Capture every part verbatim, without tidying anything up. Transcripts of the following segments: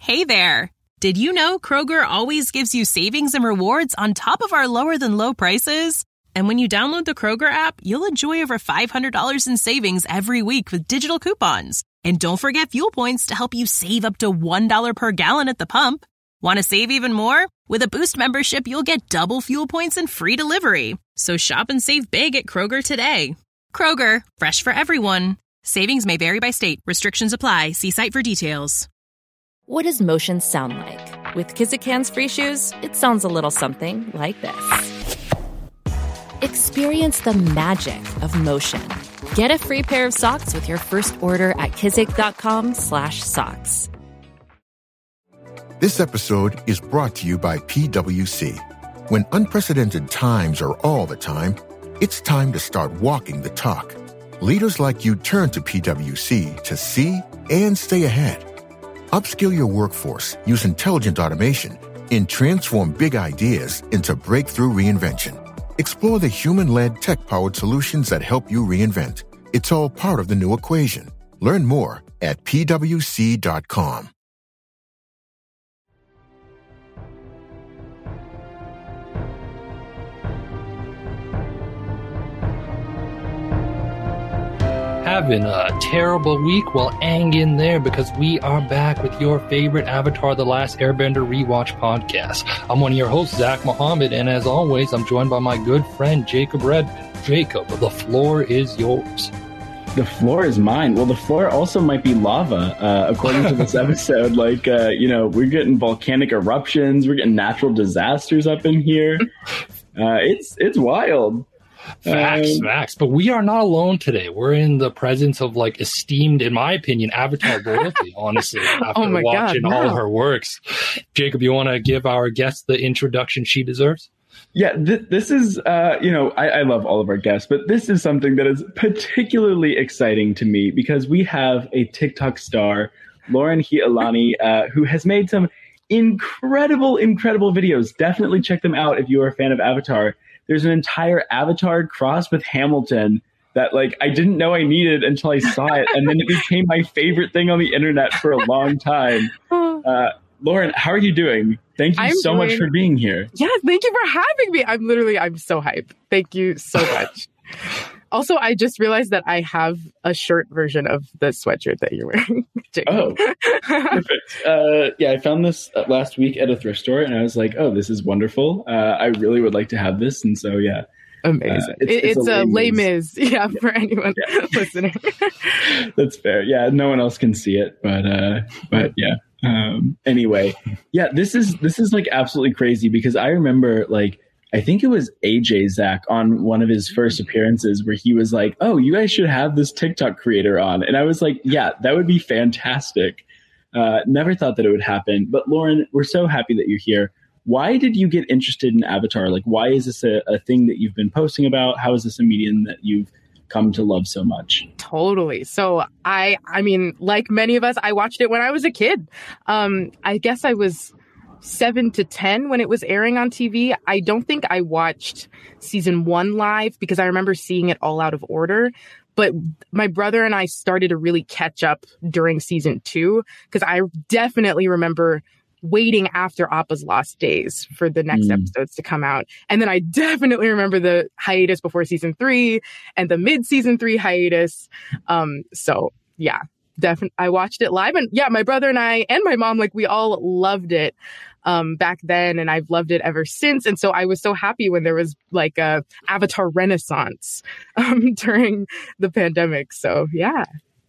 Hey there! Did you know Kroger always gives you savings and rewards on top of our lower-than-low prices? And when you download the Kroger app, you'll enjoy over five hundred dollars in savings every week with digital coupons. And don't forget fuel points to help you save up to one dollar per gallon at the pump. Want to save even more? With a Boost membership, you'll get double fuel points and free delivery. So shop and save big at Kroger today. Kroger, fresh for everyone. Savings may vary by state. Restrictions apply. See site for details. What does motion sound like? With Kizik Hands Free Shoes, it sounds a little something like this. Experience the magic of motion. Get a free pair of socks with your first order at kizik.com slash socks. This episode is brought to you by P W C. When unprecedented times are all the time, it's time to start walking the talk. Leaders like you turn to P W C to see and stay ahead. Upskill your workforce, use intelligent automation, and transform big ideas into breakthrough reinvention. Explore the human-led, tech-powered solutions that help you reinvent. It's all part of the new equation. Learn more at P W C dot com. Having a terrible week? Well, hang in there because we are back with your favorite Avatar The Last Airbender rewatch podcast. I'm one of your hosts, Zach Mohammed, and as always, I'm joined by my good friend, Jacob Redmond. Jacob, the floor is yours. The floor is mine. Well, the floor also might be lava, uh, according to this episode. Like, uh, you know, we're getting volcanic eruptions, we're getting natural disasters up in here. Uh, it's it's wild. Facts, um, facts. But we are not alone today. We're in the presence of, like, esteemed, in my opinion, Avatar royalty, honestly, after oh my watching God, all wow. her works. Jacob, you want to give our guest the introduction she deserves? Yeah, th- this is, uh, you know, I-, I love all of our guests, but this is something that is particularly exciting to me because we have a TikTok star, Lauren Hiilani, uh, who has made some incredible, incredible videos. Definitely check them out if you are a fan of Avatar. There's an entire Avatar cross with Hamilton that, like, I didn't know I needed until I saw it. And then it became my favorite thing on the internet for a long time. Uh, Lauren, how are you doing? Thank you I'm so doing... much for being here. Yes, thank you for having me. I'm literally, I'm so hyped. Thank you so much. Also, I just realized that I have a shirt version of the sweatshirt that you're wearing, Jacob. Oh, perfect. Uh, yeah, I found this last week at a thrift store, and I was like, oh, this is wonderful. Uh, I really would like to have this. And so, yeah. Amazing. Uh, it's, it's, it's a, a Les Mis, yeah, yeah, for anyone yeah. listening. That's fair. Yeah, no one else can see it, but uh, but yeah. Um, anyway, yeah, this is this is like absolutely crazy because I remember like I think it was A J Zach on one of his first appearances where he was like, "Oh, you guys should have this TikTok creator on," and I was like, "Yeah, that would be fantastic." Uh, never thought that it would happen, but Lauren, we're so happy that you're here. Why did you get interested in Avatar? Like, why is this a, a thing that you've been posting about? How is this a medium that you've come to love so much? Totally. So I, I mean, like many of us, I watched it when I was a kid. Um, I guess I was seven to ten when it was airing on T V. I don't think I watched season one live because I remember seeing it all out of order. But my brother and I started to really catch up during season two because I definitely remember waiting after Appa's Lost Days for the next mm. episodes to come out. And then I definitely remember the hiatus before season three and the mid-season three hiatus. Um, so yeah, definitely. I watched it live and yeah, my brother and I and my mom, like we all loved it um, back then. And I've loved it ever since. And so I was so happy when there was like a Avatar renaissance um, during the pandemic. So yeah.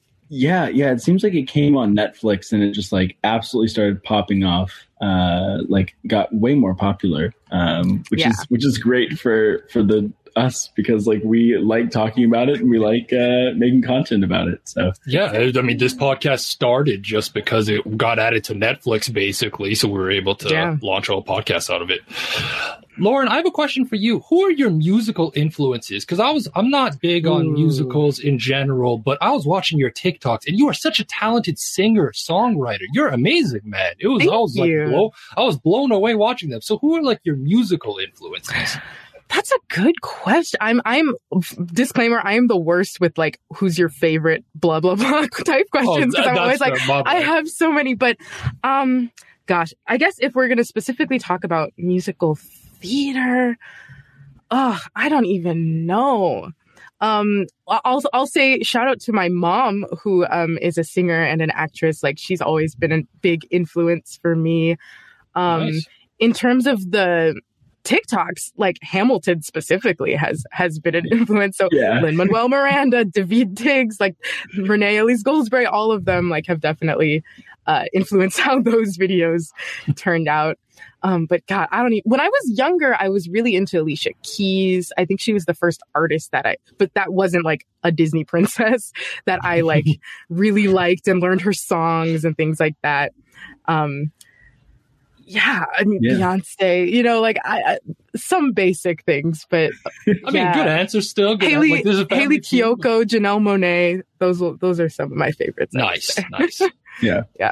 Yeah, yeah. It seems like it came on Netflix and it just like absolutely started popping off. Uh, like got way more popular, um, which yeah. is which is great for for the us because like we like talking about it and we like uh, making content about it. So yeah, I mean, this podcast started just because it got added to Netflix, basically, so we were able to yeah. launch a whole podcast out of it. Lauren, I have a question for you. Who are your musical influences? Because I was, I'm not big on Ooh. musicals in general, but I was watching your TikToks, and you are such a talented singer, songwriter. You're amazing, man. It was, Thank I was you. like, blow, I was blown away watching them. So, who are like your musical influences? That's a good question. I'm, I'm, disclaimer, I am the worst with like, who's your favorite blah, blah, blah type questions. Because oh, I'm always like, I have so many. But, um, gosh, I guess if we're going to specifically talk about musical theater, oh, I don't even know. Um, I'll, I'll say shout out to my mom, who, um, is a singer and an actress. Like, she's always been a big influence for me. Um, nice. In terms of the TikToks, like Hamilton specifically has has been an influence. So yeah. Lin-Manuel Miranda, Daveed Diggs, like Renee Elise Goldsberry, all of them like have definitely uh, influenced how those videos turned out. Um, but God, I don't even, when I was younger, I was really into Alicia Keys. I think she was the first artist that I, but that wasn't like a Disney princess that I like really liked and learned her songs and things like that. Um, Yeah, I mean, yeah. Beyonce, you know, like I, I, some basic things, but I mean, yeah. good answer still. Good Haley, like, Haley Kiyoko, Janelle Monáe, those those are some of my favorites. Nice, nice. Yeah, yeah,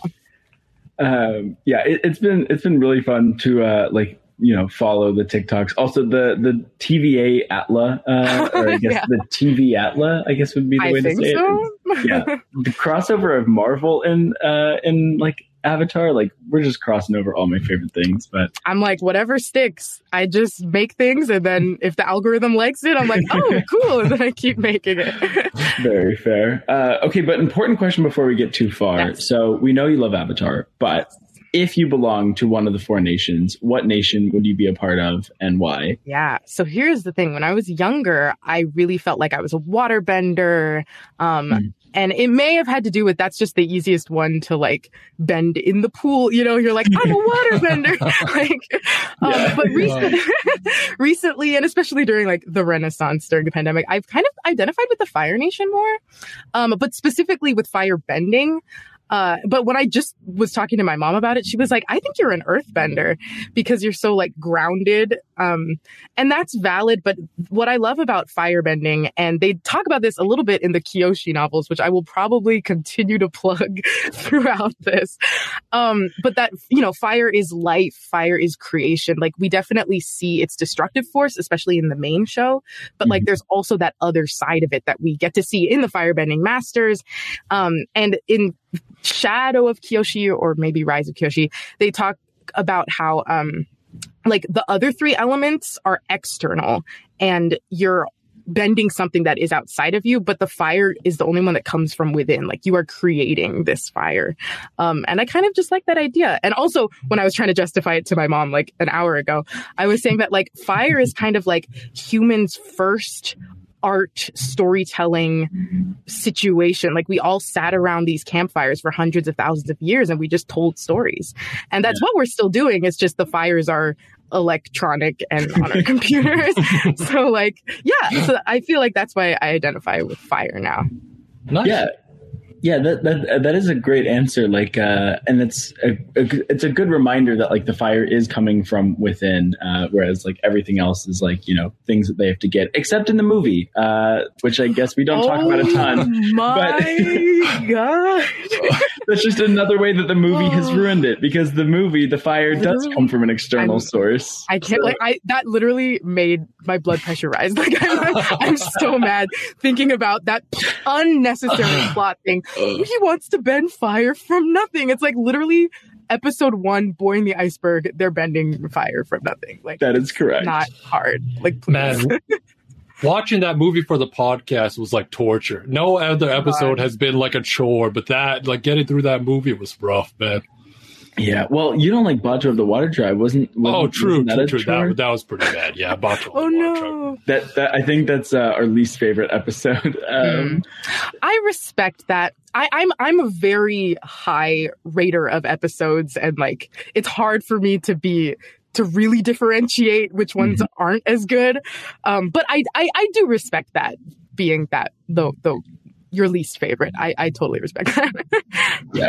um, yeah. It, it's been it's been really fun to uh, like you know follow the TikToks. Also, the the T V A Atla, uh, or I guess yeah. the T V Atla, I guess would be the I way to say so. it. Yeah, the crossover of Marvel in uh, in like. Avatar, like we're just crossing over all my favorite things, but I'm like, whatever sticks. I just make things, and then if the algorithm likes it, I'm like, oh, cool, and then I keep making it. Very fair. Uh, okay, but important question before we get too far. Yes. So we know you love Avatar, but if you belong to one of the four nations, what nation would you be a part of and why? Yeah. So here's the thing. When I was younger, I really felt like I was a waterbender. Um, mm. And it may have had to do with that's just the easiest one to like bend in the pool. You know, you're like, I'm a waterbender. like, um, yeah. But recently, recently, and especially during like the Renaissance during the pandemic, I've kind of identified with the Fire Nation more, um, but specifically with fire bending. Uh, but when I just was talking to my mom about it, she was like, I think you're an earthbender because you're so like grounded. Um, and that's valid. But what I love about firebending, and they talk about this a little bit in the Kyoshi novels, which I will probably continue to plug throughout this. Um, but that, you know, fire is life. Fire is creation. Like we definitely see its destructive force, especially in the main show. But mm-hmm. like there's also that other side of it that we get to see in the firebending masters. Um, and in Shadow of Kyoshi, or maybe Rise of Kyoshi, they talk about how um like the other three elements are external and you're bending something that is outside of you, but the fire is the only one that comes from within. Like you are creating this fire. Um, and I kind of just like that idea. And also when I was trying to justify it to my mom like an hour ago, I was saying that like fire is kind of like humans' first art storytelling situation. Like we all sat around these campfires for hundreds of thousands of years and we just told stories. And that's yeah. what we're still doing. It's just the fires are electronic and on our computers. So like, yeah. So I feel like that's why I identify with fire now. Nice. Yeah. Yeah, that that that is a great answer. Like, uh, and it's a, a it's a good reminder that like the fire is coming from within, uh, whereas like everything else is like you know things that they have to get. Except in the movie, uh, which I guess we don't oh, talk about a ton. My but God, that's just another way that the movie has ruined it because the movie, the fire does come from an external I'm, source. I can't so. like I that literally made my blood pressure rise. Like I'm, I'm so mad thinking about that unnecessary plot thing. He wants to bend fire from nothing. It's like literally episode one, Boy in the Iceberg, they're bending fire from nothing. Like that is correct. Not hard. Like please. Man, watching that movie for the podcast was like torture. No other episode God. has been like a chore, but that like getting through that movie was rough, man. Yeah, well, you don't like Bato of the Water Tribe, wasn't? wasn't oh, true, wasn't that true, true. That, that was pretty bad. Yeah, Bato of oh, the Water no. Tribe. That that I think that's uh, our least favorite episode. Um, mm. I respect that. I, I'm I'm a very high rater of episodes, and like it's hard for me to be to really differentiate which ones mm-hmm. aren't as good. Um, but I, I I do respect that being that the the. your least favorite. I, I totally respect that. yeah.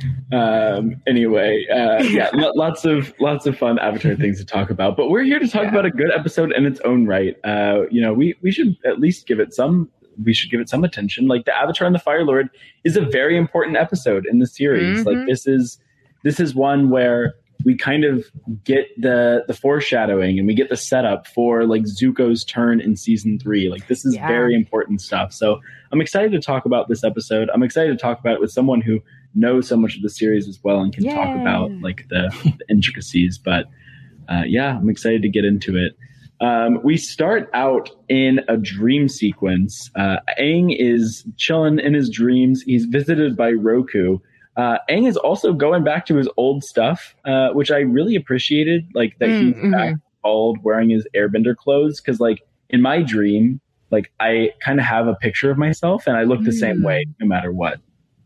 Um, anyway, uh, yeah, l- lots of lots of fun Avatar things to talk about. But we're here to talk yeah. about a good episode in its own right. Uh, you know, we we should at least give it some. We should give it some attention. Like the Avatar and the Fire Lord is a very important episode in the series. Mm-hmm. Like this is this is one where we kind of get the the foreshadowing and we get the setup for like Zuko's turn in season three. Like this is yeah. very important stuff. So I'm excited to talk about this episode. I'm excited to talk about it with someone who knows so much of the series as well and can Yay. talk about like the, the intricacies. But uh, yeah, I'm excited to get into it. Um, we start out in a dream sequence. Uh, Aang is chilling in his dreams. He's visited by Roku. Uh, Aang is also going back to his old stuff, uh, which I really appreciated, like that mm, he's mm-hmm. back bald wearing his airbender clothes. Cause like in my dream, like I kind of have a picture of myself and I look the mm. same way no matter what.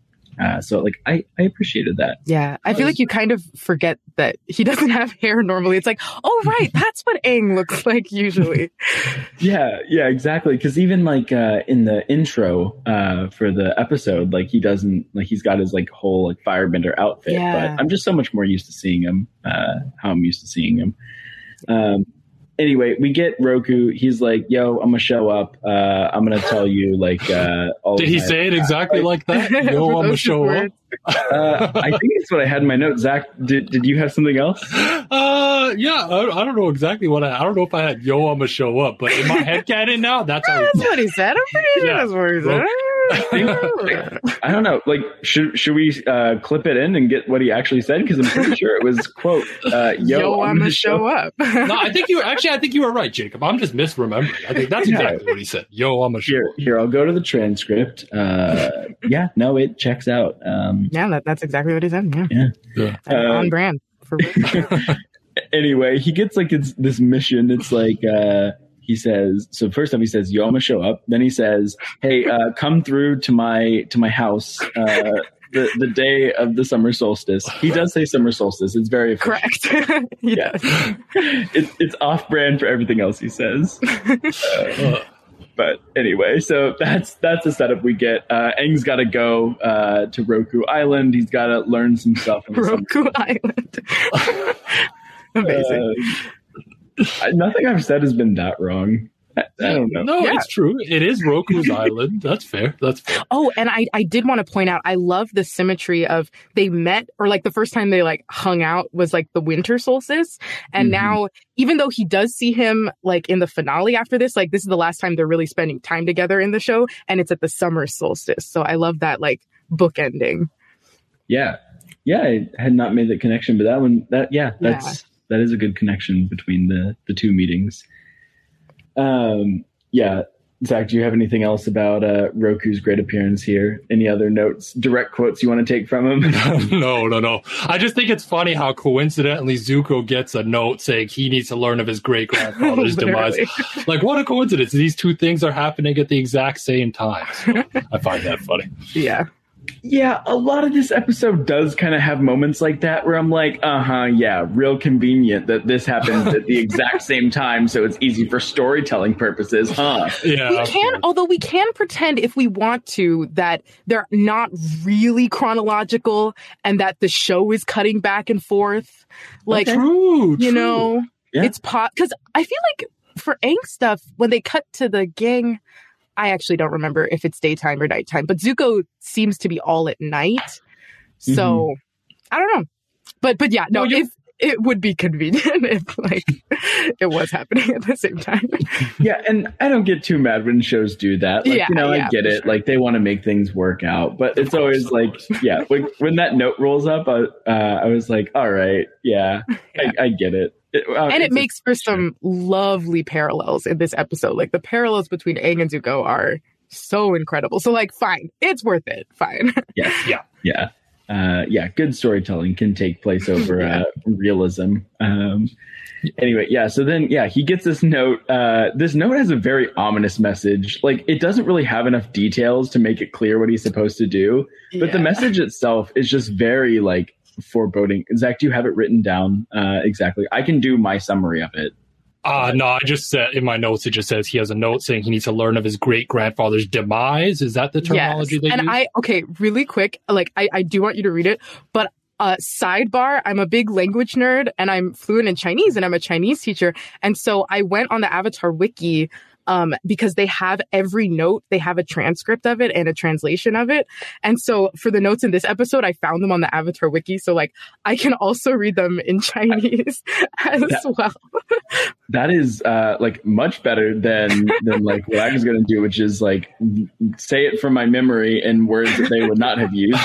Uh, so like I, I appreciated that. Yeah. I feel like you kind of forget that he doesn't have hair normally. It's like, oh, right. That's what Aang looks like usually. yeah. Yeah, exactly. Cause even like, uh, in the intro, uh, for the episode, like he doesn't like, he's got his like whole like firebender outfit, yeah. but I'm just so much more used to seeing him, uh, how I'm used to seeing him. Um, Anyway, we get Roku. He's like, yo, I'm going to show up. Uh, I'm going to tell you, like, uh, all Did he say it exactly like that? Yo, I'm going to show up. uh, I think it's what I had in my notes. Zach, did, did you have something else? Uh, yeah, I, I don't know exactly what I, I don't know if I had, yo, I'm going to show up, but in my head canon now, that's how That's what he said. I'm pretty sure yeah. that's what he said. I, think, I don't know. Like, should should we uh, clip it in and get what he actually said? Because I'm pretty sure it was quote, uh, "Yo, Yo I'm, I'm gonna show up." No, I think you were actually. I think you were right, Jacob. I'm just misremembering. I think that's exactly yeah. what he said. Yo, I'm gonna show here, up. Here, I'll go to the transcript. Uh, yeah, no, it checks out. Um, yeah, that, that's exactly what he said. Yeah, yeah, yeah. Uh, on brand for real. Anyway, he gets like it's, this mission. It's like. Uh, He says, so first time he says, yo, I'm gonna show up. Then he says, hey, uh, come through to my, to my house, uh, the, the day of the summer solstice. He does say summer solstice. It's very efficient. Correct. yeah. It, it's off brand for everything else he says. Uh, but anyway, so that's, that's the setup we get. Uh, Aang's got to go, uh, to Roku Island. He's got to learn some stuff. Roku Island. Amazing. Uh, Nothing I've said has been that wrong. I, I don't know. No, yeah. it's true. It is Roku's Island. That's fair. That's fair. Oh, and I, I did want to point out, I love the symmetry of they met, or like the first time they like hung out was like the winter solstice. And mm-hmm. now, even though he does see him like in the finale after this, like this is the last time they're really spending time together in the show. And it's at the summer solstice. So I love that like bookending. Yeah. Yeah. I had not made that connection, but that one, that, yeah, that's, yeah. that is a good connection between the, the two meetings. Um, yeah. Zach, do you have anything else about uh, Roku's great appearance here? Any other notes, direct quotes you want to take from him? no, no, no. I just think it's funny how coincidentally Zuko gets a note saying he needs to learn of his great-grandfather's demise. Like, what a coincidence. These two things are happening at the exact same time. So I find that funny. Yeah. Yeah, a lot of this episode does kind of have moments like that where I'm like, uh-huh, yeah, real convenient that this happens at the exact same time, so it's easy for storytelling purposes, huh? Yeah. We can, although we can pretend if we want to that they're not really chronological and that the show is cutting back and forth. Like, okay. true, you true. know, yeah. it's pot, because I feel like for Aang stuff, when they cut to the gang, I actually don't remember if it's daytime or nighttime, but Zuko seems to be all at night. So mm-hmm. I don't know. But but yeah, no, well, if it would be convenient if like it was happening at the same time. Yeah, and I don't get too mad when shows do that. Like, yeah, you know, yeah, I get it. Sure. Like they want to make things work out, but it's always like, yeah, when, when that note rolls up, I, uh, I was like, all right, yeah, yeah. I, I get it. It, uh, and it makes for some lovely parallels in this episode. Like the parallels between Aang and Zuko are so incredible. So like, fine, it's worth it. Fine. Yes, yeah, yeah, uh, yeah. Good storytelling can take place over yeah. uh, realism. Um, anyway, yeah. So then, yeah, he gets this note. Uh, this note has a very ominous message. Like it doesn't really have enough details to make it clear what he's supposed to do. But yeah. the message itself is just very like foreboding. Zach, do you have it written down uh, exactly? I can do my summary of it. Uh, no, I just said in my notes, it just says he has a note saying he needs to learn of his great-grandfather's demise. Is that the terminology yes. they and use? I, okay, really quick, like, I, I do want you to read it, but uh, sidebar, I'm a big language nerd, and I'm fluent in Chinese, and I'm a Chinese teacher, and so I went on the Avatar Wiki um, because they have every note, they have a transcript of it and a translation of it. And so for the notes in this episode, I found them on the Avatar wiki. So like I can also read them in Chinese as that, well. That is uh, like much better than than like what I was going to do, which is like say it from my memory in words that they would not have used,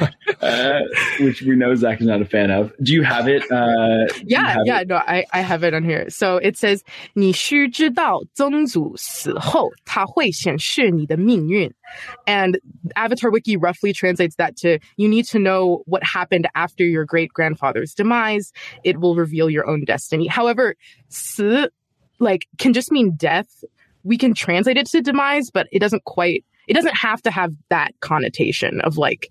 uh, which we know Zach is not a fan of. Do you have it? Uh, yeah, have yeah, it? no, I, I have it on here. So it says, 你须知道曾祖死后，它会显示你的命运. And Avatar Wiki roughly translates that to, you need to know what happened after your great-grandfather's demise. It will reveal your own destiny. However, 死, like, can just mean death. We can translate it to demise, but it doesn't quite, it doesn't have to have that connotation of, like,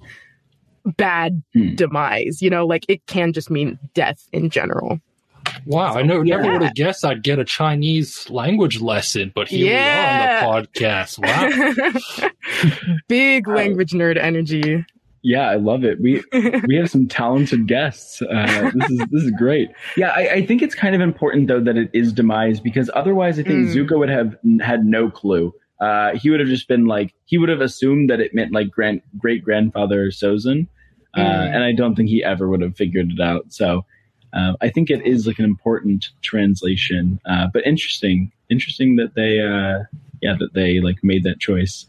bad hmm. demise, you know, like, it can just mean death in general. Wow, I never, yeah. never would have guessed I'd get a Chinese language lesson, but here yeah. we are on the podcast. Wow. Big language nerd energy. Yeah, I love it. We we have some talented guests. Uh, this is this is great. Yeah, I, I think it's kind of important though that it is demise, because otherwise I think mm. Zuko would have had no clue. Uh, he would have just been like, he would have assumed that it meant like grand great grandfather Sozin, uh, mm. and I don't think he ever would have figured it out. So. Uh, I think it is like an important translation, uh, but interesting, interesting that they, uh, yeah, that they like made that choice.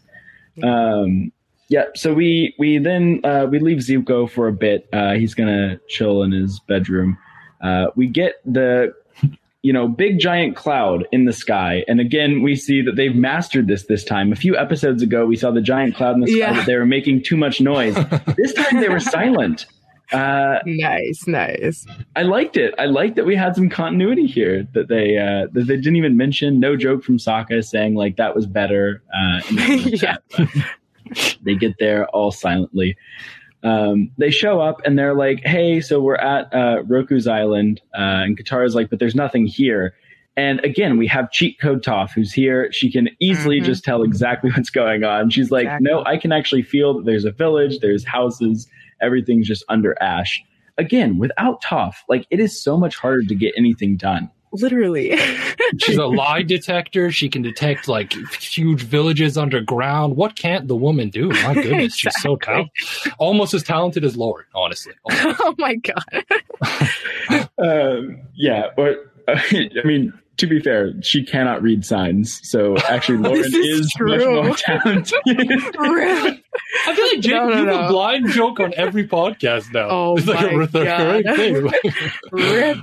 Um, yeah. So we, we then, uh, we leave Zuko for a bit. Uh, he's going to chill in his bedroom. Uh, we get the, you know, big giant cloud in the sky. And again, we see that they've mastered this this time. A few episodes ago, we saw the giant cloud in the sky, yeah. that they were making too much noise. This time they were silent. Uh, nice, nice. I liked it. I liked that we had some continuity here, that they uh, that they didn't even mention. No joke from Sokka saying like that was better. Uh, yeah. They get there all silently. Um, they show up and they're like, "Hey, so we're at uh, Roku's island," uh, and Katara's like, "But there's nothing here." And again, we have Cheat Code Toph, who's here. She can easily mm-hmm. just tell exactly what's going on. She's like, exactly. "No, I can actually feel that there's a village, there's houses." Everything's just under ash. Again, without Toph, like it is so much harder to get anything done. Literally. She's a lie detector. She can detect like huge villages underground. What can't the woman do? My goodness, exactly. She's so talented. Almost as talented as Lauren, honestly. Almost. Oh my God. um, yeah, but uh, I mean, to be fair, she cannot read signs. So actually, Lauren is, is much more talented. I feel like Jake, no, no, you have no. a blind joke on every podcast now. Oh, it's like my a recurring God. thing. Rip.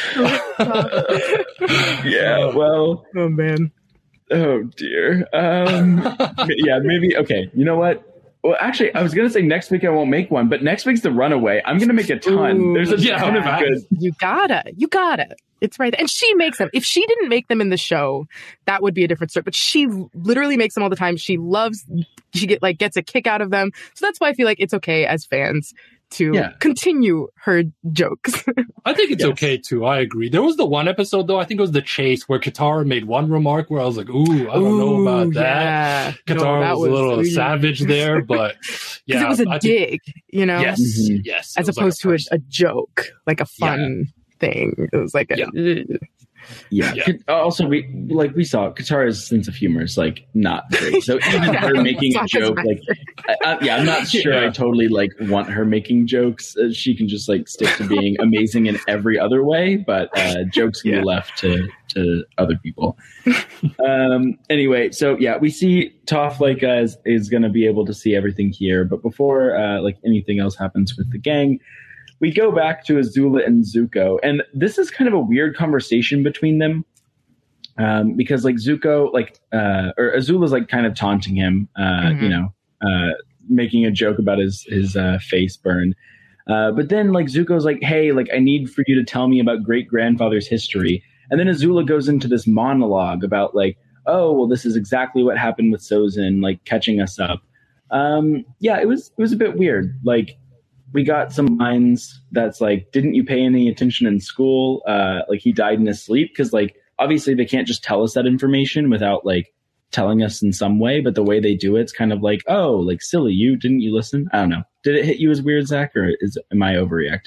Yeah, well. Oh, man. Oh, dear. Um, yeah, maybe. Okay, you know what? Well, actually, I was going to say next week I won't make one, but next week's The Runaway. I'm going to make a ton. Ooh, There's a yeah, ton of good. You gotta. You gotta. It's right there. And she makes them. If she didn't make them in the show, that would be a different story. But she literally makes them all the time. She loves, she get like gets a kick out of them. So that's why I feel like it's okay as fans to yeah. continue her jokes. I think it's yes. okay too. I agree. There was the one episode though, I think it was The Chase, where Katara made one remark where I was like, ooh, I don't ooh, know about that. Yeah. Katara no, was, was a little ooh. savage there, but yeah. Because it was a I dig, think, you know? Yes, mm-hmm. yes. As opposed like a to a, a joke, like a fun yeah. thing. It was like a... Yeah. Yeah. yeah. Also, we like we saw Katara's sense of humor is like not great. So even her making a joke, like, I, I, yeah, I'm not sure yeah. I totally like want her making jokes. Uh, she can just like stick to being amazing in every other way, but uh, jokes can yeah. be left to to other people. um. Anyway, so yeah, we see Toph like uh, is, is going to be able to see everything here, but before uh, like anything else happens with the gang, we go back to Azula and Zuko, and this is kind of a weird conversation between them, um, because like Zuko, like uh, or Azula's like kind of taunting him, uh, mm-hmm. you know, uh, making a joke about his his uh, face burn, uh, but then like Zuko's like, hey, like I need for you to tell me about great grandfather's history, and then Azula goes into this monologue about like, oh well, this is exactly what happened with Sozin, like catching us up. Um, yeah, it was it was a bit weird, like. We got some lines that's like, didn't you pay any attention in school? Uh, like he died in his sleep. Cause like, obviously they can't just tell us that information without like telling us in some way. But the way they do it's kind of like, oh, like silly, you didn't you listen? I don't know. Did it hit you as weird, Zach, or is am I overreacting?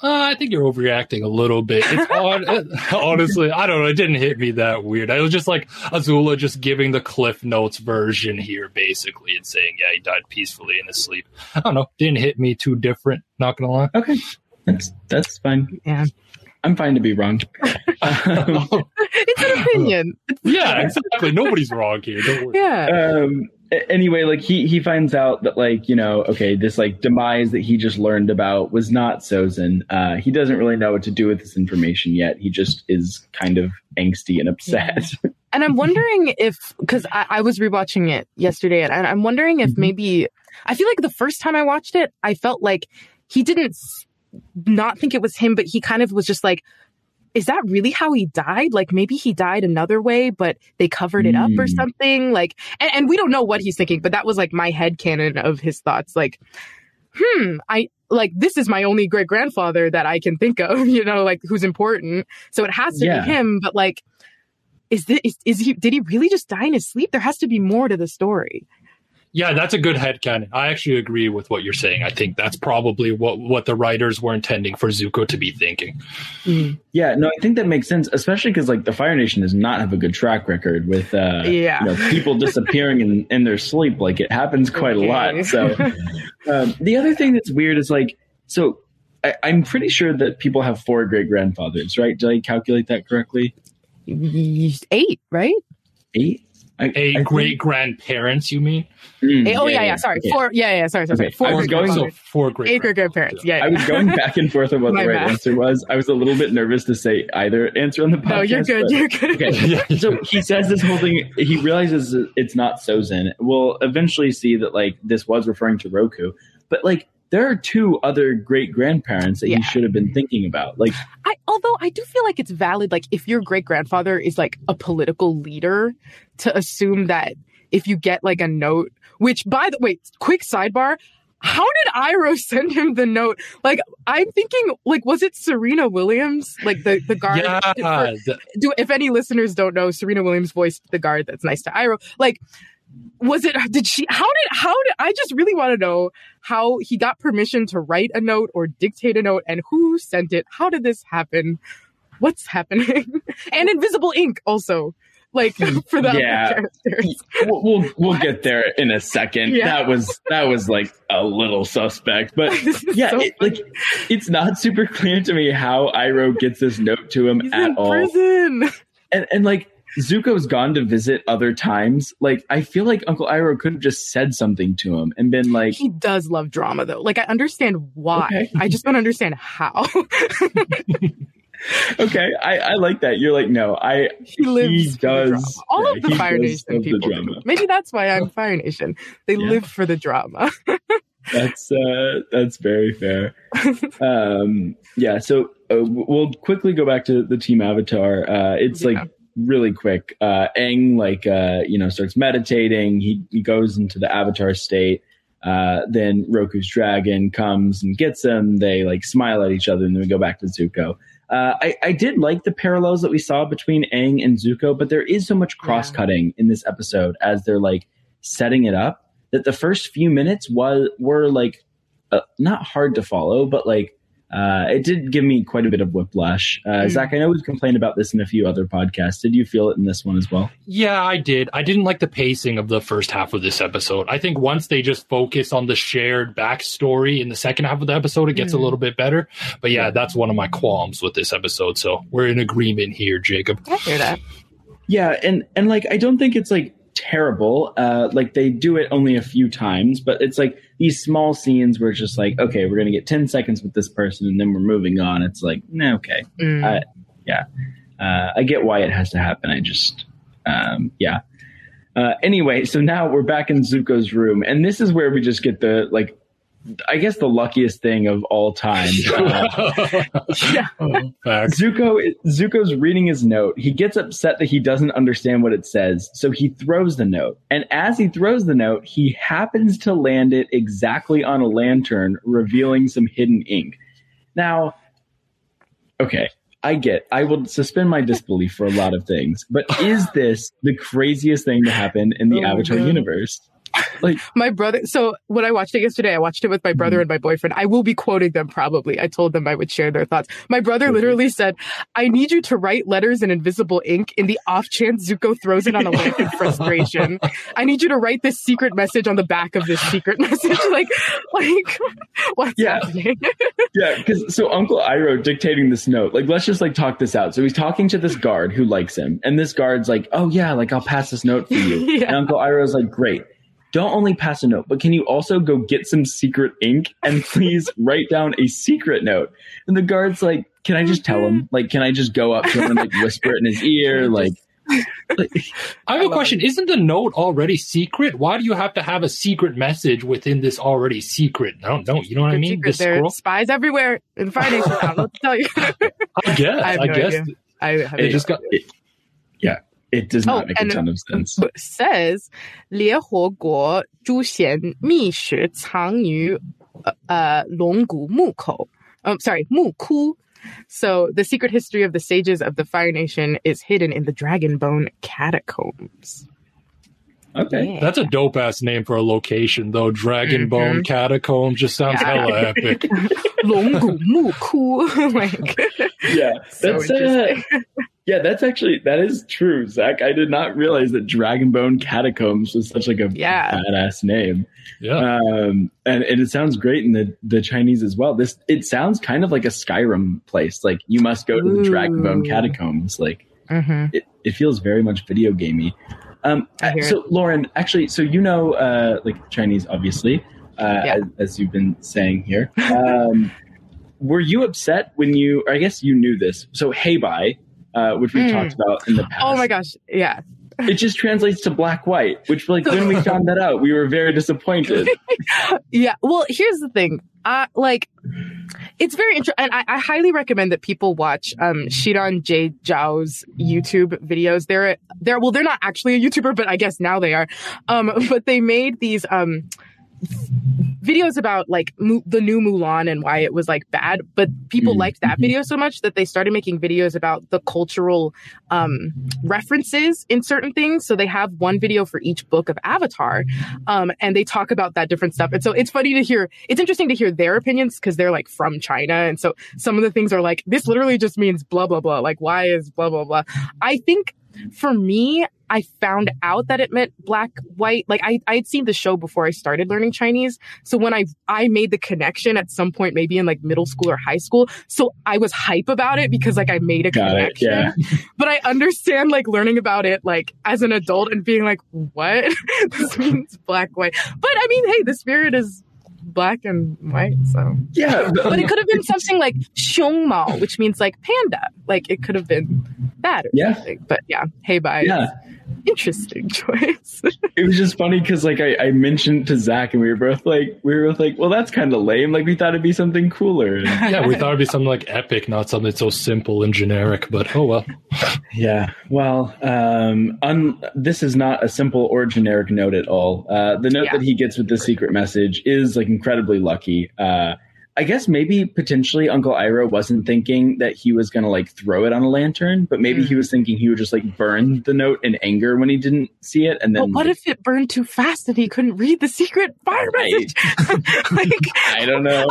Uh, I think you're overreacting a little bit. It's odd. Honestly, I don't know. It didn't hit me that weird. I was just like Azula just giving the Cliff Notes version here, basically, and saying, yeah, he died peacefully in his sleep. I don't know. Didn't hit me too different, not going to lie. Okay. That's that's fine. Yeah. I'm fine to be wrong. Um, it's an opinion. Yeah, exactly. Nobody's wrong here. Don't worry. Yeah. Um, anyway, like he, he finds out that like, you know, okay, this like demise that he just learned about was not Sozin. Uh, he doesn't really know what to do with this information yet. He just is kind of angsty and upset. Yeah. And I'm wondering if, because I, I was rewatching it yesterday, and I'm wondering if mm-hmm. maybe, I feel like the first time I watched it, I felt like he didn't not think it was him, but he kind of was just like, is that really how he died? Like maybe he died another way, but they covered it mm. up or something. Like, and, and we don't know what he's thinking, but that was like my headcanon of his thoughts. Like, hmm, I like, this is my only great grandfather that I can think of, you know, like who's important. So it has to yeah. be him, but like, is this, is, is he, did he really just die in his sleep? There has to be more to the story. Yeah, that's a good headcanon. I actually agree with what you're saying. I think that's probably what, what the writers were intending for Zuko to be thinking. Mm. Yeah, no, I think that makes sense, especially because like the Fire Nation does not have a good track record with uh, yeah. you know, people disappearing in, in their sleep. Like it happens quite okay. a lot. So um, the other thing that's weird is like, so I, I'm pretty sure that people have four great grandfathers, right? Did I calculate that correctly? Eight, right? Eight? I, a I great grandparents, you mean? Mm, oh yeah, yeah, yeah. Sorry, yeah. four. Yeah, yeah. Sorry, sorry, sorry. Okay. Four. I was going so four great. Eight great grandparents. Yeah, yeah. I was going back and forth on what the right math. answer was. I was a little bit nervous to say either answer on the podcast. No, you're good. But, you're good. Okay. So he says this whole thing. He realizes it's not Sozin. We'll eventually see that like this was referring to Roku, but like there are two other great grandparents that yeah. he should have been thinking about. Like, I although I do feel like it's valid. Like, if your great grandfather is like a political leader, to assume that if you get like a note, which by the way, quick sidebar, how did Iroh send him the note? Like, I'm thinking, like, was it Serena Williams, like the the guard? Yeah. For, do if any listeners don't know, Serena Williams voiced the guard that's nice to Iroh. Like, was it? Did she? How did? How did? I just really want to know how he got permission to write a note or dictate a note, and who sent it. How did this happen? What's happening? And invisible ink also. Like for the yeah. other characters. We'll we'll, we'll get there in a second. Yeah. That was that was like a little suspect, but yeah, so it, like it's not super clear to me how Iroh gets this note to him He's at in all. Prison. And and like Zuko's gone to visit other times. Like I feel like Uncle Iroh could have just said something to him and been like, he does love drama though. Like I understand why. Okay. I just don't understand how. Okay, I, I like that. You're like, no, I he lives he for does, the drama. All yeah, of the Fire Nation people. The Maybe that's why I'm Fire Nation. They yeah. live for the drama. That's uh, that's very fair. Um, yeah, so uh, we'll quickly go back to the Team Avatar. Uh, it's yeah. like really quick. Uh, Aang like uh, you know starts meditating. He he goes into the Avatar state. Uh, then Roku's dragon comes and gets him. They like smile at each other, and then we go back to Zuko. Uh, I, I did like the parallels that we saw between Aang and Zuko, but there is so much cross-cutting yeah. in this episode as they're like setting it up that the first few minutes was were like uh, not hard to follow, but like uh, it did give me quite a bit of whiplash. Uh, mm. Zach, I know we've complained about this in a few other podcasts. Did you feel it in this one as well? Yeah, I did. I didn't like the pacing of the first half of this episode. I think once they just focus on the shared backstory in the second half of the episode, it gets mm. a little bit better. But yeah, that's one of my qualms with this episode. So we're in agreement here, Jacob. I hear that. Yeah, and, and like, I don't think it's like terrible. Uh, like they do it only a few times, but it's like these small scenes where it's just like, okay, we're going to get ten seconds with this person and then we're moving on. It's like, nah, okay. Mm. Uh, yeah. Uh, I get why it has to happen. I just, um, yeah. Uh, anyway, so now we're back in Zuko's room, and this is where we just get the, like, I guess the luckiest thing of all time. Uh, yeah. Zuko, Zuko's reading his note. He gets upset that he doesn't understand what it says, so he throws the note. And as he throws the note, he happens to land it exactly on a lantern, revealing some hidden ink. Now, okay, I get, I will suspend my disbelief for a lot of things, but is this the craziest thing to happen in the oh Avatar universe? Like my brother. So when I watched it yesterday, I watched it with my brother mm-hmm. and my boyfriend. I will be quoting them probably. I told them I would share their thoughts. My brother mm-hmm. literally said, "I need you to write letters in invisible ink in the off chance Zuko throws it on a lamp in frustration. I need you to write this secret message on the back of this secret message." Like, like what's yeah. happening? Yeah, because so Uncle Iroh dictating this note. Like, let's just like talk this out. So he's talking to this guard who likes him, and this guard's like, "Oh yeah, like I'll pass this note for you." yeah. And Uncle Iroh's like, "Great. Don't only pass a note, but can you also go get some secret ink and please write down a secret note?" And the guard's like, "Can I just tell him? Like, can I just go up to him and like whisper it in his ear? Like, like I have a question. Isn't the note already secret? Why do you have to have a secret message within this already secret? No, no, you know what I mean? This there are spies everywhere in Fire Nation. I don't know what to tell you. I guess. I, have I no guess. Idea. I have it just got. It, yeah. It does not oh, make a ton of sense. It says, 烈火国朱贤秘史藏于呃龙骨木口. Um, sorry, 木窟. So the secret history of the sages of the Fire Nation is hidden in the Dragonbone catacombs. Okay. Yeah. That's a dope ass name for a location, though. Dragonbone mm-hmm. Catacombs just sounds yeah. hella epic. 龙骨木窟. Like, yeah, that's so uh, yeah, that's actually that is true, Zach. I did not realize that Dragonbone Catacombs was such like a yeah. badass name. Yeah, um, and, and it sounds great in the the Chinese as well. This it sounds kind of like a Skyrim place. Like you must go to the Ooh. Dragonbone Catacombs. Like mm-hmm. it, it feels very much video gamey. Um, so it. Lauren, actually, so you know, uh, like Chinese, obviously, uh, yeah. as, as you've been saying here. Um, were you upset when you? Or I guess you knew this. So Heibai. Uh, which we've mm. talked about in the past. Oh my gosh, yeah. It just translates to black white, which like when we found that out, we were very disappointed. Yeah, well, here's the thing. Uh, like, it's very interesting, and I, I highly recommend that people watch um, Shiran J. Zhao's YouTube videos. They're, they're, well, they're not actually a YouTuber, but I guess now they are. Um, but they made these um, videos about like Mu- the new Mulan and why it was like bad, but people mm-hmm. liked that video so much that they started making videos about the cultural um, references in certain things. So they have one video for each book of Avatar, um, and they talk about that different stuff. And so it's funny to hear, it's interesting to hear their opinions because they're like from China. And so some of the things are like, this literally just means blah, blah, blah. Like, why is blah, blah, blah? I think for me, I found out that it meant black, white. Like I, I had seen the show before I started learning Chinese. So when I, I made the connection at some point, maybe in like middle school or high school. So I was hype about it because like I made a Got connection, it, yeah. But I understand like learning about it, like as an adult and being like, what? This means black, white. But I mean, hey, the spirit is black and white, so yeah. But it could have been something like 熊猫, which means like panda. Like it could have been that. Or yeah. Something. But yeah, Heibai. Yeah. Interesting choice. It was just funny because like I, I mentioned to Zach and we were both like we were both like, well, that's kind of lame. Like we thought it'd be something cooler. Yeah, we thought it'd be something like epic, not something so simple and generic. But oh well. Yeah. Well, um, un- this is not a simple or generic note at all. Uh, the note yeah. that he gets with the secret message is like incredibly lucky. Uh, I guess maybe potentially Uncle Iroh wasn't thinking that he was going to like throw it on a lantern, but maybe mm. he was thinking he would just like burn the note in anger when he didn't see it. And then, but what like, if it burned too fast and he couldn't read the secret fire message? Like, I don't know.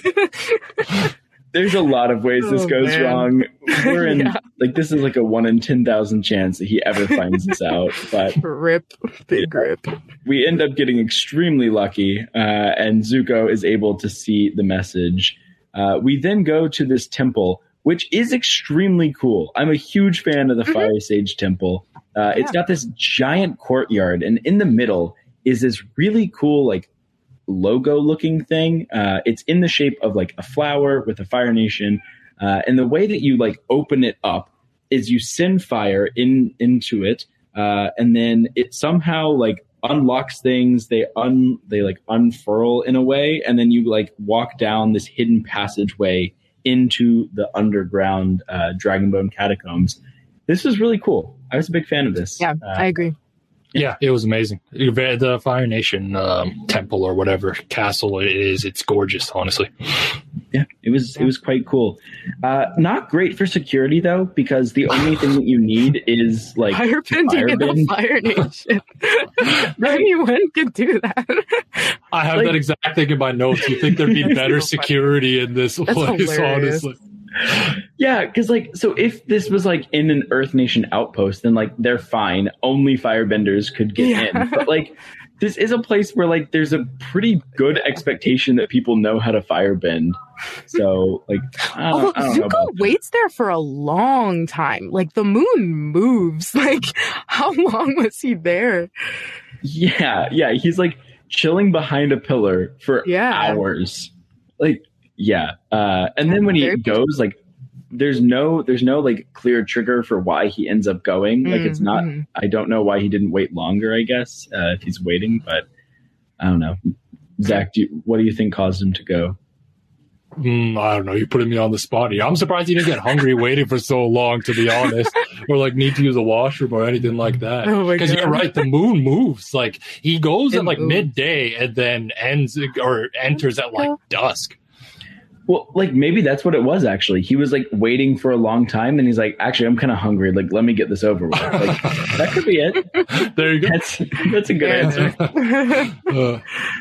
There's a lot of ways this oh, goes man. wrong. We're in yeah. like this is like a one in ten thousand chance that he ever finds this out. But rip, big yeah, rip. We end up getting extremely lucky, uh, and Zuko is able to see the message. Uh, we then go to this temple, which is extremely cool. I'm a huge fan of the mm-hmm. Fire Sage Temple. Uh, yeah. It's got this giant courtyard, and in the middle is this really cool like logo looking thing. Uh, it's in the shape of like a flower with a Fire Nation. Uh, and the way that you like open it up is you send fire in into it. Uh, and then it somehow like unlocks things. They un they like unfurl in a way. And then you like walk down this hidden passageway into the underground uh, Dragonbone catacombs. This was really cool. I was a big fan of this. Yeah, uh, I agree. Yeah, it was amazing. The Fire Nation um, temple or whatever castle it is, it's gorgeous, honestly. Yeah, it was it was quite cool. Uh, not great for security though, because the only thing that you need is like firebending in the Fire Nation. Right. Anyone can do that. I have Like- that exact thing in my notes. You think there'd be better so funny. security in this That's place, hilarious. honestly. Yeah, because like, so if this was like in an Earth Nation outpost, then like they're fine. Only firebenders could get Yeah. in. But like, this is a place where like there's a pretty good expectation that people know how to firebend. So like, I Although don't, I don't know Zuko about that. waits there for a long time. Like the moon moves. Like how long was he there? Yeah, yeah, he's like chilling behind a pillar for Yeah. hours. Like, yeah, uh, and then when he Very- goes, like, there's no, there's no like clear trigger for why he ends up going. Like, it's not. Mm-hmm. I don't know why he didn't wait longer. I guess uh, if he's waiting, but I don't know. Zach, do you, what do you think caused him to go? Mm, I don't know. You're putting me on the spot here. I'm surprised he didn't get hungry waiting for so long, to be honest, or like need to use a washroom or anything like that. Oh my Because God. you're right, the moon moves. Like he goes It at like moves. midday and then ends or enters at like dusk. Well, like maybe that's what it was. Actually, he was like waiting for a long time, and he's like, "Actually, I'm kind of hungry. Like, let me get this over with." Like, that could be it. There you go. That's that's a good answer. Uh,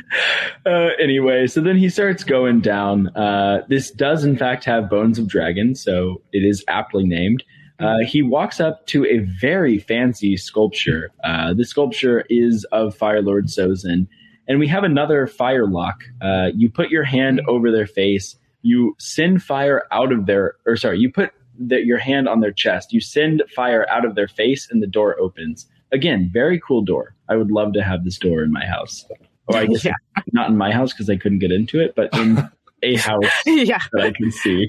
Uh, anyway, so then he starts going down. Uh, this does, in fact, have Bones of Dragon, so it is aptly named. Uh, he walks up to a very fancy sculpture. Uh, the sculpture is of Fire Lord Sozin, and we have another fire lock. Uh, you put your hand over their face, you send fire out of their, or sorry, you put the, your hand on their chest, you send fire out of their face, and the door opens. Again, very cool door. I would love to have this door in my house. Or I guess Yeah. not in my house because I couldn't get into it, but in a house Yeah. that I can see.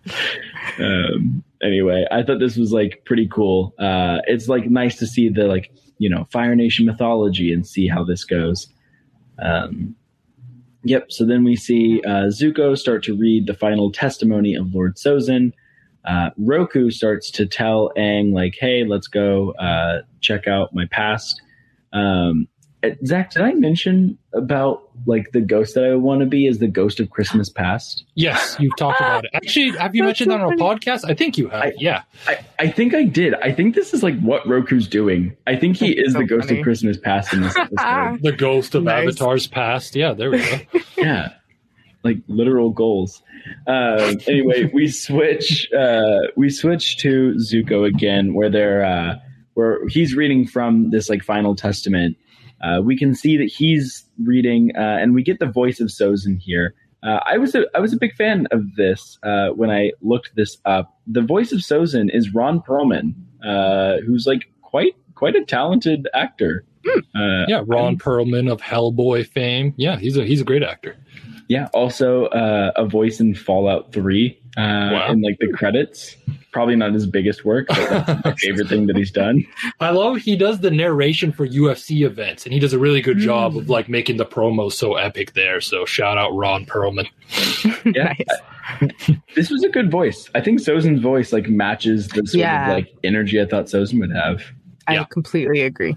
Um, anyway, I thought this was like pretty cool. Uh, it's like nice to see the like, you know, Fire Nation mythology and see how this goes. Um, yep. So then we see uh, Zuko start to read the final testimony of Lord Sozin. Uh, Roku starts to tell Aang like, "Hey, let's go uh, check out my past." Um, Zach, did I mention about like the ghost that I want to be is the ghost of Christmas past? yes, you've talked about it. Actually, have you That's mentioned so that on a funny. podcast? I think you have. I- yeah. I, I think I did. I think this is like what Roku's doing. I think he That's is so the ghost funny. of Christmas past in this episode. The ghost of Nice. Avatar's past. Yeah, there we go. Yeah, like literal goals. Um, anyway, we switch. Uh, we switch to Zuko again, where they're uh, where he's reading from this like final testament. Uh, we can see that he's reading, uh, and we get the voice of Sozin here. Uh, I was a I was a big fan of this uh, when I looked this up. The voice of Sozin is Ron Perlman, uh, who's like quite quite a talented actor. Uh, Yeah, Ron Perlman of Hellboy fame. Yeah, he's a he's a great actor. Yeah, also uh, a voice in Fallout three uh, Wow. in like the credits. Probably not his biggest work, but that's my favorite thing that he's done. I love he does the narration for U F C events, and he does a really good job of like making the promos so epic there. So shout out Ron Perlman. Yeah, Nice. this was a good voice. I think Sozin's voice like matches the sort Yeah. of like energy I thought Sozin would have. I Yeah. completely agree.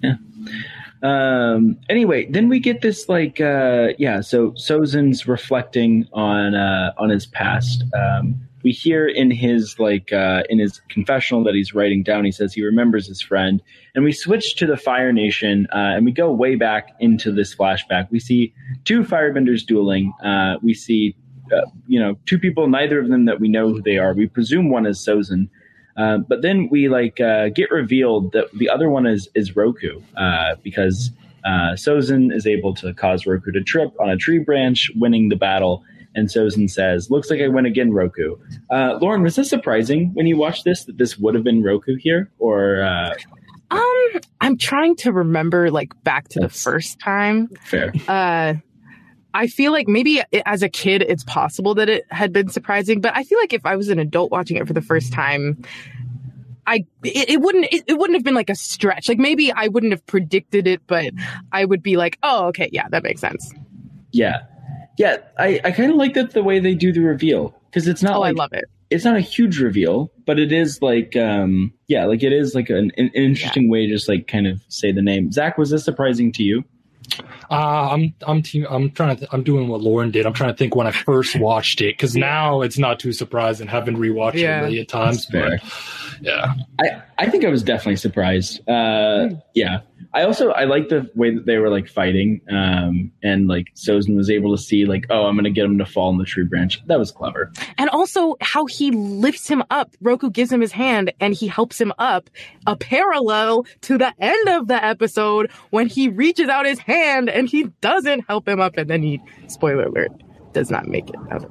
Um, anyway, then we get this like, uh, yeah, so Sozin's reflecting on, uh, on his past. Um, we hear in his like, uh, in his confessional that he's writing down, he says he remembers his friend, and we switch to the Fire Nation, uh, and we go way back into this flashback. We see two firebenders dueling. Uh, we see, uh, you know, two people, neither of them that we know who they are. We presume one is Sozin. Uh, but then we like uh, get revealed that the other one is is Roku uh, because uh, Sozin is able to cause Roku to trip on a tree branch, winning the battle. And Sozin says, "Looks like I win again, Roku." Uh, Lauren, was this surprising when you watched this that this would have been Roku here, or uh, Um, I'm trying to remember like back to That's- the first time. fair? Uh, I feel like maybe it, as a kid, it's possible that it had been surprising, but I feel like if I was an adult watching it for the first time, I it, it wouldn't it, it wouldn't have been like a stretch. Like maybe I wouldn't have predicted it, but I would be like, oh, okay, yeah, that makes sense. Yeah, yeah. I, I kind of like that the way they do the reveal because it's not Oh, like I love it. it's not a huge reveal, but it is like, um, yeah, like it is like an, an interesting way to just like kind of say the name. Zach, was this surprising to you? Uh, I'm I'm te- I'm trying to th- I'm doing what Lauren did. I'm trying to think when I first watched it, because now it's not too surprising, having rewatched yeah. it a million times. But yeah, I, I think I was definitely surprised. Uh, yeah, I also I like the way that they were like fighting, um, and like Sozin was able to see like, oh, I'm gonna get him to fall in the tree branch. That was clever. And also how he lifts him up. Roku gives him his hand and he helps him up. A parallel to the end of the episode when he reaches out his hand and he doesn't help him up, and then he, spoiler alert, does not make it out.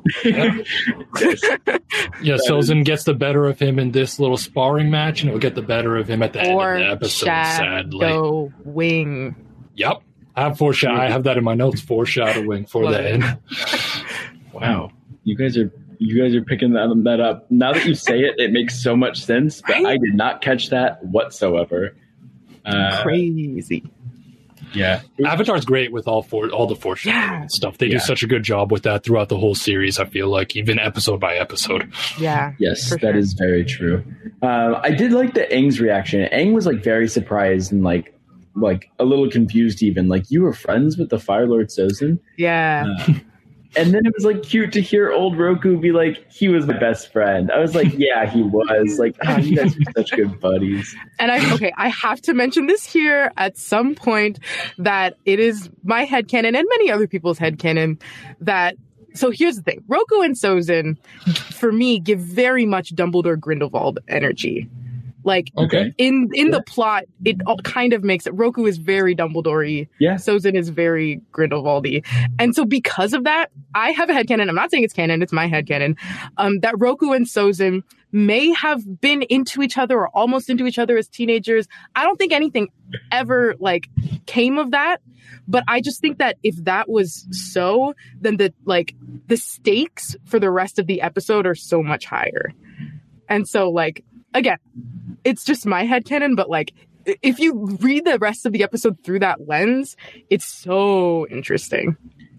Yeah, Sozin gets the better of him in this little sparring match, and he'll get the better of him at the or end of the episode, sadly. Wing. Yep. I have foreshadow. I have that in my notes, foreshadowing for Love the it. end. Wow. You guys are you guys are picking that, that up. Now that you say it, it makes so much sense, but I did not catch that whatsoever. Uh, Crazy. Yeah, Avatar's great with all four, all the foreshadowing yeah. stuff. They yeah. do such a good job with that throughout the whole series. I feel like, even episode by episode. Yeah. Yes, that sure. is very true. Um, I did like the Aang's reaction. Aang was like very surprised and like like a little confused, even like, you were friends with the Fire Lord Sozin. Yeah. Uh, and then it was like cute to hear old Roku be like, he was my best friend. I was like, yeah, he was. Like, oh, you guys are such good buddies. And I, okay, I have to mention this here at some point, that it is my headcanon and many other people's headcanon that, so here's the thing. Roku and Sozin, for me, give very much Dumbledore Grindelwald energy. Like, okay. in in yeah. the plot, it all kind of makes it. Roku is very Dumbledore-y. Yeah. Sozin is very Grindelwald-y. And so because of that, I have a headcanon. I'm not saying it's canon. It's my headcanon. Um, that Roku and Sozin may have been into each other or almost into each other as teenagers. I don't think anything ever, like, came of that. But I just think that if that was so, then the, like, the stakes for the rest of the episode are so much higher. And so, like, again, it's just my headcanon, but like, if you read the rest of the episode through that lens, it's so interesting.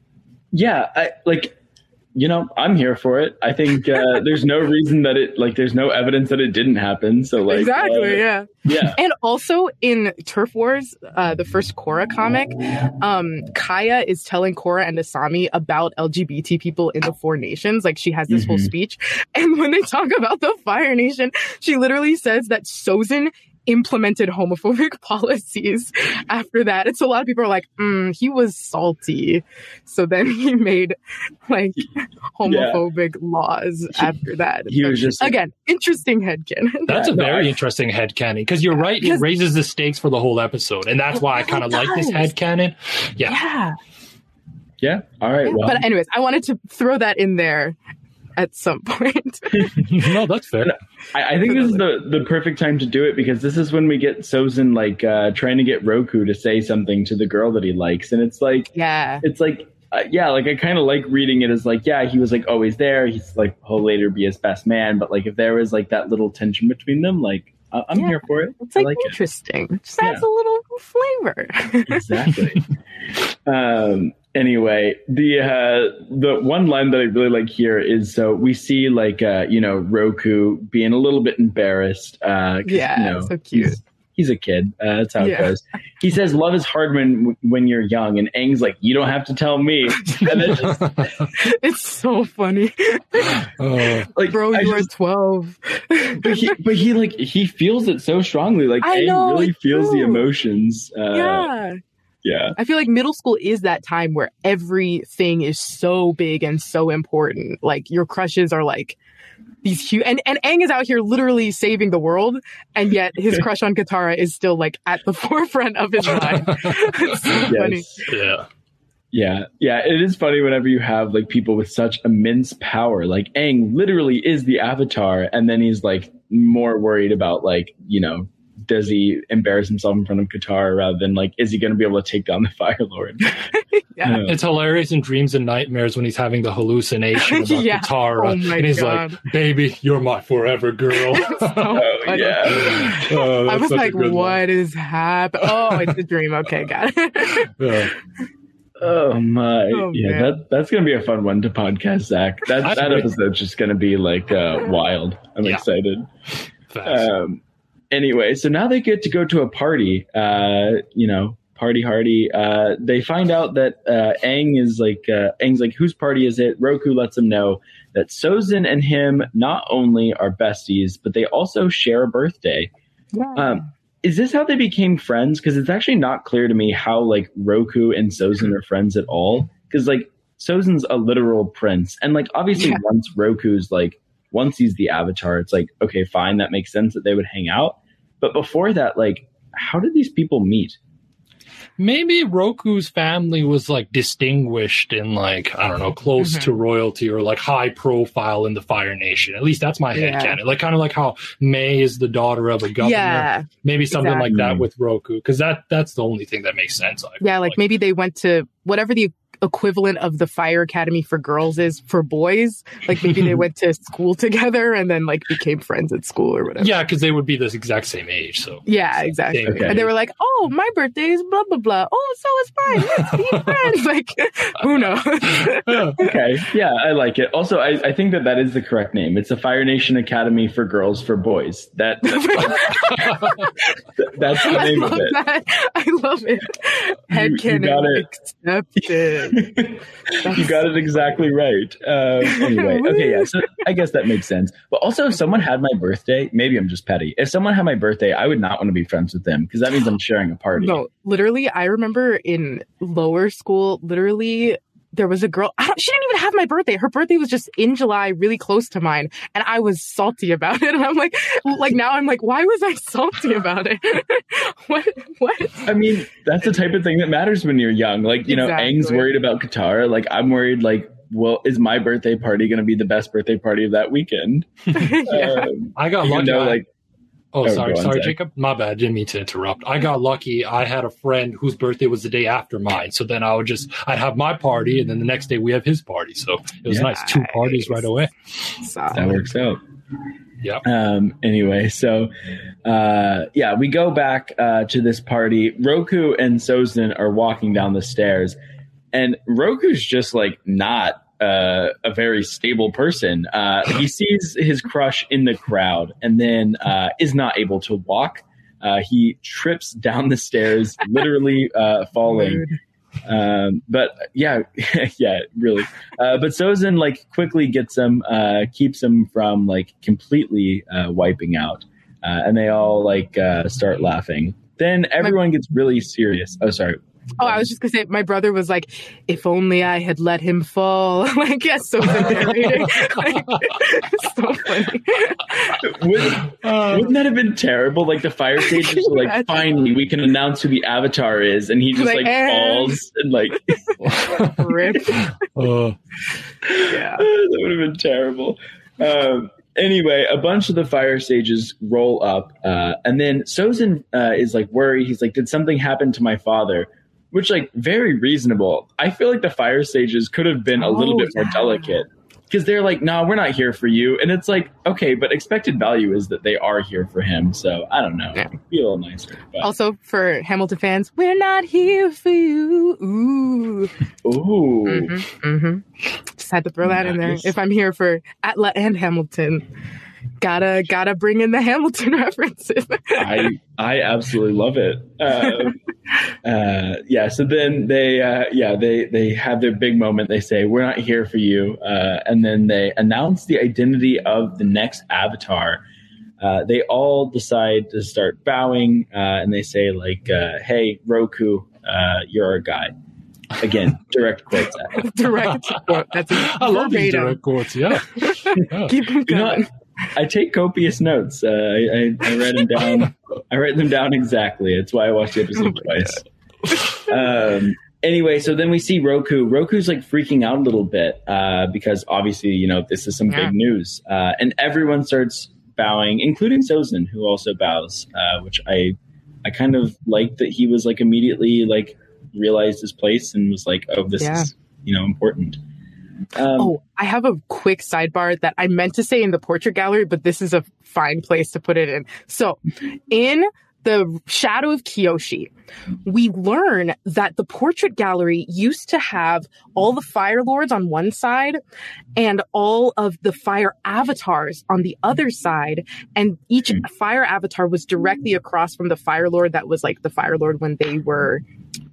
Yeah, I like, you know, I'm here for it. I think uh, there's no reason that it, like, there's no evidence that it didn't happen. So, like, exactly, uh, yeah, yeah. And also in Turf Wars, uh, the first Korra comic, um, Kaya is telling Korra and Asami about L G B T people in the Four Nations. Like, she has this mm-hmm. whole speech, and when they talk about the Fire Nation, she literally says that Sozin implemented homophobic policies after that. And so a lot of people are like, mm, he was salty. So then he made like homophobic yeah. laws he, after that. He so, was just again, like, interesting headcanon. That's yeah, a no, very I, interesting headcanon, because you're right, it raises the stakes for the whole episode. And that's why I kind of like this headcanon. Yeah. Yeah. Yeah. All right. Well. But anyways, I wanted to throw that in there at some point. No, that's fair. I, I think this is the, the perfect time to do it, because this is when we get Sozin like uh, trying to get Roku to say something to the girl that he likes, and it's like, yeah, it's like, uh, yeah, like I kind of like reading it as like, yeah, he was like always there. He's like, he'll later be his best man, but like if there was like that little tension between them, like uh, I'm yeah. here for it. It's like, like interesting. It. It just adds yeah. a little flavor. Exactly. um. Anyway, the uh, the one line that I really like here is, so we see like uh, you know, Roku being a little bit embarrassed. Uh, yeah, you know, so cute. He's, he's a kid. Uh, that's how yeah. it goes. He says, "Love is hard when when you're young," and Aang's like, "You don't have to tell me." And then just, it's so funny. uh, like, bro, you were twelve. but he, but he like he feels it so strongly. Like I Aang know, really feels true. the emotions. Uh, yeah. Yeah. I feel like middle school is that time where everything is so big and so important. Like, your crushes are like these huge, and, and Aang is out here literally saving the world, and yet his crush on Katara is still like at the forefront of his mind. It's so yes. funny. Yeah. Yeah. Yeah. It is funny whenever you have like people with such immense power. Like Aang literally is the Avatar, and then he's like more worried about like, you know, does he embarrass himself in front of Katara rather than like, is he going to be able to take down the Fire Lord? yeah. Um, it's hilarious in Dreams and Nightmares when he's having the hallucination about yeah. Katara, oh my and he's God. like, "Baby, you're my forever girl." so oh, yeah. Oh, I was like, "What one. is happening?" Oh, it's a dream. Okay, got it. yeah. Oh my! Oh, yeah, man. that that's gonna be a fun one to podcast, Zach. That I that agree. episode's just gonna be like uh, wild. I'm Yeah. excited. Facts. Um, anyway, so now they get to go to a party. Uh, you know, party hardy. Uh, they find out that uh, Aang is like, uh, Aang's like, whose party is it? Roku lets them know that Sozin and him not only are besties, but they also share a birthday. Yeah. Um, is this how they became friends? Because it's actually not clear to me how like Roku and Sozin are friends at all. Because like Sozin's a literal prince, and like obviously yeah. once Roku's like once he's the Avatar, it's like okay, fine, that makes sense that they would hang out. But before that, like, how did these people meet? Maybe Roku's family was like distinguished and like, I don't know, close mm-hmm. to royalty or like high profile in the Fire Nation. At least that's my yeah. headcanon. Like kind of like how May is the daughter of a governor. Yeah, maybe something exactly. like that with Roku. Because that, that's the only thing that makes sense. I yeah, like, like maybe they went to whatever the equivalent of the Fire Academy for girls is for boys. Like maybe they went to school together and then like became friends at school or whatever. Yeah, because they would be the exact same age. So yeah, exactly. Okay. And they were like, "Oh, my birthday is blah blah blah. Oh, so is mine. Let's be friends." Like, who knows? Okay, yeah, I like it. Also, I, I think that that is the correct name. It's the Fire Nation Academy for Girls for Boys. That that's, that's the name of it. That. I love it. Headcanon accepted. You got it exactly right. Um, anyway, okay, yeah. So I guess that makes sense. But also, if someone had my birthday, maybe I'm just petty. If someone had my birthday, I would not want to be friends with them because that means I'm sharing a party. No, literally, I remember in lower school, literally, there was a girl. I don't, she didn't even have my birthday. Her birthday was just in July, really close to mine, and I was salty about it. And I'm like, like now I'm like, why was I salty about it? what? What? I mean, that's the type of thing that matters when you're young. Like, you exactly. know, Aang's worried about Katara. Like, I'm worried. Like, well, is my birthday party going to be the best birthday party of that weekend? yeah. um, I got lucky. Know, like. Oh, oh, sorry, sorry, Jacob. My bad. Didn't mean to interrupt. I got lucky. I had a friend whose birthday was the day after mine. So then I would just, I'd have my party and then the next day we have his party. So it was yeah. nice. Two parties right away. Solid. That works out. Yeah. Um, anyway, so, uh, yeah, we go back, uh, to this party. Roku and Sozin are walking down the stairs and Roku's just like not, Uh, a very stable person. Uh, he sees his crush in the crowd and then uh, is not able to walk. Uh, he trips down the stairs, literally uh, falling. Um, but yeah, yeah, really. Uh, but Sozin like quickly gets him, uh, keeps him from like completely uh, wiping out. Uh, and they all like uh, start laughing. Then everyone gets really serious. Oh, sorry. Oh, I was just gonna say, my brother was like, "If only I had let him fall." Like, yes, so narrating. Like, so funny. Wouldn't, uh, wouldn't that have been terrible? Like the fire sages were like, "Finally, we can announce who the Avatar is," and he just like, like and... falls and like rip. Oh. Yeah, that would have been terrible. Um, Anyway, a bunch of the fire sages roll up, uh, and then Sozin uh, is like worried. He's like, "Did something happen to my father?" Which, like, very reasonable. I feel like the fire sages could have been a oh, little bit more yeah. delicate because they're like, "No, nah, we're not here for you." And it's like, okay, but expected value is that they are here for him. So I don't know. Yeah. Be a little nicer. But. Also, for Hamilton fans, we're not here for you. Ooh. Ooh. Mm-hmm, mm-hmm. Just had to throw that nice. in there. If I'm here for Atla and Hamilton, gotta gotta bring in the Hamilton references. I I absolutely love it. Uh, uh, yeah. So then they uh, yeah they they have their big moment. They say, "We're not here for you," uh, and then they announce the identity of the next Avatar. Uh, they all decide to start bowing, uh, and they say like, uh, "Hey, Roku, uh, you're our guy." Again, direct quotes. direct quote. That's I love these direct quotes. Yeah. yeah. Keep them going. You know, I take copious notes. Uh, I, I, I write them down. I write them down exactly. That's why I watched the episode oh twice. Um, anyway, so then we see Roku. Roku's like freaking out a little bit uh, because obviously, you know, this is some yeah. big news. Uh, and everyone starts bowing, including Sozin, who also bows, uh, which I I kind of liked that he was like immediately like realized his place and was like, oh, this yeah. is, you know, important. Um, oh, I have a quick sidebar that I meant to say in the portrait gallery, but this is a fine place to put it in. So in the Shadow of Kyoshi, we learn that the portrait gallery used to have all the Fire Lords on one side and all of the Fire Avatars on the other side. And each Fire Avatar was directly across from the Fire Lord that was like the Fire Lord when they were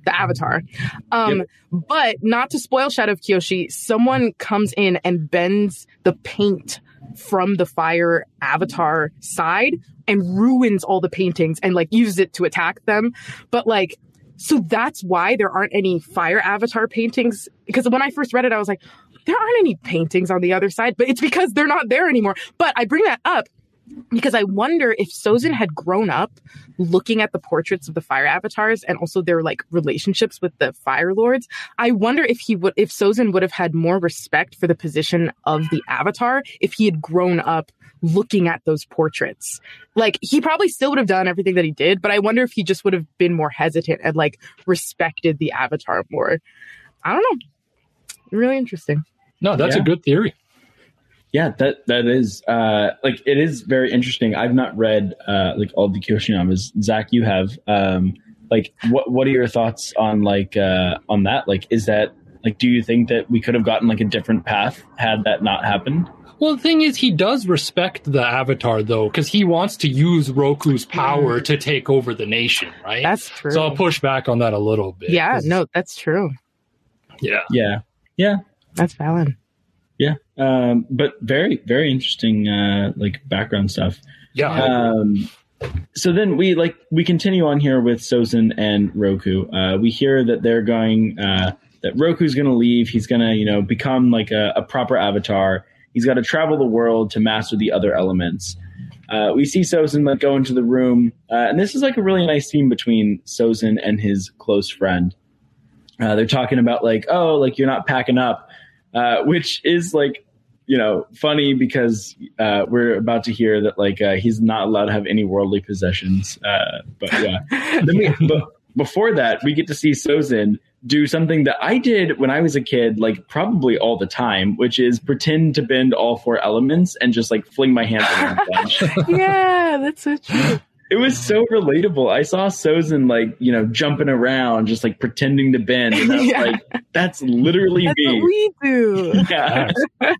the Avatar. Um, yep. But not to spoil Shadow of Kyoshi, someone comes in and bends the paint from the fire Avatar side and ruins all the paintings and like uses it to attack them. But like, so that's why there aren't any fire Avatar paintings. Because when I first read it, I was like, there aren't any paintings on the other side, but it's because they're not there anymore. But I bring that up because I wonder if Sozin had grown up looking at the portraits of the fire avatars and also their like relationships with the fire lords. I wonder if he would, if Sozin would have had more respect for the position of the avatar if he had grown up looking at those portraits. Like he probably still would have done everything that he did, but I wonder if he just would have been more hesitant and like respected the avatar more. I don't know. Really interesting. No, that's yeah. a good theory. Yeah, that that is uh, like it is very interesting. I've not read uh, like all the Kyoshi novels. Zach, you have. Um, like, what what are your thoughts on like uh, on that? Like, is that like, do you think that we could have gotten like a different path had that not happened? Well, the thing is, he does respect the Avatar, though, because he wants to use Roku's power mm. to take over the nation, right? That's true. So I'll push back on that a little bit. Yeah, no, that's true. Yeah. Yeah. Yeah. That's valid. Yeah. Um, but very, very interesting, uh, like background stuff. Yeah. Um, so then we like, we continue on here with Sozin and Roku. Uh, we hear that they're going, uh, that Roku's going to leave. He's going to, you know, become like a, a proper avatar. He's got to travel the world to master the other elements. Uh, we see Sozin like go into the room. Uh, and this is like a really nice scene between Sozin and his close friend. Uh, they're talking about like, oh, like you're not packing up. Uh, which is like, you know, funny because uh, we're about to hear that like uh, he's not allowed to have any worldly possessions. Uh, but yeah, then we, but before that, we get to see Sozin do something that I did when I was a kid, like probably all the time, which is pretend to bend all four elements and just like fling my hands around the bench. Yeah, that's so true. It was so relatable. I saw Sozin like, you know, jumping around, just like pretending to bend. And I was yeah. like, that's literally that's me. What we do. Yeah.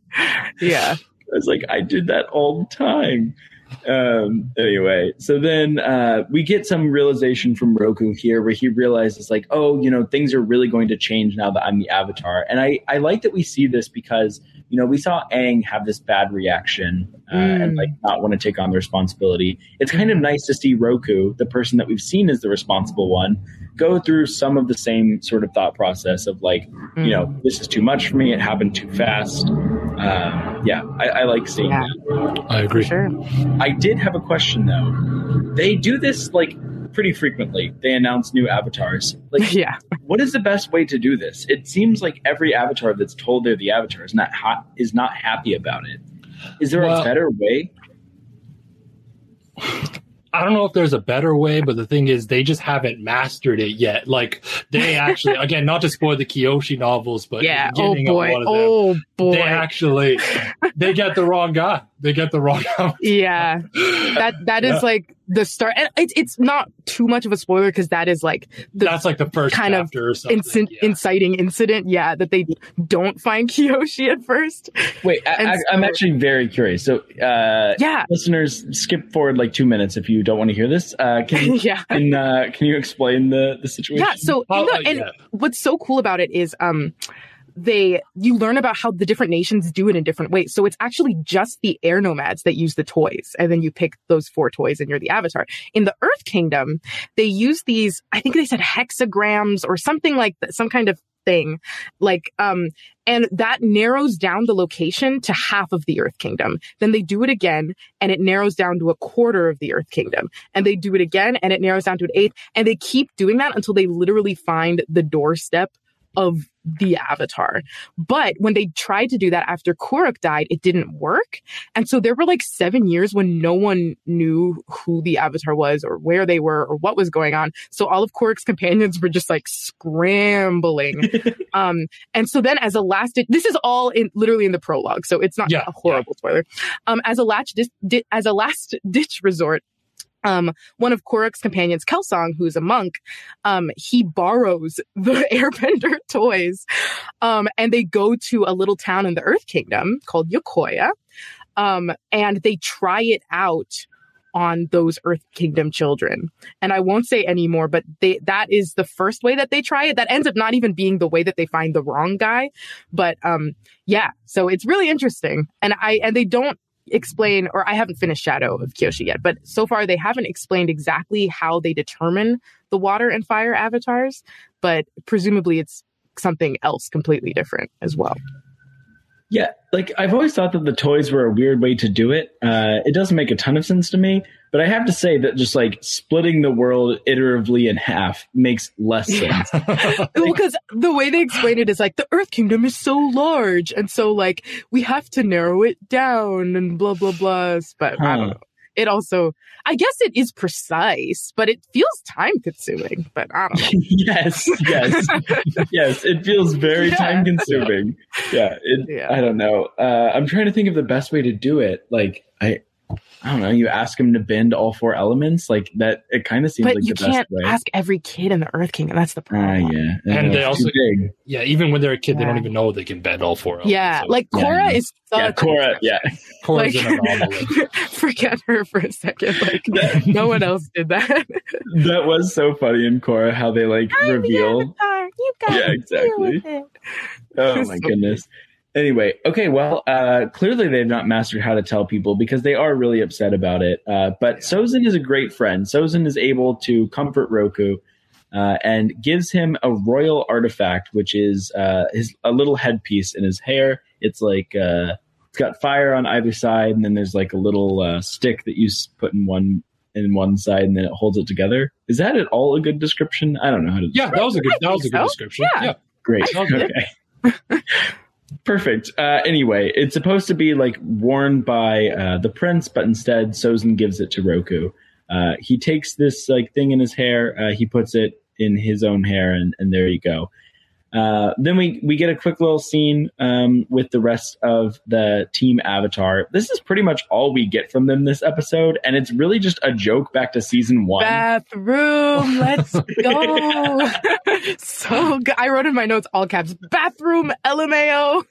Yeah. I was like, I did that all the time. Um, anyway, so then uh, we get some realization from Roku here where he realizes like, oh, you know, things are really going to change now that I'm the avatar. And I, I like that we see this because, you know, we saw Aang have this bad reaction uh, mm. and like not want to take on the responsibility. It's kind of nice to see Roku, the person that we've seen as the responsible one, go through some of the same sort of thought process of like, mm. you know, this is too much for me. It happened too fast. Um, yeah, I, I like seeing yeah. that. I agree. Sure. I did have a question though. They do this like pretty frequently. They announce new avatars. Like, yeah. What is the best way to do this? It seems like every avatar that's told they're the avatar is not ha- is not happy about it. Is there well, a better way? I don't know if there's a better way, but the thing is, they just haven't mastered it yet. Like, they actually, again, not to spoil the Kyoshi novels, but yeah, the beginning oh boy, of one of them, oh boy, they actually, they get the wrong guy. They get the wrong guy. Yeah, that that is yeah. like the start. And it's it's not too much of a spoiler because that is like the that's like the first kind of or something. Inci- yeah. inciting incident. Yeah, that they don't find Kyoshi at first. Wait, I, so, I'm actually very curious. So, uh, yeah, listeners, skip forward like two minutes if you don't want to hear this. Uh, can yeah. can, uh, can you explain the the situation? Yeah. So, you know, and yeah. what's so cool about it is, um. they you learn about how the different nations do it in different ways. So it's actually just the air nomads that use the toys. And then you pick those four toys and you're the avatar. In the Earth Kingdom, they use these, I think they said hexagrams or something like that, some kind of thing. Like, um, and that narrows down the location to half of the Earth Kingdom. Then they do it again and it narrows down to a quarter of the Earth Kingdom. And they do it again and it narrows down to an eighth. And they keep doing that until they literally find the doorstep of the avatar. But when they tried to do that after Kuruk died, it didn't work. And so there were like seven years when no one knew who the avatar was or where they were or what was going on. So all of Kuruk's companions were just like scrambling. um, and so then as a last, ditch, this is all in literally in the prologue. So it's not yeah, a horrible yeah. spoiler. Um, as a last, di- as a last ditch resort, Um, one of Kuruk's companions, Kelsang, who's a monk, um, he borrows the Airbender toys, um, and they go to a little town in the Earth Kingdom called Yokoya, um, and they try it out on those Earth Kingdom children. And I won't say any more, but they, that is the first way that they try it. That ends up not even being the way that they find the wrong guy. But um, yeah, so it's really interesting. And I and they don't explain, or I haven't finished Shadow of Kyoshi yet, but so far they haven't explained exactly how they determine the water and fire avatars, but presumably it's something else completely different as well. Yeah, like I've always thought that the toys were a weird way to do it. Uh, it doesn't make a ton of sense to me, but I have to say that just like splitting the world iteratively in half makes less sense. Yeah. Well, because the way they explain it is like the Earth Kingdom is so large, and so like we have to narrow it down and blah blah blah. But huh. I don't know. It also, I guess it is precise, but it feels time consuming. But I don't know. yes, yes, yes. It feels very yeah. time consuming. Yeah, it, yeah. I don't know. Uh, I'm trying to think of the best way to do it. Like I. I don't know, you ask him to bend all four elements, like that, it kind of seems but like the best way. But you can't ask every kid in the Earth Kingdom, that's the problem. Uh, yeah. And they also, yeah, even when they're a kid, yeah. they don't even know they can bend all four elements. Yeah, so. like Korra yeah. is such Yeah, Korra, yeah. Korra's like, an anomaly. Forget her for a second, like, no one else did that. That was so funny in Korra, how they, like, I'm reveal. The Avatar. You got yeah, exactly. Oh, my goodness. Anyway, okay, well, uh, clearly they've not mastered how to tell people because they are really upset about it. Uh, but yeah. Sozin is a great friend. Sozin is able to comfort Roku uh, and gives him a royal artifact, which is uh, his a little headpiece in his hair. It's like uh, it's got fire on either side, and then there's like a little uh, stick that you put in one in one side, and then it holds it together. Is that at all a good description? I don't know how to. Yeah, that was a good. That was a good so. description. Yeah, yeah. Great. Okay. Perfect. Uh, anyway, it's supposed to be like worn by uh, the prince, but instead Sozin gives it to Roku. Uh, he takes this like thing in his hair, uh, he puts it in his own hair, and, and there you go. Uh, then we, we get a quick little scene um, with the rest of the Team Avatar. This is pretty much all we get from them this episode, and it's really just a joke back to season one. Bathroom, let's go. So good. I wrote in my notes, all caps, bathroom, L M A O.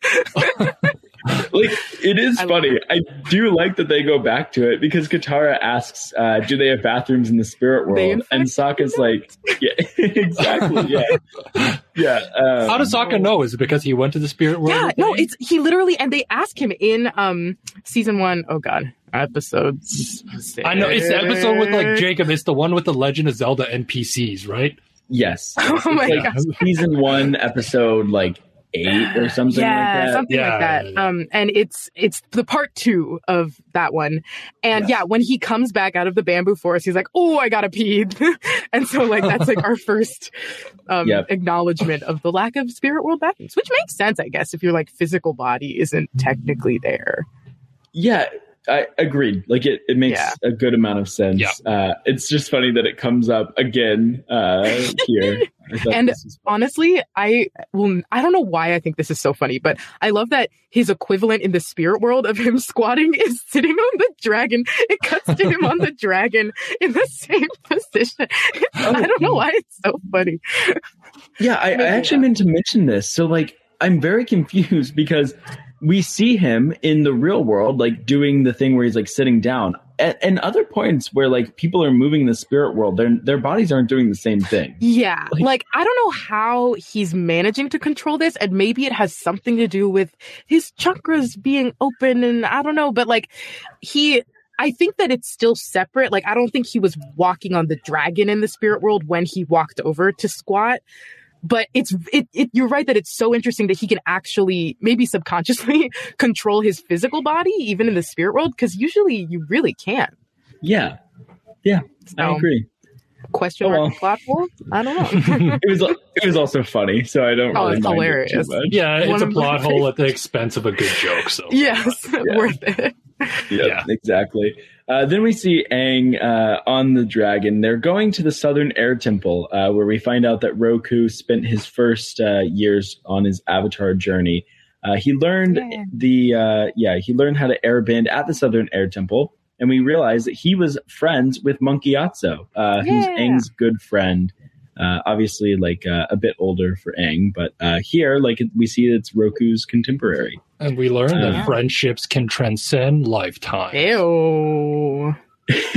Like, it is I funny. I do like that they go back to it because Katara asks, uh, do they have bathrooms in the spirit world? And Sokka's like, yeah, exactly. Yeah. Yeah. Um, How does Sokka know? Is it because he went to the spirit world? Yeah, no, it's, he literally, and they ask him in, um, season one, oh God, episode six. I know, it's the episode with like Jacob. It's the one with the Legend of Zelda N P Cs, right? Yes. Oh my like God. Season one, episode like eight or something yeah, like that. Something yeah, like that. yeah, yeah. Um, and it's it's the part two of that one. And yeah. yeah, when he comes back out of the bamboo forest, he's like, "Oh, I gotta pee," and so like that's like our first um, yep. acknowledgement of the lack of spirit world bathrooms, which makes sense, I guess, if your like physical body isn't technically there. Yeah. I agreed. Like it, it makes yeah. a good amount of sense. Yeah. Uh, it's just funny that it comes up again uh, here. And honestly, I well, I don't know why I think this is so funny, but I love that his equivalent in the spirit world of him squatting is sitting on the dragon. It cuts to him on the dragon in the same position. Oh, I don't know why it's so funny. Yeah, I, I actually meant to mention this. So, like, I'm very confused because we see him in the real world, like doing the thing where he's like sitting down. At, and other points where like people are moving in the spirit world, their their bodies aren't doing the same thing. Yeah, like, like I don't know how he's managing to control this, and maybe it has something to do with his chakras being open, and I don't know, but like he. I think that it's still separate. Like I don't think he was walking on the dragon in the spirit world when he walked over to squat. But it's it, it you're right that it's so interesting that he can actually maybe subconsciously control his physical body even in the spirit world, because usually you really can't. Yeah, yeah, so, I agree. Question oh, mark well. Plot hole? I don't know. it was it was also funny, so I don't. Oh, really it's mind hilarious. It too much. Yeah, it's One a plot hole at the expense of a good joke. So yes, yeah. worth it. Yep, yeah, exactly. Uh, then we see Aang uh, on the dragon. They're going to the Southern Air Temple, uh, where we find out that Roku spent his first uh, years on his Avatar journey. Uh, he learned yeah. the uh, yeah he learned how to airbend at the Southern Air Temple, and we realize that he was friends with Monkey Atso, uh, yeah. who's Aang's good friend. Uh, obviously, like uh, a bit older for Aang, but uh, here, like we see, it's Roku's contemporary. And we learn uh, that friendships can transcend lifetime. Ew.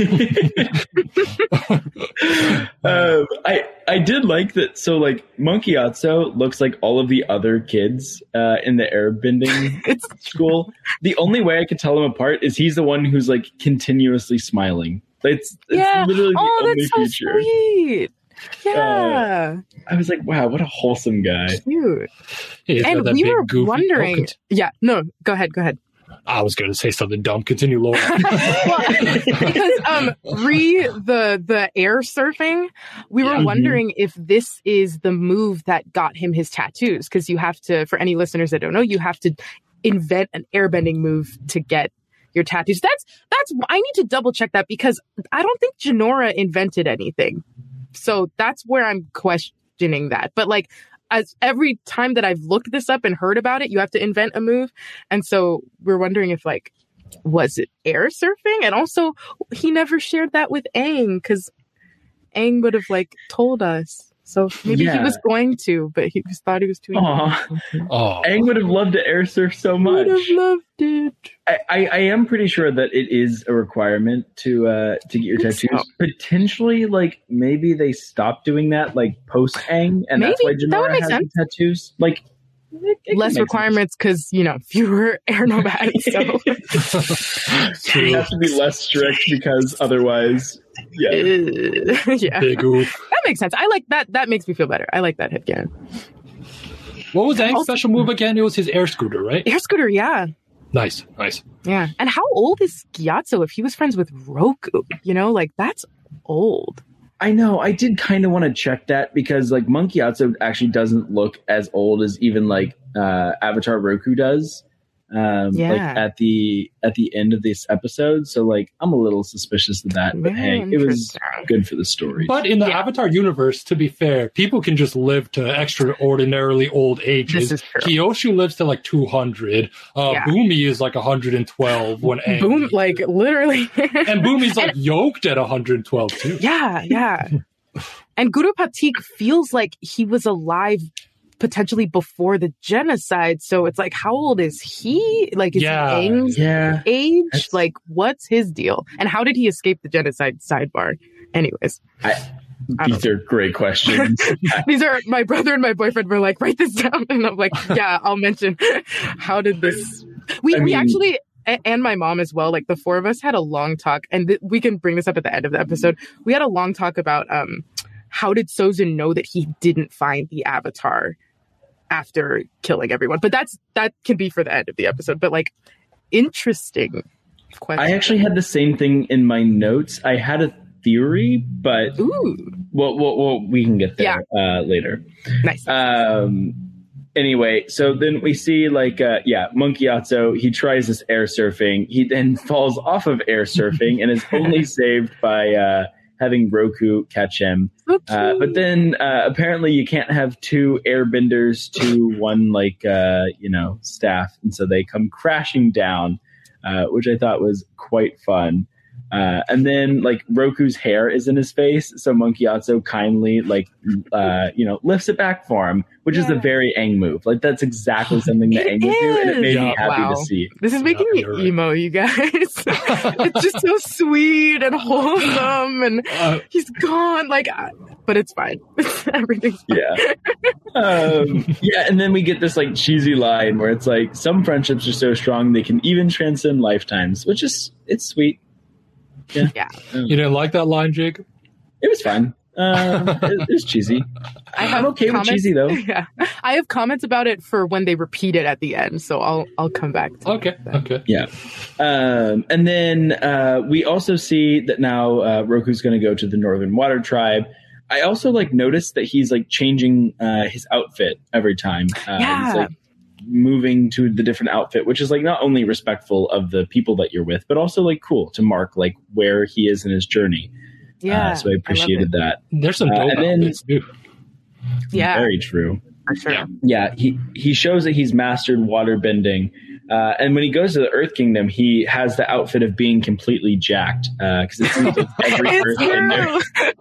um, I I did like that. So like Monkey Otso looks like all of the other kids uh, in the airbending school. The only way I could tell them apart is he's the one who's like continuously smiling. It's, it's yeah. literally the oh, only that's so feature. Sweet. Yeah. Uh, I was like, wow, what a wholesome guy. Cute. Hey, and we were goofy... wondering. Oh, cont- yeah, no, go ahead, go ahead. I was going to say something dumb. Continue, Laura. well, because um, re the the air surfing, we were yeah. wondering if this is the move that got him his tattoos. Because you have to, for any listeners that don't know, you have to invent an airbending move to get your tattoos. That's that's. I need to double check that because I don't think Jinora invented anything. So that's where I'm questioning that. But like, as every time that I've looked this up and heard about it, you have to invent a move. And so we're wondering if like, was it air surfing? And also he never shared that with Aang because Aang would have like told us. So maybe yeah. he was going to, but he just thought he was too young. Oh, Aang would have loved to air surf so much. Would have loved it. I, I, I am pretty sure that it is a requirement to uh to get your tattoos. So. Potentially, like maybe they stopped doing that like post Aang, and maybe. that's why Jinora that has sense. the tattoos. Like it, it less requirements because you know fewer air nomads. So you have to be less strict because otherwise. Yeah. yeah. Big oof. That makes sense. I like that. That makes me feel better. I like that headcanon. What was Aang's special move again? It was his air scooter, right? Air scooter, yeah. Nice, nice. Yeah. And how old is Gyatso if he was friends with Roku? You know, like that's old. I know. I did kind of want to check that because like Monkey Gyatso actually doesn't look as old as even like uh, Avatar Roku does. Um, yeah. like at the at the end of this episode, so like I'm a little suspicious of that, but yeah, hey, it was good for the story. But in the yeah. Avatar universe, to be fair, people can just live to extraordinarily old ages. This is true. Kyoshu lives to like two hundred. Uh, yeah. Boomy is like one hundred twelve when Aang. Boom, like literally. And Boomy's like and, yoked at one hundred twelve too. Yeah, yeah. And Guru Patik feels like he was alive potentially before the genocide. So it's like, how old is he? Like, is yeah. he Aang's yeah. age? That's... Like, what's his deal? And how did he escape the genocide sidebar? Anyways. I, I these are great questions. These are, my brother and my boyfriend were like, write this down. And I'm like, yeah, I'll mention. How did this... We, I mean, we actually... And my mom as well, like the four of us had a long talk, and th- we can bring this up at the end of the episode. We had a long talk about um, how did Sozin know that he didn't find the Avatar after killing everyone? But that's that can be for the end of the episode. But like, interesting question. I actually had the same thing in my notes. I had a theory, but Ooh. Well, well, well we can get there yeah. uh, later. Nice. Um. Anyway, so then we see like, uh, yeah, Monkey Gyatso, he tries this air surfing. He then falls off of air surfing and is only saved by uh, having Roku catch him. Okay. Uh, but then uh, apparently you can't have two airbenders to one like, uh, you know, staff. And so they come crashing down, uh, which I thought was quite fun. Uh, and then, like, Roku's hair is in his face, so Monkey Gyatso kindly, like, uh, you know, lifts it back for him, which yeah. is a very Aang move. Like, that's exactly something that Aang would do, and it made yeah, me happy wow. to see. This is making yeah, me emo, right. you guys. It's just so sweet and wholesome, and uh, he's gone. Like, uh, but it's fine. Everything's fine. Yeah. um, yeah, and then we get this, like, cheesy line where it's like, some friendships are so strong they can even transcend lifetimes, which is, it's sweet. Yeah. yeah. You didn't like that line, Jacob? It was fun. Uh, it, it was cheesy. I have I'm okay comments, with cheesy though. Yeah, I have comments about it for when they repeat it at the end, so I'll I'll come back to okay. that. Okay. Yeah. Um, and then uh, we also see that now uh, Roku's going to go to the Northern Water Tribe. I also like noticed that he's like changing uh, his outfit every time. Uh, yeah. He's, like, moving to the different outfit, which is like not only respectful of the people that you're with, but also like cool to mark like where he is in his journey. Yeah, uh, so I appreciated I that. There's some dope uh, outfits too. Yeah, very true. For sure. Yeah. yeah, he he shows that he's mastered water bending, uh, and when he goes to the Earth Kingdom, he has the outfit of being completely jacked because uh, it seems like every Earthbender,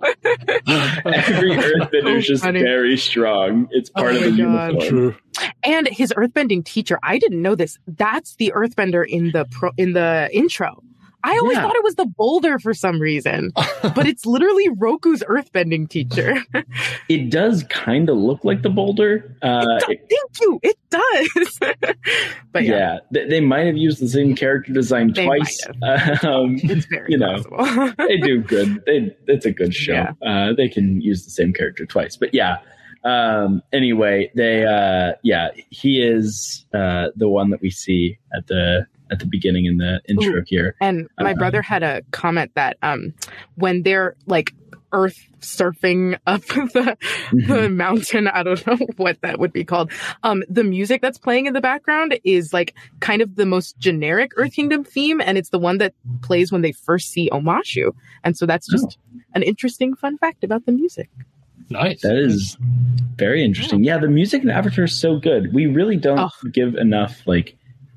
every Earthbender is just funny. Very strong. It's part oh of the God. uniform. True. And his earthbending teacher, I didn't know this. That's the earthbender in the pro, in the intro. I always Yeah. thought it was the boulder for some reason, but it's literally Roku's earthbending teacher. It does kind of look like the boulder. Uh, it does, thank you. It does. But yeah, yeah, they, they might have used the same character design They twice. might Um, it's very you know, possible. they do good. They, it's a good show. Yeah. Uh, they can use the same character twice. But yeah. Um, anyway, they uh, yeah, he is uh, the one that we see at the at the beginning in the intro Ooh. here. And my Uh, brother had a comment that um, when they're like earth surfing up the, the mountain, I don't know what that would be called. Um, the music that's playing in the background is like kind of the most generic Earth Kingdom theme, and it's the one that plays when they first see Omashu. And so that's just Oh. an interesting fun fact about the music. Nice. That is very interesting. Yeah, the music in Avatar is so good. We really don't Oh. give enough like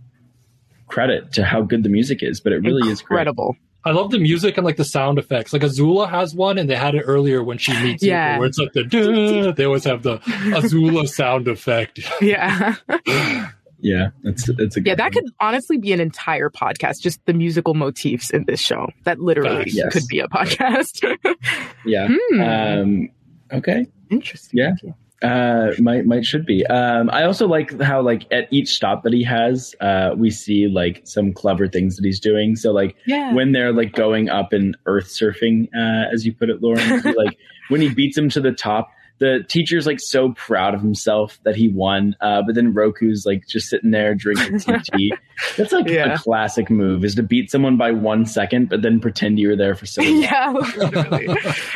credit to how good the music is, but it really is great. Incredible. I love the music and like the sound effects. Like Azula has one, and they had it earlier when she meets Yeah. people, where it's like the duh, they always have the Azula sound effect. Yeah. Yeah, that's that's a good Yeah, that one. could honestly be an entire podcast, just the musical motifs in this show. That literally Facts. Yes. could be a podcast. Yeah. Hmm. Um, okay. Interesting. Yeah. Uh, might might should be. Um, I also like how like at each stop that he has, uh, we see like some clever things that he's doing. So like Yeah. when they're like going up and earth surfing, uh, as you put it, Lauren, he, like when he beats him to the top, the teacher's like so proud of himself that he won. Uh, but then Roku's like just sitting there drinking some tea. That's like Yeah. a classic move, is to beat someone by one second, but then pretend you were there for so long. Yeah, literally.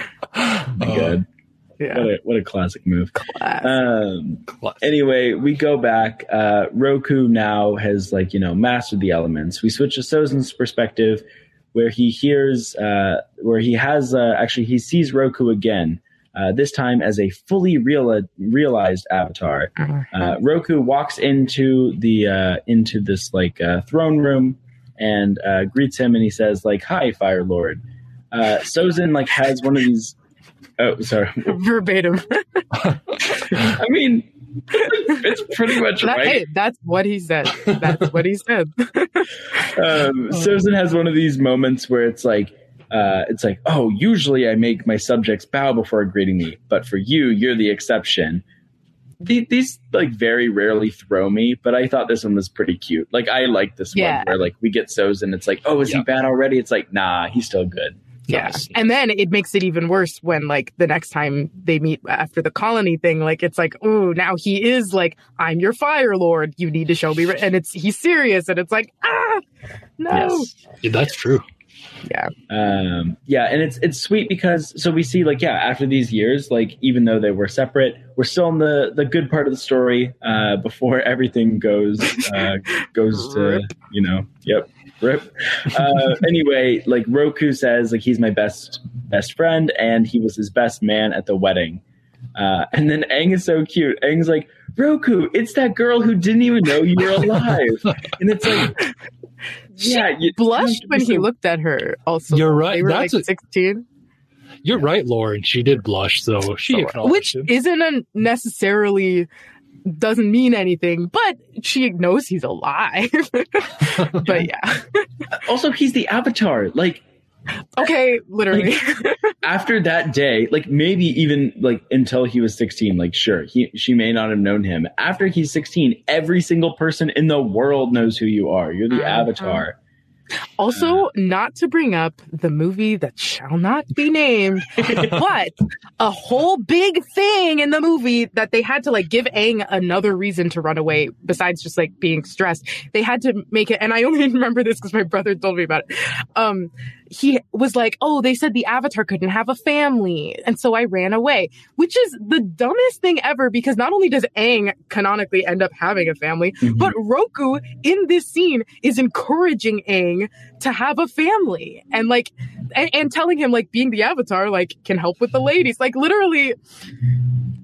Good. Yeah. What a what a classic move. Class. Um, Class. anyway, we go back. Uh, Roku now has like, you know, mastered the elements. We switch to Sozin's perspective, where he hears, uh, where he has, uh, actually, he sees Roku again, uh, this time as a fully real, realized avatar. Uh, Roku walks into the, uh, into this like, uh, throne room and, uh, greets him, and he says like, "Hi, Fire Lord." Uh, Sozin like has one of these, oh, sorry. Verbatim. I mean, it's pretty much That- right. Hey, that's what he said. That's what he said. Um, Sozin has one of these moments where it's like, uh, it's like, "Oh, usually I make my subjects bow before greeting me, but for you, you're the exception." The- These like very rarely throw me, but I thought this one was pretty cute. Like I like this Yeah. one where like we get Sozin, it's like, "Oh, is Yeah. he bad already?" It's like, nah, he's still good. Yeah. Nice. And then it makes it even worse when like the next time they meet after the colony thing, like it's like, oh, now he is like, "I'm your Fire Lord. You need to show me." Re-. And it's, he's serious. And it's like, ah, no. Yes. Yeah, that's true. Yeah. Um, yeah, and it's it's sweet because so we see like yeah after these years, like even though they were separate, we're still in the the good part of the story uh, before everything goes uh, goes to Rip. you know yep rip. Uh, anyway, like Roku says like he's my best best friend and he was his best man at the wedding. Uh, and then Aang is so cute. Aang's like, "Roku, it's that girl who didn't even know you were alive," and it's like. She Yeah, you- blushed when he so- looked at her. Also, You're right. They were That's like a- sixteen, You're right, Lauren. She did blush, so she acknowledged which him. isn't a necessarily doesn't mean anything, but she knows he's alive. But yeah, Also, he's the Avatar. Like. okay, literally. After that day, like maybe even like until he was sixteen, like sure, he she may not have known him. After he's sixteen, every single person in the world knows who you are. You're the Uh-huh. Avatar. Also, not to bring up the movie that shall not be named, but a whole big thing in the movie that they had to like give Aang another reason to run away besides just like being stressed. They had to make it, and I only remember this because my brother told me about it. Um, he was like, "Oh, they said the Avatar couldn't have a family, and so I ran away," which is the dumbest thing ever because not only does Aang canonically end up having a family, Mhm. but Roku in this scene is encouraging Aang to have a family and like and, and telling him like being the Avatar like can help with the ladies, like literally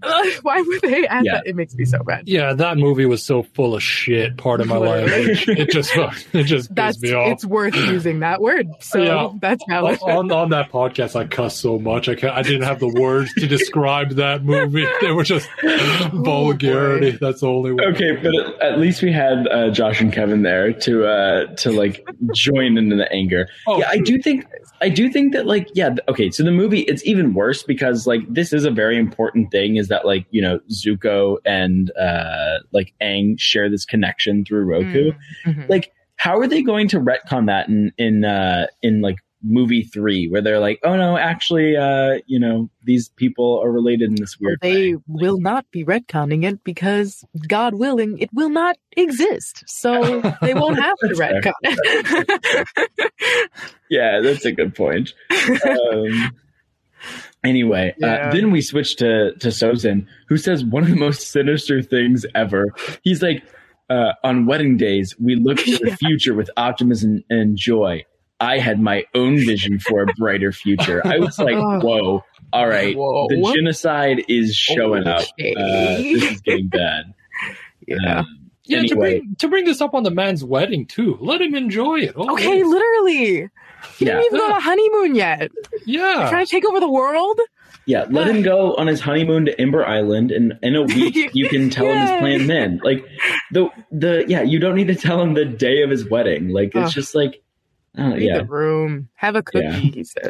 Why would they add Yeah. that? It makes me so bad. Yeah, that movie was so full of shit. Part of my language. It just it just That's pissed me off. it's worth using that word. So Yeah. that's valid. on on that podcast, I cussed so much. I can't, I didn't have the words to describe that movie. They were just vulgarity. boy. That's the only way. Okay, but at, at least we had uh, Josh and Kevin there to uh, to like join into the anger. Oh, yeah, I do think I do think that like yeah. th- Okay, so the movie it's even worse because like this is a very important thing. Is that like you know Zuko and uh, like Aang share this connection through Roku? Mhm. Like, how are they going to retcon that in in uh, in like movie three, where they're like, oh no, actually, uh, you know, these people are related in this weird They way. will not be retconning it because, God willing, it will not exist. So they won't have to That's fair. retcon it. Yeah, that's a good point. Um, anyway, Yeah. uh, then we switch to to Sozin, who says one of the most sinister things ever. He's like, uh, on wedding days, we look to the future with optimism and joy. I had my own vision for a brighter future. I was like, whoa, all right, Whoa. the genocide is showing up. Okay. Uh, this is getting bad. Yeah. Um, Yeah, to anyway, bring to bring this up on the man's wedding too. Let him enjoy it. Oh, Okay, literally. He Yeah. didn't even go on a honeymoon yet. yeah. Trying to take over the world? yeah, let him go on his honeymoon to Ember Island, and in a week you can tell him his Yay. plan then. Like the the yeah, you don't need to tell him the day of his wedding. Like it's Ugh. just like, oh, Read yeah. the room. Have a cookie, Yeah. he says.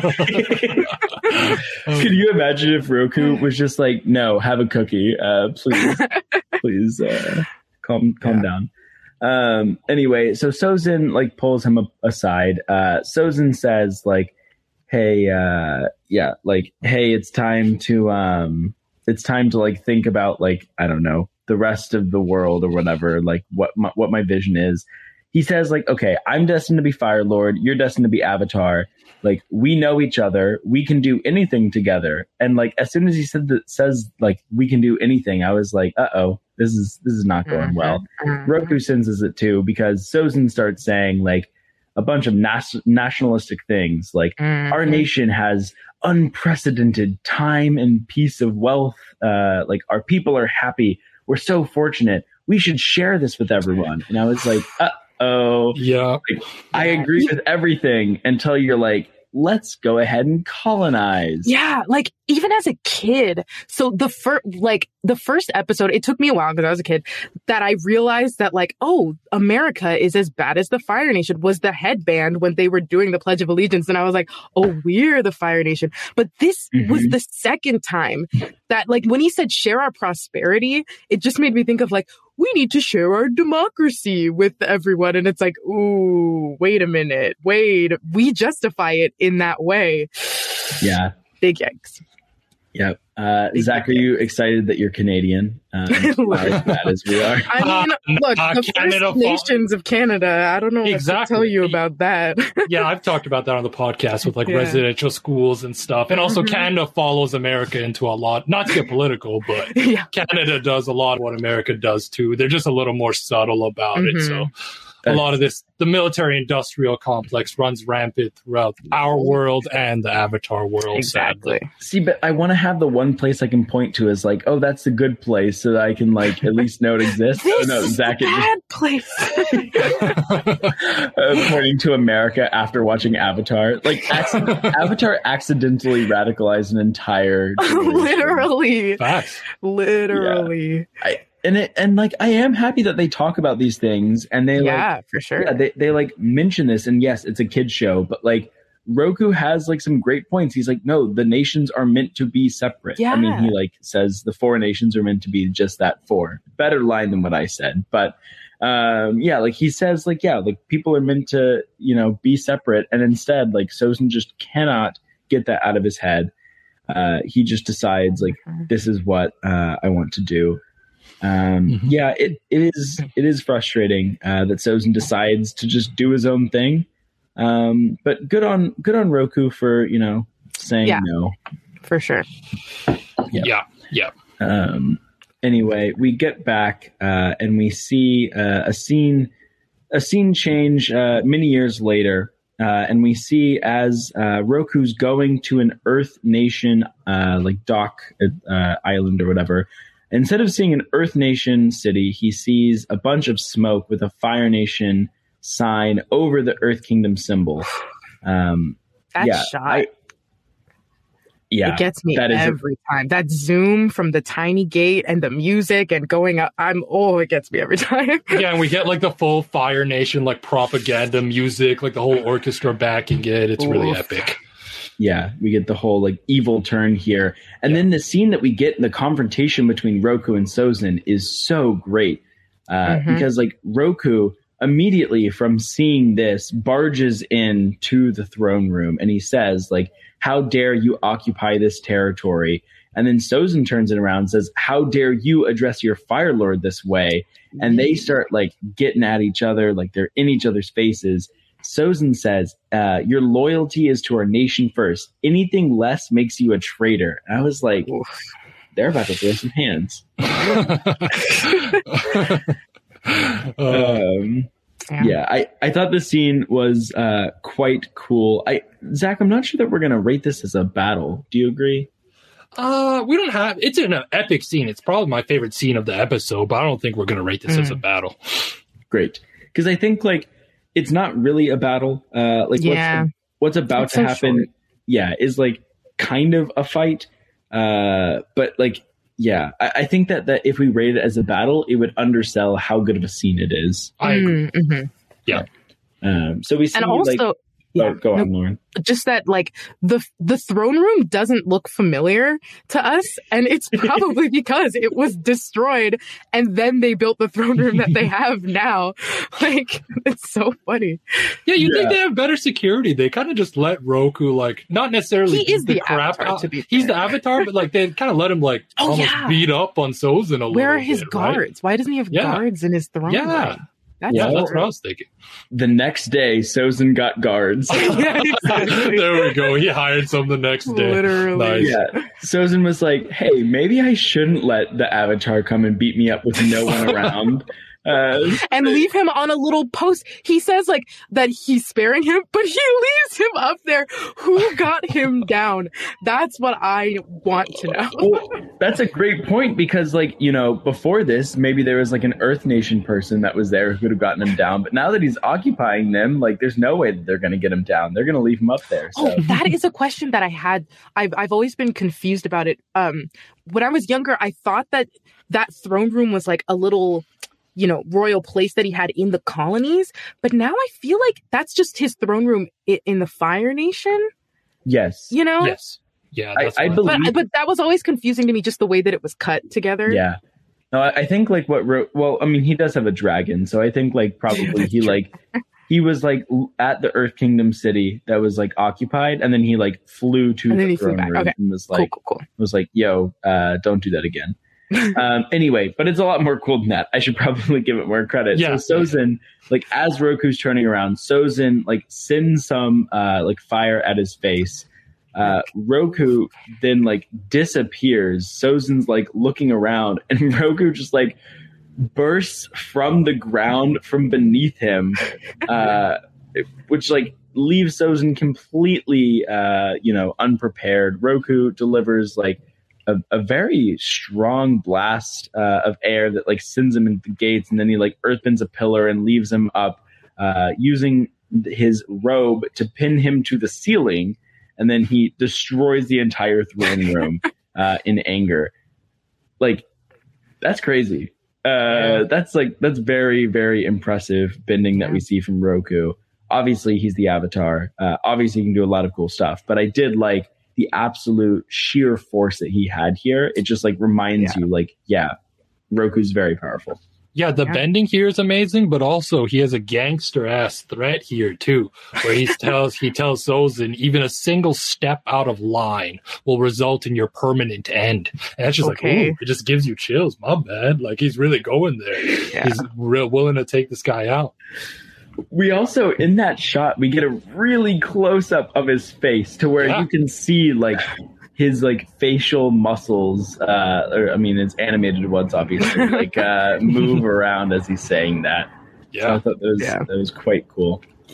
Could you imagine if Roku was just like, no, have a cookie, uh, please, please, uh, calm, calm Yeah. down. Um, anyway, so Sozin like pulls him a- aside. Uh, Sozin says like, hey, uh, yeah, like, hey, it's time to, um, it's time to like think about like, I don't know, the rest of the world or whatever, like what my, what my vision is. He says like, okay, I'm destined to be Fire Lord. You're destined to be Avatar. Like we know each other. We can do anything together. And like, as soon as he said that, says like, we can do anything, I was like, uh oh, this is, this is not going well. Mhm. Roku senses it too, because Sozin starts saying like a bunch of nas- nationalistic things. Like Mhm. our nation has unprecedented time and peace of wealth. Uh, like our people are happy. We're so fortunate. We should share this with everyone. And I was like, uh oh. Yeah. I agree with everything until you're like, let's go ahead and colonize. Yeah, like even as a kid. So the first, like the first episode, it took me a while because I was a kid that I realized that like, oh, America is as bad as the Fire Nation was the headband when they were doing the Pledge of Allegiance. And I was like, oh, we're the Fire Nation. But this Mm-hmm. was the second time that like when he said share our prosperity, it just made me think of like, we need to share our democracy with everyone. And it's like, ooh, wait a minute. Wait, we justify it in that way. Yeah. Big yikes. Yep. Uh, Zach, are you excited that you're Canadian? Um, not as bad as we are. I mean, look, Uh, the Canada First Nations of Canada, I don't know what Exactly. to tell you about that. Yeah, I've talked about that on the podcast with like Yeah. residential schools and stuff. And also Mhm. Canada follows America into a lot, not to get political, but Yeah. Canada does a lot of what America does too. They're just a little more subtle about it. Mhm. So a lot of this, the military industrial complex runs rampant throughout our world and the Avatar world, sadly. Exactly. See, but I want to have the one place I can point to as like, oh, that's a good place, so that I can like at least know it exists. This oh no, is Zach a is bad place. uh, pointing to America after watching Avatar. Like acc- Avatar accidentally radicalized an entire generation. Literally. Facts. Literally. I, and it and like I am happy that they talk about these things and they like Yeah, for sure. yeah, they, they like mention this, and yes, it's a kid's show, but like Roku has like some great points. He's like, no, the nations are meant to be separate. I mean, Yeah. he like says the four nations are meant to be just that four. Better line than what I said. But um yeah, like he says like, yeah, like people are meant to, you know, be separate, and instead like Sozin just cannot get that out of his head. Uh he just decides like this is what uh I want to do. Um, Mhm. Yeah, it, it is it is frustrating uh, that Sozin decides to just do his own thing. Um, but good on good on Roku for you know saying Yeah. no. For sure. Yeah. Yeah. Yeah. Um, anyway, we get back uh, and we see uh, a scene a scene change uh, many years later. Uh, and we see as uh, Roku's going to an Earth Nation, uh, like dock uh, island or whatever. Instead of seeing an Earth Nation city, he sees a bunch of smoke with a Fire Nation sign over the Earth Kingdom symbol. Um, that yeah, shot. I, yeah, it gets me that every a- time. That zoom from the tiny gate and the music and going up. I'm oh, it gets me every time. Yeah, and we get like the full Fire Nation like propaganda music, like the whole orchestra backing it. It's Oof. really epic. Yeah, we get the whole like evil turn here, and yeah. then the scene that we get in the confrontation between Roku and Sozin is so great uh, mm-hmm. because like Roku immediately from seeing this barges in to the throne room and he says like, how dare you occupy this territory? And then Sozin turns it around and says, how dare you address your Fire Lord this way? And they start like getting at each other, like they're in each other's faces. Sozin says, uh, your loyalty is to our nation first. Anything less makes you a traitor. And I was like, oof, they're about to throw some hands. um, Yeah, yeah I, I thought the scene was uh, quite cool. I Zach, I'm not sure that we're going to rate this as a battle. Do you agree? Uh, we don't have... It's an epic scene. It's probably my favorite scene of the episode, but I don't think we're going to rate this mm. as a battle. Great. Because I think, like, it's not really a battle. Uh, like, yeah. what's, what's about it's to so happen, short. yeah, is, like, kind of a fight. Uh, but, like... Yeah, I, I think that, that if we rate it as a battle, it would undersell how good of a scene it is. I agree. Mm-hmm. Yeah. Um, so we see, and also, like, yeah, oh, go no, on, Lauren. Just that, like, the the throne room doesn't look familiar to us, and it's probably because it was destroyed, and then they built the throne room that they have now. Like, it's so funny. Yeah, you yeah. think they have better security? They kind of just let Roku, like, not necessarily he is the, the crap avatar, out. To be He's fair. the Avatar, but like they kind of let him like oh, almost yeah. beat up on Sozin a little bit. Where are his bit, guards? Right? Why doesn't he have yeah. guards in his throne yeah. room? That's yeah, well, that's what I was thinking. The next day, Sozin got guards. yeah, exactly. There we go. He hired some the next day. Literally. Nice. Yeah. Sozin was like, hey, maybe I shouldn't let the Avatar come and beat me up with no one around. Uh, and leave him on a little post. He says like that he's sparing him, but he leaves him up there. Who got him down? That's what I want to know. Well, that's a great point because, like, you know, before this, maybe there was like an Earth Nation person that was there who could have gotten him down. But now that he's occupying them, like, there's no way that they're going to get him down. They're going to leave him up there. So. Oh, that is a question that I had. I've I've always been confused about it. Um, when I was younger, I thought that that throne room was like a little, you know, royal place that he had in the colonies. But now I feel like that's just his throne room in the Fire Nation. Yes. You know? Yes. Yeah. I, That's I believe. But, but that was always confusing to me, just the way that it was cut together. Yeah. No, I, I think like what, Ro- well, I mean, he does have a dragon. So I think like probably he like, he was like at the Earth Kingdom city that was like occupied. And then he like flew to and then the he flew throne back. room Okay. and was like, cool, cool, cool. was like, yo, uh, don't do that again. um, anyway, but it's a lot more cool than that. I should probably give it more credit. Yeah. So Sozin, like as Roku's turning around, Sozin like sends some uh, like fire at his face. Uh, Roku then like disappears. Sozin's like looking around, and Roku just like bursts from the ground from beneath him, uh, which like leaves Sozin completely, uh, you know, unprepared. Roku delivers like A, a very strong blast uh, of air that like sends him into the gates, and then he like earthbends a pillar and leaves him up, uh, using his robe to pin him to the ceiling, and then he destroys the entire throne room uh, in anger. Like, that's crazy. Uh, that's like that's very very impressive bending that we see from Roku. Obviously, he's the Avatar. Uh, obviously, he can do a lot of cool stuff. But I did like the absolute sheer force that he had here. It just like reminds yeah. you, like, yeah, Roku's very powerful. Yeah, the yeah. bending here is amazing, but also he has a gangster ass threat here too, where he tells he tells Sozin even a single step out of line will result in your permanent end. And that's just okay. like, ooh, it just gives you chills. My bad. Like, he's really going there. Yeah. He's real willing to take this guy out. We also, in that shot, we get a really close up of his face to where yeah. you can see like his like facial muscles, uh, or I mean, his animated ones, obviously, like uh, move around as he's saying that. Yeah, so I thought that was, yeah. that was quite cool.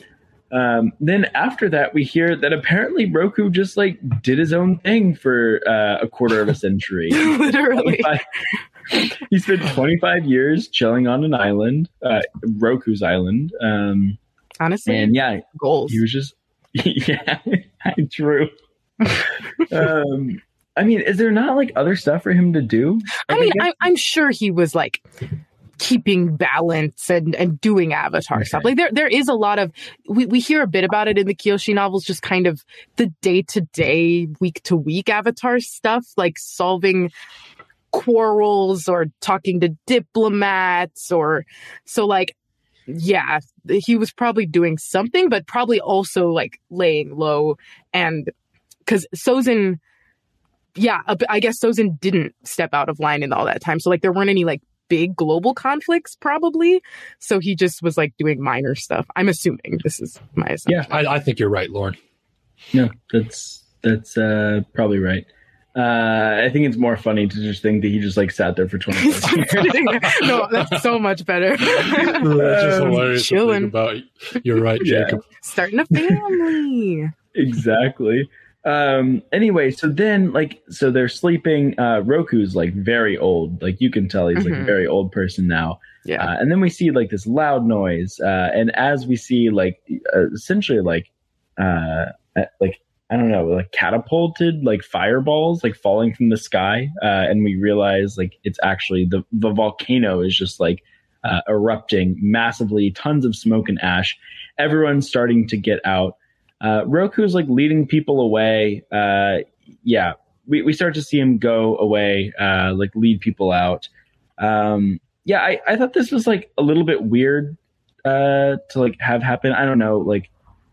Um, then after that, we hear that apparently Roku just like did his own thing for uh, a quarter of a century. Literally. He spent twenty-five years chilling on an island, uh, Roku's island. Um, Honestly, and yeah, goals. He was just, yeah, true. um, I mean, is there not like other stuff for him to do? Like, I mean, I guess- I, I'm sure he was like keeping balance and, and doing Avatar okay. stuff. Like there, there is a lot of, we, we hear a bit about it in the Kyoshi novels, just kind of the day to day, week to week Avatar stuff, like solving quarrels or talking to diplomats or so like, yeah, he was probably doing something, but probably also like laying low. And because Sozin, yeah, I guess Sozin didn't step out of line in all that time. So like there weren't any like big global conflicts probably. So he just was like doing minor stuff. I'm assuming this is my assumption. Yeah, I, I think you're right, Lauren. No, that's that's uh, probably right. Uh, I think it's more funny to just think that he just like sat there for twenty-five years. No, that's so much better. That's just hilarious to think about. You're right, Jacob. Yeah. Starting a family. Exactly. Um, anyway, so then like, so they're sleeping, uh, Roku's like very old. Like you can tell he's mm-hmm. like a very old person now. Yeah. Uh, and then we see like this loud noise. Uh, and as we see like, uh, essentially like, uh, like, I don't know, like catapulted like fireballs, like falling from the sky. Uh, and we realize like, it's actually the, the volcano is just like, uh, erupting massively, tons of smoke and ash. Everyone's starting to get out. Uh, Roku's like leading people away. Uh, yeah, we, we start to see him go away, uh, like lead people out. Um, yeah, I, I thought this was like a little bit weird, uh, to like have happen. I don't know. Like,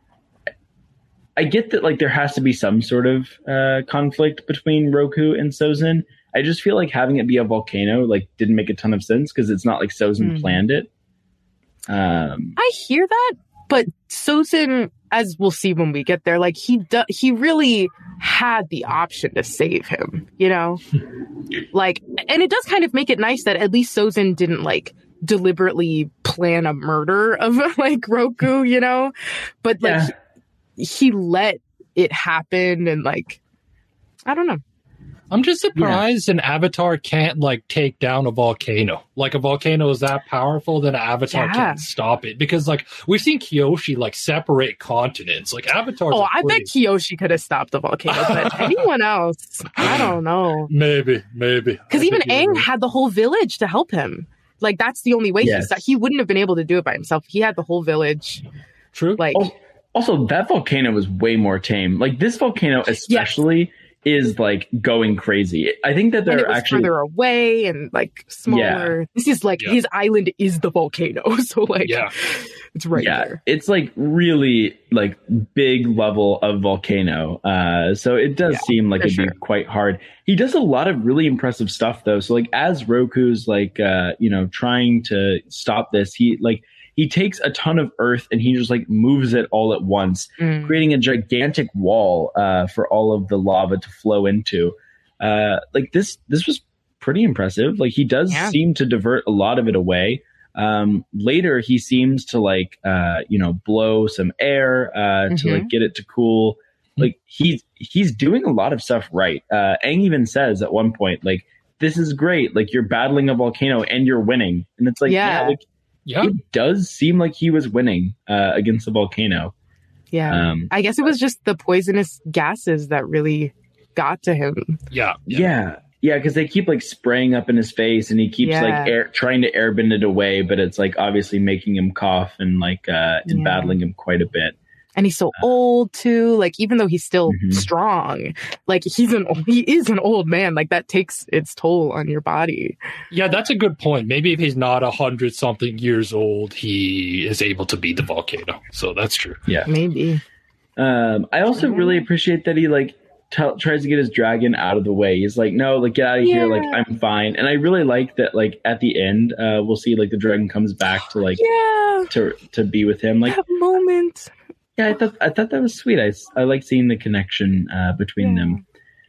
I get that like there has to be some sort of, uh, conflict between Roku and Sozin. I just feel like having it be a volcano, like didn't make a ton of sense because it's not like Sozin mm. planned it. Um, I hear that, but Sozin, as we'll see when we get there, like he do- he really had the option to save him, you know? Like, and it does kind of make it nice that at least Sozin didn't like deliberately plan a murder of like Roku, you know? But like yeah. he, he let it happen and like, I don't know. I'm just surprised yeah. an avatar can't like take down a volcano. Like a volcano is that powerful that an avatar yeah. can't stop it. Because like we've seen Kyoshi like separate continents. Like avatars. Oh, I pretty... bet Kyoshi could have stopped the volcano, but anyone else, I don't know. Maybe, maybe. Because even Aang right. had the whole village to help him. Like that's the only way yes. he he wouldn't have been able to do it by himself. He had the whole village. True. Like oh, also that volcano was way more tame. Like this volcano especially. Yes. is like going crazy. I think that they're and it was actually further away and like smaller. Yeah. This is like yeah. his island is the volcano, so like yeah. it's right yeah, there. It's like really like big level of volcano. Uh, so it does yeah, seem like it'd sure. be quite hard. He does a lot of really impressive stuff though. So like as Roku's like uh, you know trying to stop this, he like. He takes a ton of earth and he just like moves it all at once, mm. creating a gigantic wall uh, for all of the lava to flow into. Uh, like this, this was pretty impressive. Like he does yeah. seem to divert a lot of it away. Um, later, he seems to like uh, you know blow some air uh, mm-hmm. to like get it to cool. Like he's he's doing a lot of stuff right. Uh, Aang even says at one point like, "This is great. Like you're battling a volcano and you're winning." And it's like, yeah, yeah like. Yeah. It does seem like he was winning uh, against the volcano. Yeah. Um, I guess it was just the poisonous gases that really got to him. Yeah. Yeah. Yeah. Because they keep like spraying up in his face and he keeps yeah. like air, trying to airbend it away, but it's like obviously making him cough and like uh, and yeah. battling him quite a bit. And he's so uh, old too. Like even though he's still mm-hmm. strong, like he's an he is an old man. Like that takes its toll on your body. Yeah, that's a good point. Maybe if he's not a hundred something years old, he is able to beat the volcano. So that's true. Yeah, maybe. Um, I also mm-hmm. really appreciate that he like t- tries to get his dragon out of the way. He's like, no, like get out of yeah. here. Like I'm fine. And I really like that. Like at the end, uh, we'll see like the dragon comes back to like yeah. to to be with him. Like that moment. Yeah, I thought I thought that was sweet. I, I like seeing the connection uh, between yeah. them.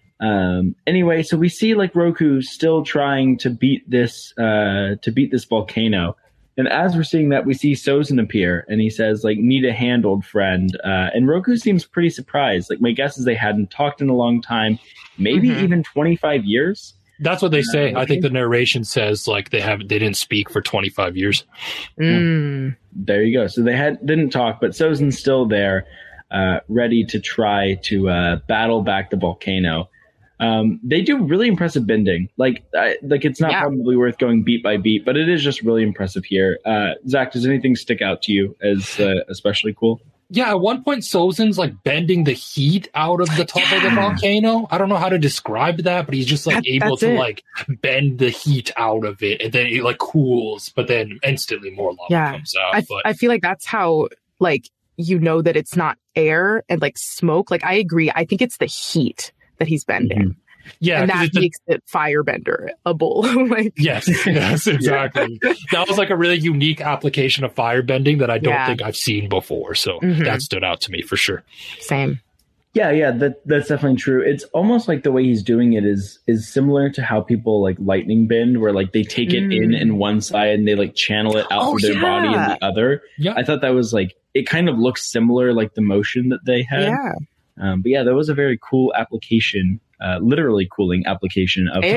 Um, anyway, so we see like Roku still trying to beat this uh, to beat this volcano, And as we're seeing that, we see Sozin appear, and he says, like, need a hand, old friend. Uh, and Roku seems pretty surprised. Like, my guess is they hadn't talked in a long time, maybe mm-hmm. even twenty-five years. That's what they say. Uh, I think the narration says, like, they have they didn't speak for twenty-five years. Mm. There you go. So they had didn't talk, but Sozin's still there, uh, ready to try to uh, battle back the volcano. Um, they do really impressive bending. Like, I, like it's not yeah. probably worth going beat by beat, but it is just really impressive here. Uh, Zach, does anything stick out to you as uh, especially cool? Yeah, at one point, Sozin's like bending the heat out of the top yeah. of the volcano. I don't know how to describe that, but he's just like that, able to it. like bend the heat out of it, and then it like cools, but then instantly more lava yeah. comes out. I, but I feel like that's how like you know that it's not air and like smoke. Like I agree. I think it's the heat that he's bending. Mm-hmm. Yeah, and that makes a, it firebender-able. like, yes, yes, exactly. That was like a really unique application of firebending that I don't yeah. think I've seen before. So mm-hmm. that stood out to me for sure. Same. Yeah, yeah, that that's definitely true. It's almost like the way he's doing it is is similar to how people like lightning bend, where like they take it mm. in in one side and they like channel it out oh, through their yeah. body in the other. Yeah, I thought that was like it kind of looks similar, like the motion that they had. Yeah. Um, but yeah, that was a very cool application, uh, literally cooling application of.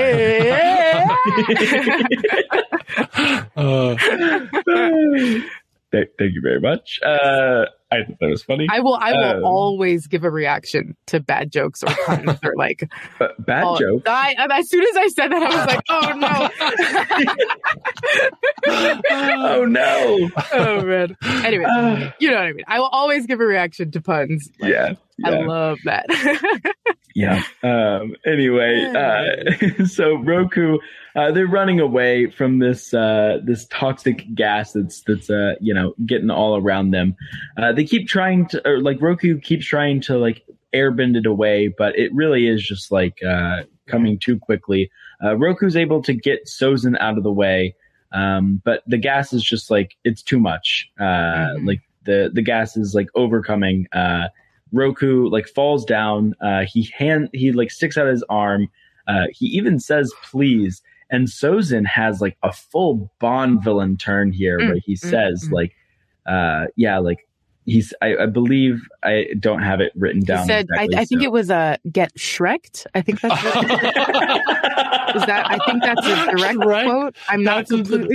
uh, th- thank you very much. Uh, I thought that was funny. I will. I will um, always give a reaction to bad jokes or puns or like uh, bad oh, jokes. I, as soon as I said that, I was like, "Oh no! oh no! Oh man!" Anyway, uh, you know what I mean. I will always give a reaction to puns. Like, yeah, yeah, I love that. yeah. Um, anyway, uh, so Roku, uh, they're running away from this uh, this toxic gas that's that's uh, you know getting all around them. Uh, they keep trying to, or like Roku keeps trying to like airbend it away, but it really is just like uh, coming too quickly. Uh, Roku's able to get Sozin out of the way, um, but the gas is just like it's too much. Uh, mm-hmm. Like the the gas is like overcoming. Uh, Roku like falls down. Uh, he hand he like sticks out his arm. Uh, he even says please, and Sozin has like a full Bond villain turn here, mm-hmm. where he says mm-hmm. like, uh, yeah, like. He's, I, I believe, I don't have it written down. He said, exactly, I, I think so. it was a get Shrek'd. I think that's what is that. I think that's a direct Shrek? quote. I'm that's not completely.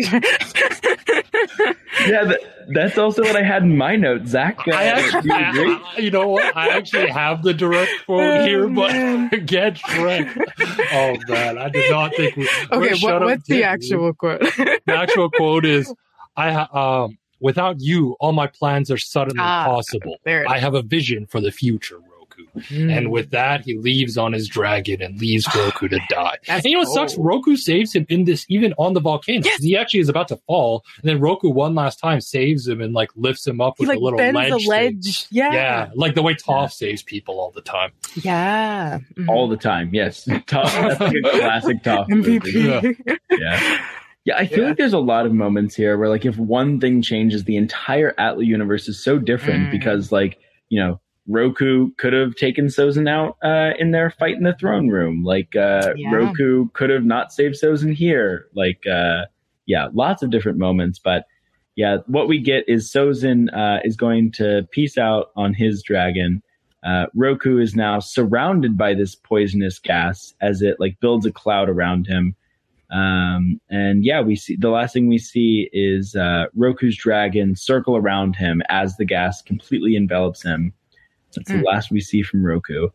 yeah, that, that's also what I had in my notes, Zach. Uh, I actually, you, I, you know what? I actually have the direct quote oh, here, but get Shrek. Oh man, I did not think. We, okay, what, what's the actual we, quote? The actual quote is, I um. Without you, all my plans are suddenly ah, possible. I have a vision for the future, Roku. Mm. And with that, he leaves on his dragon and leaves Roku to die. And you know what cool. sucks? Roku saves him in this, even on the volcano. Yes. He actually is about to fall. And then Roku one last time saves him and like lifts him up with he, like, a little bends ledge. A ledge. Yeah. Yeah. Like the way Toph yeah. saves people all the time. Yeah. Mm-hmm. All the time. Yes. Toph, that's like a classic Toph. M V P. Yeah. yeah. Yeah, I feel yeah. like there's a lot of moments here where, like, if one thing changes, the entire Atla universe is so different mm. because, like, you know, Roku could have taken Sozin out uh, in their fight in the throne room. Like, uh, yeah. Roku could have not saved Sozin here. Like, uh, yeah, lots of different moments. But, yeah, what we get is Sozin uh, is going to peace out on his dragon. Uh, Roku is now surrounded by this poisonous gas as it, like, builds a cloud around him. Um, and yeah, we see the last thing we see is uh, Roku's dragon circle around him as the gas completely envelops him. That's mm. the last we see from Roku.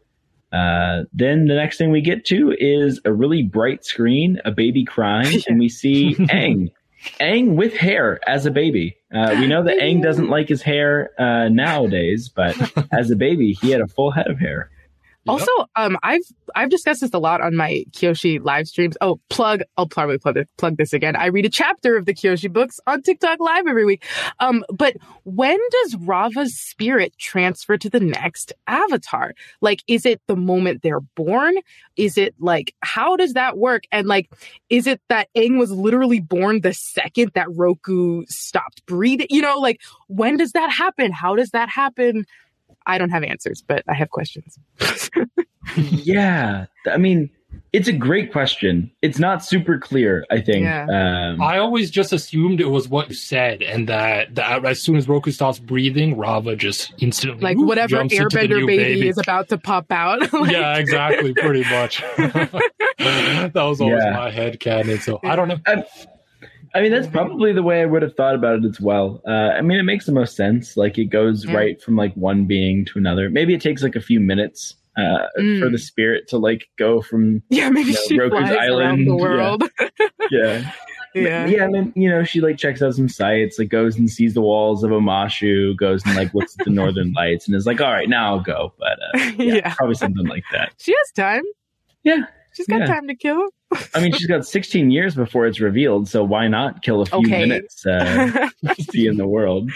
Uh, then the next thing we get to is a really bright screen, a baby crying, and we see Aang. Aang with hair as a baby. Uh, we know that Aang doesn't like his hair uh, nowadays, but as a baby, he had a full head of hair. Also, um, I've I've discussed this a lot on my Kyoshi live streams. Oh, plug! I'll probably plug it, plug this again. I read a chapter of the Kyoshi books on TikTok Live every week. Um, but when does Rava's spirit transfer to the next avatar? Like, is it the moment they're born? Is it like how does that work? And like, is it that Aang was literally born the second that Roku stopped breathing? You know, like when does that happen? How does that happen? I don't have answers, but I have questions. yeah. I mean, It's a great question. It's not super clear, I think. Yeah. Um, I always just assumed it was what you said, and that, that as soon as Roku stops breathing, Rava just instantly like whoop, whatever jumps into the Airbender new baby, baby is about to pop out. Like, yeah, exactly, pretty much. That was always Yeah. my headcanon, so I don't know. I, I mean, that's probably the way I would have thought about it as well. Uh, I mean, it makes the most sense. Like, it goes Yeah. right from like one being to another. Maybe it takes like a few minutes uh, Mm. for the spirit to like go from yeah, maybe you know, she Roku's flies around island. the Yeah. world. yeah. Yeah. Yeah, and then, you know, she like checks out some sites, like goes and sees the walls of Omashu, goes and like looks at the northern lights, and is like, all right, now I'll go. But uh, yeah, Yeah. probably something like that. She has time. Yeah. She's got Yeah. time to kill. I mean, she's got sixteen years before it's revealed, so why not kill a few Okay. minutes uh, to see in the world?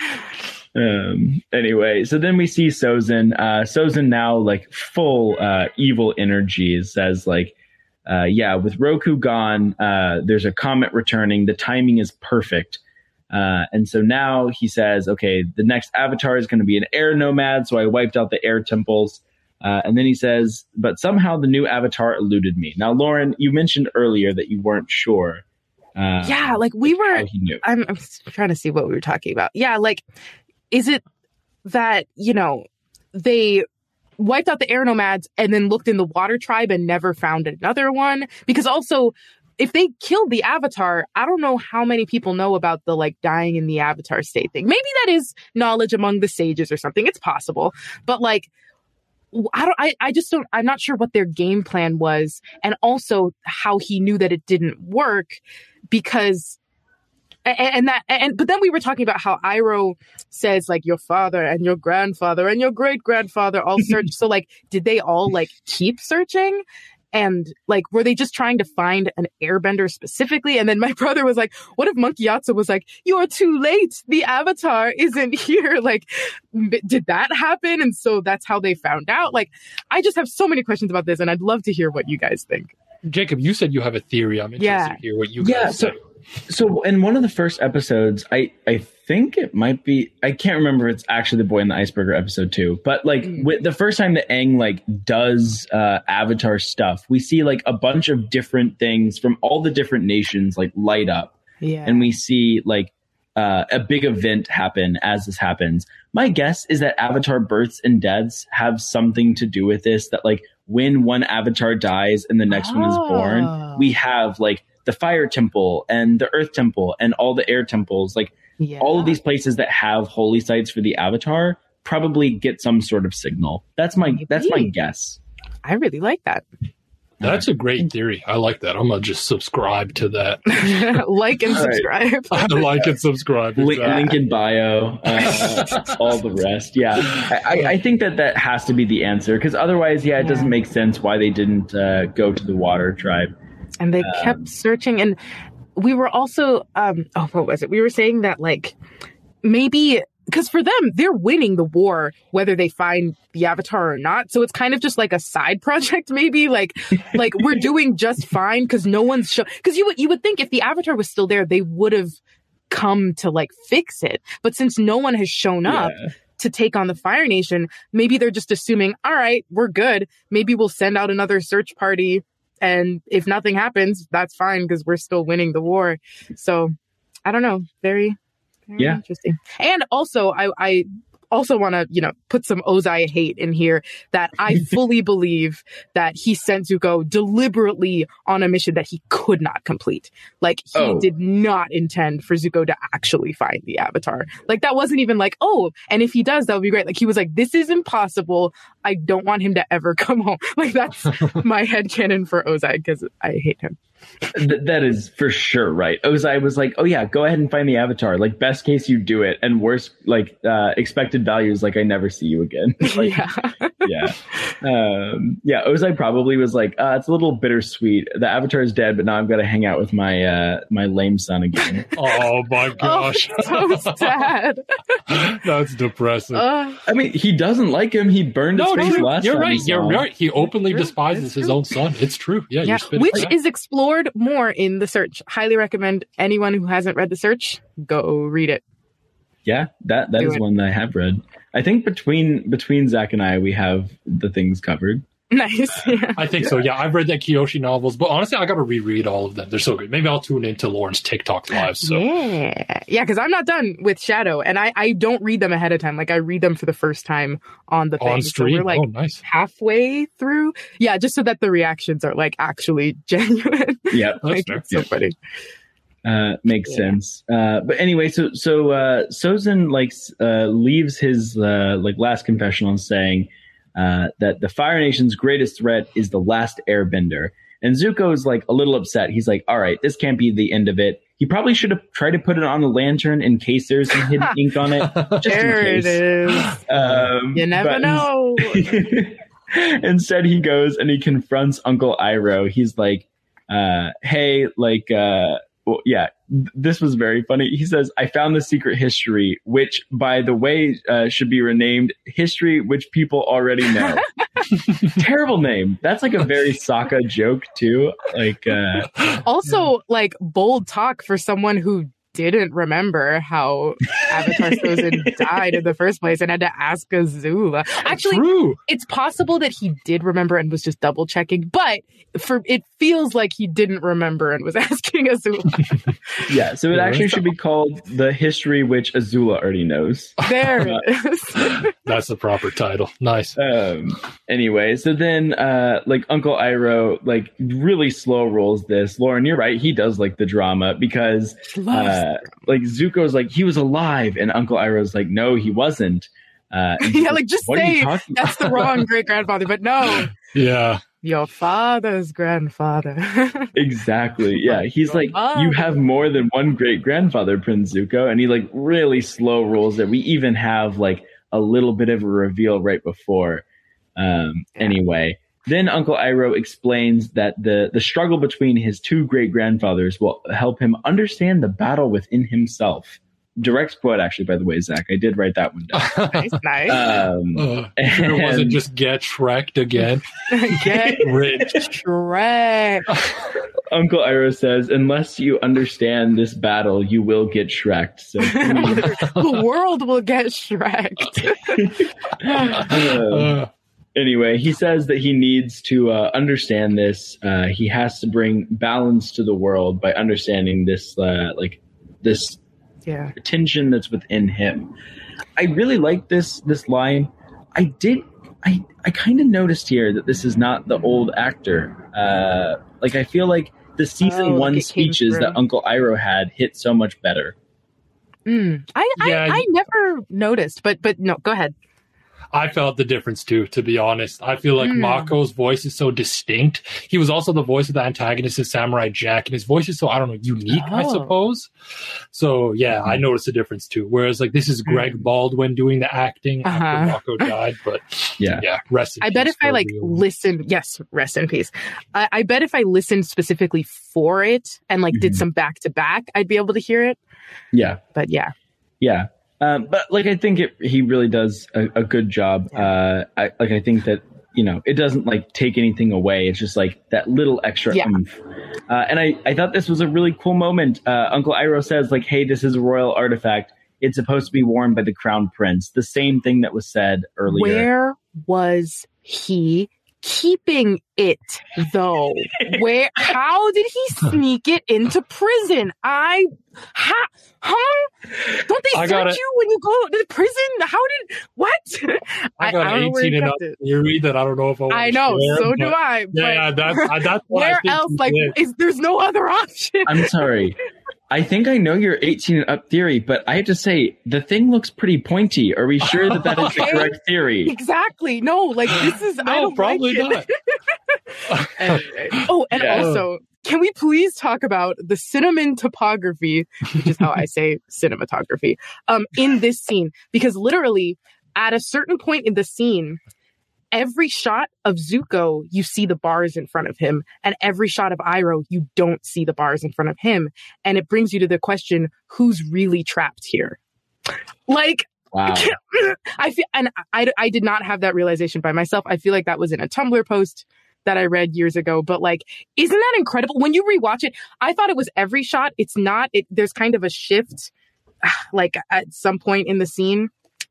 Um, anyway, so then we see Sozin. Uh, Sozin now like full uh, evil energies, says like, uh, yeah, with Roku gone, uh, there's a comet returning. The timing is perfect. Uh, and so now he says, okay, the next avatar is going to be an air nomad. So I wiped out the air temples. Uh, and then he says, but somehow the new avatar eluded me. Now, Lauren, you mentioned earlier that you weren't sure. Uh, Yeah, like we were. how he knew. I'm, I'm trying to see what we were talking about. Yeah, like, is it that, you know, they wiped out the air nomads and then looked in the water tribe and never found another one? Because also, if they killed the avatar, I don't know how many people know about the like dying in the avatar state thing. Maybe that is knowledge among the sages or something. It's possible. But like, I don't, I, I just don't, I'm not sure what their game plan was. And also how he knew that it didn't work because And, and that, and but then we were talking about how Iroh says like your father and your grandfather and your great grandfather all searched. So like, did they all like keep searching? And like, were they just trying to find an airbender specifically? And then my brother was like, what if Monkey Yatsu was like, you're too late. The avatar isn't here. Like, b- did that happen? And so that's how they found out. Like, I just have so many questions about this and I'd love to hear what you guys think. Jacob, you said you have a theory. I'm interested Yeah. to hear what you Yeah, guys so say. so in one of the first episodes, I I think it might be, I can't remember if it's actually the Boy in the Iceberg episode two, but like Mm. with the first time that Aang like does uh, Avatar stuff, we see like a bunch of different things from all the different nations like light up, Yeah. and we see like uh, a big event happen as this happens. My guess is that Avatar births and deaths have something to do with this. That like when one Avatar dies and the next one is born, Oh. we have like the fire temple and the earth temple and all the air temples, like Yeah. all of these places that have holy sites for the Avatar probably get some sort of signal. That's my that's my Maybe. guess. I really like that. That's a great theory. I like that. I'm going to just subscribe to that. Like and All right. subscribe. I like and subscribe. Link, exactly. link in bio, uh, all the rest. Yeah, I, I, I think that that has to be the answer because otherwise, yeah, it doesn't Yeah. make sense why they didn't uh, go to the water tribe. And they Um, kept searching. And we were also, um, oh, what was it? We were saying that, like, maybe, because for them, they're winning the war, whether they find the Avatar or not. So it's kind of just like a side project, maybe. Like, like we're doing just fine because no one's show. Because you would, you would think if the Avatar was still there, they would have come to, like, fix it. But since no one has shown up, Yeah. to take on the Fire Nation, maybe they're just assuming, all right, we're good. Maybe we'll send out another search party. And if nothing happens, that's fine because we're still winning the war. So I don't know. Very, very Yeah. interesting. And also, I, I also want to, you know, put some Ozai hate in here that I fully believe that he sent Zuko deliberately on a mission that he could not complete. Like, he Oh. did not intend for Zuko to actually find the Avatar. Like, that wasn't even like, oh, and if he does, that would be great. Like, he was like, this is impossible. I don't want him to ever come home. Like, that's my headcanon for Ozai because I hate him. Th- that is for sure right. Ozai was like, oh yeah, go ahead and find the Avatar. Like best case you do it, and worst like uh, expected values like I never see you again. Like, Yeah. yeah, um, yeah. Ozai probably was like, uh, it's a little bittersweet. The Avatar is dead, but now I've got to hang out with my uh, my lame son again. Oh my Oh, gosh. it's so sad. That's depressing. Uh, I mean, he doesn't like him. He burned his no, face true. last You're time right. he saw You're him. right. He openly true. despises It's his true. own son. It's true. Yeah, yeah, you're spitting which facts. is explored more in The Search. Highly recommend anyone who hasn't read The Search, go read it. Yeah, that that Do is it. one that I have read. I think between between Zach and I, we have the things covered. Nice. Yeah. I think so. Yeah, I've read the Kyoshi novels, but honestly, I got to reread all of them. They're so good. Maybe I'll tune into Lauren's TikTok live. So. Yeah, yeah, because I'm not done with Shadow, and I, I don't read them ahead of time. Like I read them for the first time on the thing. On stream. So we're like oh, nice. halfway through. Yeah, just so that the reactions are like actually genuine. Yeah, like, it's so yeah. funny. Uh, makes yeah. sense. Uh, but anyway, so so uh, Sozin like uh, leaves his uh, like last confessional saying uh, that the Fire Nation's greatest threat is the last Airbender, and Zuko is like a little upset. He's like, "All right, this can't be the end of it." He probably should have tried to put it on a lantern in case there's some hidden ink on it. Just there in case. it is. Um, you never know. Instead, he goes and he confronts Uncle Iroh. He's like, uh, "Hey, like." Uh, Well, yeah, th- this was very funny. He says, I found the secret history, which, by the way, uh, should be renamed History, which people already know. Terrible name. That's like a very Sokka joke, too. Like, uh, Also, like, bold talk for someone who didn't remember how Avatar Sozin died in the first place and had to ask Azula. Actually, True. It's possible that he did remember and was just double checking, but for it feels like he didn't remember and was asking Azula. Yeah, so it Yeah, actually should be called The History Which Azula Already Knows. There it is. That's the proper title. Nice. Um, anyway, so then, uh, like, Uncle Iroh, like, really slow rolls this. Lauren, you're right. He does like the drama because, uh, like, Zuko's like, he was alive. And Uncle Iroh's like, no, he wasn't. Uh, Yeah, like, just what are you say talking that's the wrong great grandfather, but no, Yeah. your father's grandfather. Exactly. Yeah. He's like, Oh. you have more than one great grandfather, Prince Zuko. And he like really slow rolls it. We even have like a little bit of a reveal right before. Um, anyway, then Uncle Iroh explains that the, the struggle between his two great grandfathers will help him understand the battle within himself. Direct quote, actually, by the way, Zach. I did write that one down. Nice, nice. Um, Uh, sure it wasn't and- just get Shrek'd again. Get Rich. Shrek. Uncle Iroh says, unless you understand this battle, you will get Shrek'd. So, The world will get Shrek'd. uh, anyway, he says that he needs to uh, understand this. Uh, he has to bring balance to the world by understanding this, uh, like this Yeah. tension that's within him. I really like this this line. I did. I I kind of noticed here that this is not the old actor. Uh, like I feel like the season Oh, like one it came speeches through. that Uncle Iroh had hit so much better. Mm. I, Yeah, I, I you- never noticed, but but no, go ahead. I felt the difference too, to be honest. I feel like Mm. Mako's voice is so distinct. He was also the voice of the antagonist in Samurai Jack, and his voice is so, I don't know, unique, I Oh. suppose. So, yeah, I noticed the difference too. Whereas, like, this is Greg Baldwin doing the acting after Uh-huh. Mako died, but Yeah. yeah, rest in I bet peace if I for like real. listened, yes, rest in peace. I, I bet if I listened specifically for it and like did Mhm. some back to back, I'd be able to hear it. Yeah. But yeah, Yeah. Um, but like, I think it, he really does a, a good job. Uh, I, like, I think that, you know, it doesn't like take anything away. It's just like that little extra Yeah. oomph. Uh, and I, I thought this was a really cool moment. Uh, Uncle Iroh says like, hey, this is a royal artifact. It's supposed to be worn by the crown prince. The same thing that was said earlier. where was he keeping it though? Where? How did he sneak it into prison? I, ha, huh? Don't they I search got it. you when you go to prison? How did what? I got don't know an where he eighteen and up kept it. theory that I don't know if I want I to know, share, so do but- I. But Yeah, yeah, that's, I, that's what I where think else? he Like, did. is there's no other option? I'm sorry. I think I know your eighteen and up theory, but I have to say the thing looks pretty pointy. Are we sure that that is the Okay. correct theory? Exactly. No, like this is. I No, don't probably like it. not. Anyway. Oh, and Yeah. also, can we please talk about the cinnamon topography, which is how I say cinematography, um, in this scene? Because literally, at a certain point in the scene, every shot of Zuko, you see the bars in front of him, and every shot of Iroh, you don't see the bars in front of him, and it brings you to the question: who's really trapped here? Like. Wow. I feel, and I, I did not have that realization by myself. I feel like that was in a Tumblr post that I read years ago. But like, isn't that incredible? When you rewatch it, I thought it was every shot. It's not. It, there's kind of a shift, like at some point in the scene.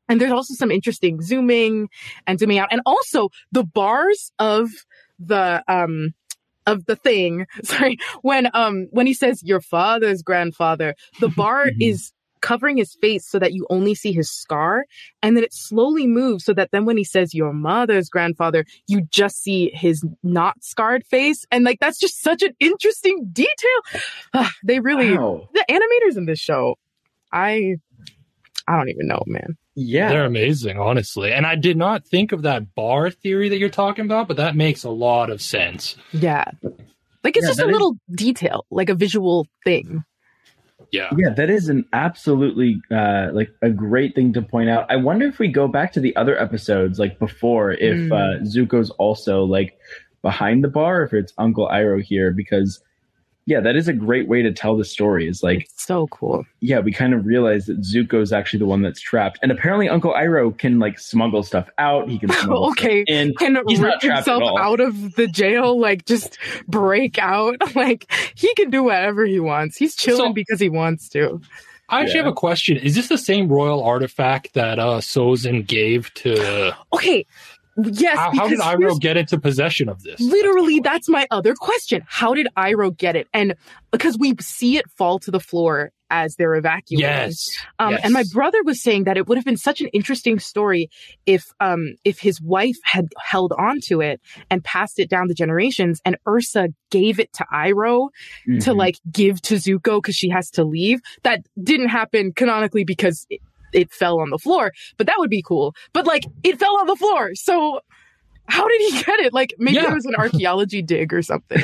And there's also some interesting zooming and zooming out. And also the bars of the, um, of the thing, sorry, when, um, when he says your father's grandfather, the bar is covering his face so that you only see his scar. And then it slowly moves so that then when he says your mother's grandfather, you just see his not scarred face. And like, that's just such an interesting detail. Uh, they really, wow. The animators in this show, I, I don't even know, man. Yeah. They're amazing, honestly. And I did not think of that bar theory that you're talking about, but that makes a lot of sense. Yeah. Like, it's yeah, just a little is... detail, like a visual thing. Yeah. Yeah, that is an absolutely, uh, like, a great thing to point out. I wonder if we go back to the other episodes, like, before, if mm. uh, Zuko's also, like, behind the bar, if it's Uncle Iroh here, because... Yeah, that is a great way to tell the story. Is like it's so cool. Yeah, we kind of realize that Zuko is actually the one that's trapped, and apparently Uncle Iroh can like smuggle stuff out. He can smuggle okay, stuff in. Can He's rip not trapped himself at all. out of the jail, like just break out. Like he can do whatever he wants. He's chilling so, because he wants to. I actually yeah. have a question. Is this the same royal artifact that uh, Sozin gave to? Okay. Yes. How, how did Iroh get into possession of this? Literally, that's my other question. How did Iroh get it? And because we see it fall to the floor as they're evacuating. Yes. Um, yes. And my brother was saying that it would have been such an interesting story if um, if his wife had held on to it and passed it down the generations, and Ursa gave it to Iroh mm-hmm. to like give to Zuko because she has to leave. That didn't happen canonically because it, it fell on the floor, but that would be cool. But like, it fell on the floor, so how did he get it? Like, maybe yeah. it was an archaeology dig or something.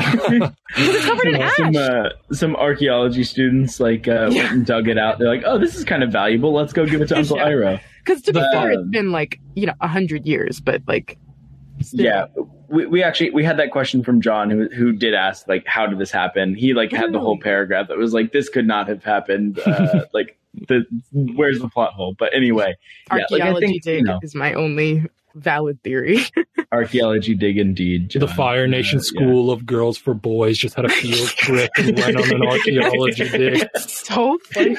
It's covered in ash. Some, uh, some archaeology students like uh, yeah. went and dug it out. They're like, "Oh, this is kind of valuable. Let's go give it to Uncle yeah. Iroh." Because to be but, fair, um, it's been like you know a hundred years, but like, still. yeah. We, we actually we had that question from John who who did ask like, how did this happen? He like had the whole paragraph that was like, this could not have happened. Uh, like. The where's the plot hole? But anyway, archaeology yeah, like think, dig you know, is my only valid theory. Archaeology dig indeed. John. The Fire Nation uh, School yeah. of Girls for Boys just had a field trip and went on an archaeology dig. It's so funny.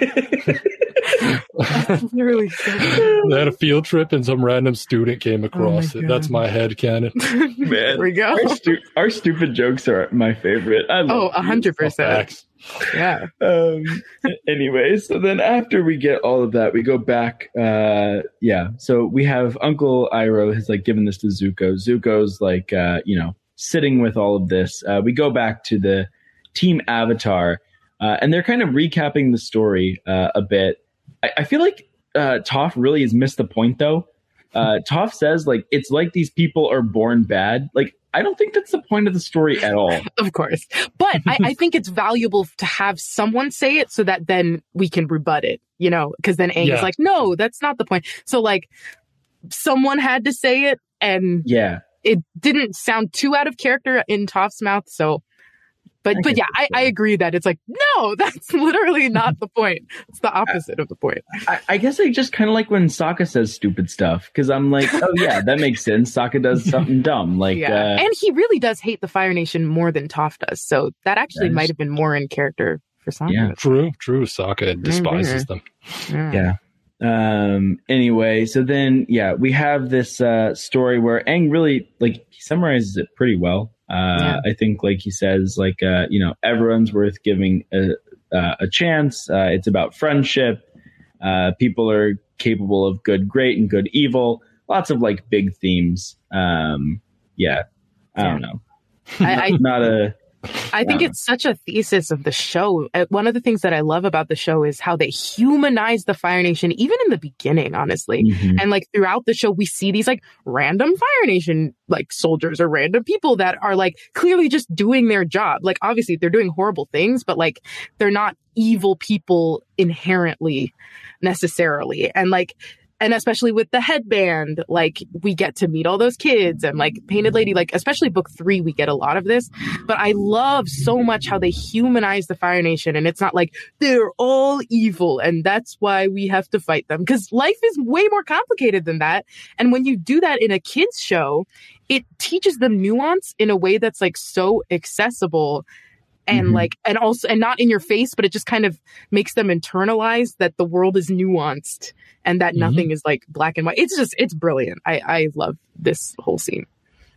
That's literally so funny. They had a field trip and some random student came across oh it. That's my headcanon. Man, there we go. Our, stu- our stupid jokes are my favorite. I love oh, a hundred percent. Yeah. Um, anyway, so then after we get all of that, we go back. Uh, yeah. So we have Uncle Iroh has like given this to Zuko. Zuko's like, uh, you know, sitting with all of this. Uh, we go back to the Team Avatar, uh, and they're kind of recapping the story uh, a bit. I, I feel like uh, Toph really has missed the point, though. Uh, Toph says like it's like these people are born bad. Like, I don't think that's the point of the story at all. Of course. But I, I think it's valuable to have someone say it so that then we can rebut it, you know, because then Aang yeah. is like, no, that's not the point. So like someone had to say it and yeah, it didn't sound too out of character in Toph's mouth. So, but, I but yeah, I, I agree that it's like, no, that's literally not the point. It's the opposite I, of the point. I, I guess I just kind of like when Sokka says stupid stuff because I'm like, oh yeah, that makes sense. Sokka does something dumb. Like, yeah. uh, and he really does hate the Fire Nation more than Toph does. So that actually might have been more in character for Sokka. Yeah, true, true. Sokka despises mm-hmm. them. Yeah. yeah. Um, anyway, so then, yeah, we have this uh, story where Aang really, like, he summarizes it pretty well. Uh, yeah. I think, like he says, like, uh, you know, everyone's worth giving a, uh, a chance. Uh, it's about friendship. Uh, people are capable of good, great, and good, evil. Lots of like big themes. Um, yeah, I yeah. don't know. I, I, Not a. I think um, it's such a thesis of the show. One of the things that I love about the show is how they humanize the Fire Nation, even in the beginning, honestly. Mm-hmm. And like throughout the show, we see these like random Fire Nation like soldiers or random people that are like clearly just doing their job. Like obviously they're doing horrible things, but like they're not evil people inherently necessarily. And like, and especially with the headband, like we get to meet all those kids and like Painted Lady, like especially book three, we get a lot of this. But I love so much how they humanize the Fire Nation. And it's not like they're all evil and that's why we have to fight them. Because life is way more complicated than that. And when you do that in a kid's show, it teaches them nuance in a way that's like so accessible. And Mm-hmm. like, and also, and not in your face, but it just kind of makes them internalize that the world is nuanced and that Mhm. nothing is like black and white. It's just, it's brilliant. I, I love this whole scene.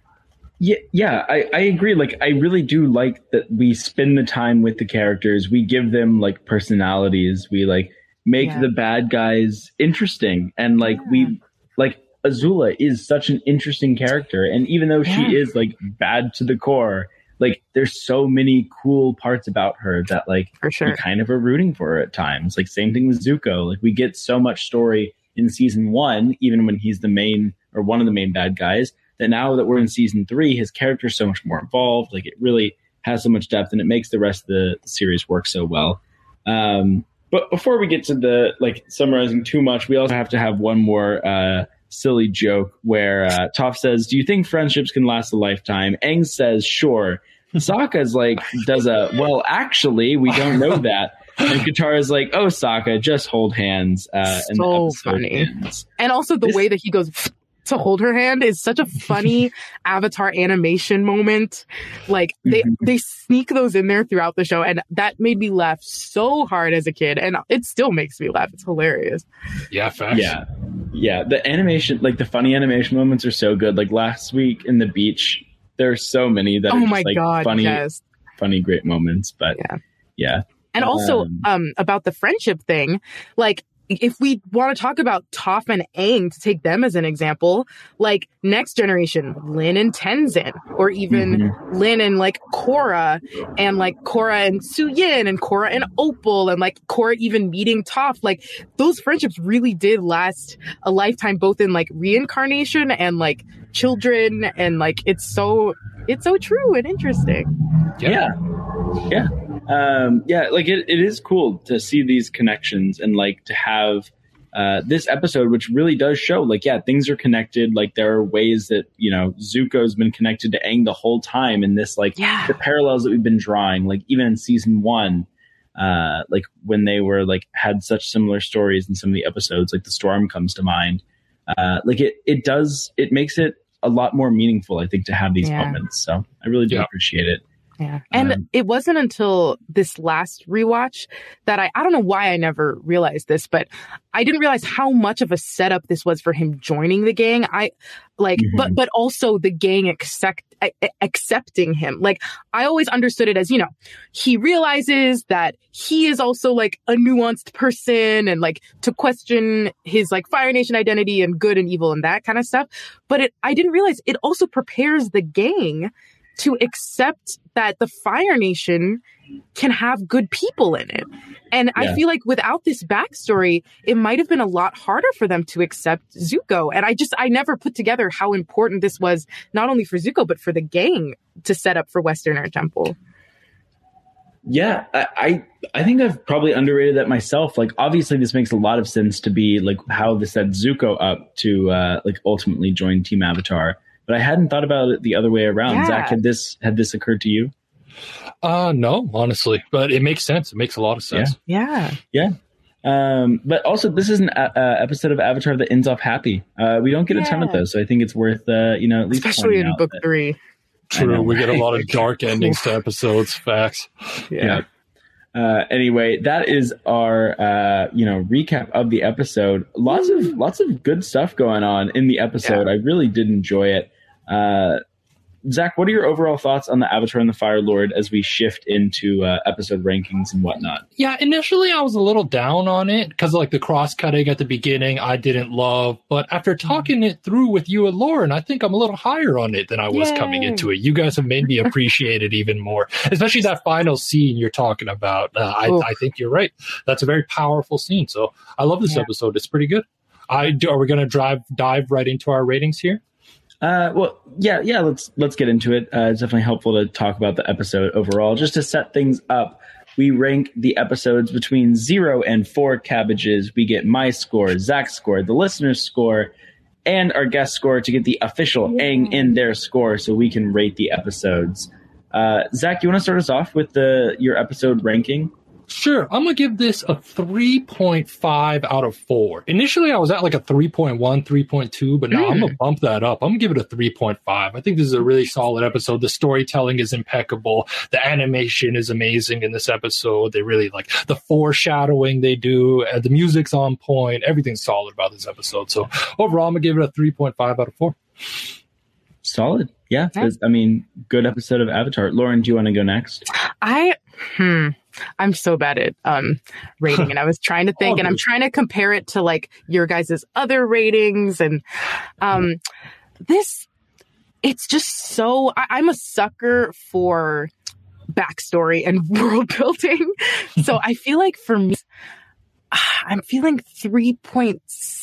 Yeah, yeah, I, I agree. Like, I really do like that we spend the time with the characters. We give them like personalities. We like make Yeah. the bad guys interesting. And like, Yeah. we like Azula is such an interesting character. And even though she Yeah. is like bad to the core, like there's so many cool parts about her that like For sure. we kind of are rooting for her at times. Like same thing with Zuko. Like we get so much story in season one, even when he's the main or one of the main bad guys, that now that we're in season three, his character's so much more involved. Like it really has so much depth and it makes the rest of the series work so well. Um, but before we get to the like summarizing too much, we also have to have one more uh, silly joke where uh, Toph says, "Do you think friendships can last a lifetime?" Aang says, "Sure." Sokka's like, does a, "Well, actually, we don't know that." And Katara's like, "Oh, Sokka, just hold hands." Uh, and the So episode funny. ends. And also the This- way that he goes to hold her hand is such a funny Avatar animation moment. Like they, Mhm. they sneak those in there throughout the show. And that made me laugh so hard as a kid. And it still makes me laugh. It's hilarious. Yeah, facts. Yeah. Yeah. The animation, like the funny animation moments are so good. Like last week in the beach, there are so many that Oh are just my like God. funny, Yes. funny, great moments. But Yeah. yeah. And also, Um, um, about the friendship thing, like, if we want to talk about Toph and Aang, to take them as an example, like next generation, Lin and Tenzin, or even Mhm. Lin and like Korra, and like Korra and Suyin, and Korra and Opal, and like Korra even meeting Toph, like those friendships really did last a lifetime, both in like reincarnation and like children, and like it's so, it's so true and interesting. Yeah. Yeah. Um, yeah. Like it, it is cool to see these connections and like to have uh, this episode, which really does show like, yeah, things are connected. Like there are ways that, you know, Zuko's been connected to Aang the whole time. And this, like Yeah. the parallels that we've been drawing, like even in season one, uh, like when they were like had such similar stories in some of the episodes, like the storm comes to mind. Uh, like it, it does, it makes it a lot more meaningful, I think, to have these Yeah. moments. So I really do Yeah. appreciate it. Yeah. And Um, it wasn't until this last rewatch that I, I don't know why I never realized this, but I didn't realize how much of a setup this was for him joining the gang. I like, Mhm. but, but also the gang accept, a- accepting him. Like I always understood it as, you know, he realizes that he is also like a nuanced person and like to question his like Fire Nation identity and good and evil and that kind of stuff. But it, I didn't realize it also prepares the gang to accept that the Fire Nation can have good people in it. And Yeah. I feel like without this backstory, it might have been a lot harder for them to accept Zuko. And I just, I never put together how important this was, not only for Zuko, but for the gang to set up for Western Air Temple. Yeah, I, I I think I've probably underrated that myself. Like, obviously, this makes a lot of sense to be like how this set Zuko up to uh, like ultimately join Team Avatar. But I hadn't thought about it the other way around. Yeah. Zach, had this had this occurred to you? Uh, no, honestly, but it makes sense. It makes a lot of sense. Yeah. Yeah. Um, but also, this is an uh, uh, episode of Avatar that ends off happy. Uh, we don't get a ton of Yeah. those, so I think it's worth uh, you know at least Especially pointing in out book that- three. I know, True. We get a right? lot of dark endings to episodes. Facts. Yeah. Uh, anyway, that is our uh, you know recap of the episode. Lots of lots of good stuff going on in the episode. I really did enjoy it. Uh, Zach, what are your overall thoughts on the Avatar and the Fire Lord as we shift into uh, episode rankings and whatnot? Yeah, initially I was a little down on it because like the cross cutting at the beginning I didn't love, but after talking it through with you and Lauren, I think I'm a little higher on it than I was Yay. coming into it. You guys have made me appreciate it even more, especially that final scene you're talking about. Uh, I, Oof. I think you're right. That's a very powerful scene. So I love this Yeah. episode. It's pretty good. I do, are we going to drive dive right into our ratings here? Uh, well, yeah, yeah. Let's let's get into it. Uh, it's definitely helpful to talk about the episode overall. Just to set things up, we rank the episodes between zero and four cabbages. We get my score, Zach's score, the listener's score, and our guest score to get the official Aang in their score, so we can rate the episodes. Uh, Zach, you want to start us off with the your episode ranking? Sure. I'm going to give this a three point five out of four. Initially, I was at like a three point one, three point two, but now mm. I'm going to bump that up. I'm going to give it a three point five. I think this is a really solid episode. The storytelling is impeccable. The animation is amazing in this episode. They really like the foreshadowing they do. Uh, the music's on point. Everything's solid about this episode. So overall, I'm going to give it a three point five out of four. Solid. Yeah. I mean, good episode of Avatar. Lauren, do you want to go next? I, hmm. I'm so bad at um, rating, and I was trying to think, and I'm trying to compare it to like your guys' other ratings, and um, this, it's just so, I, I'm a sucker for backstory and world building. So I feel like for me, I'm feeling three point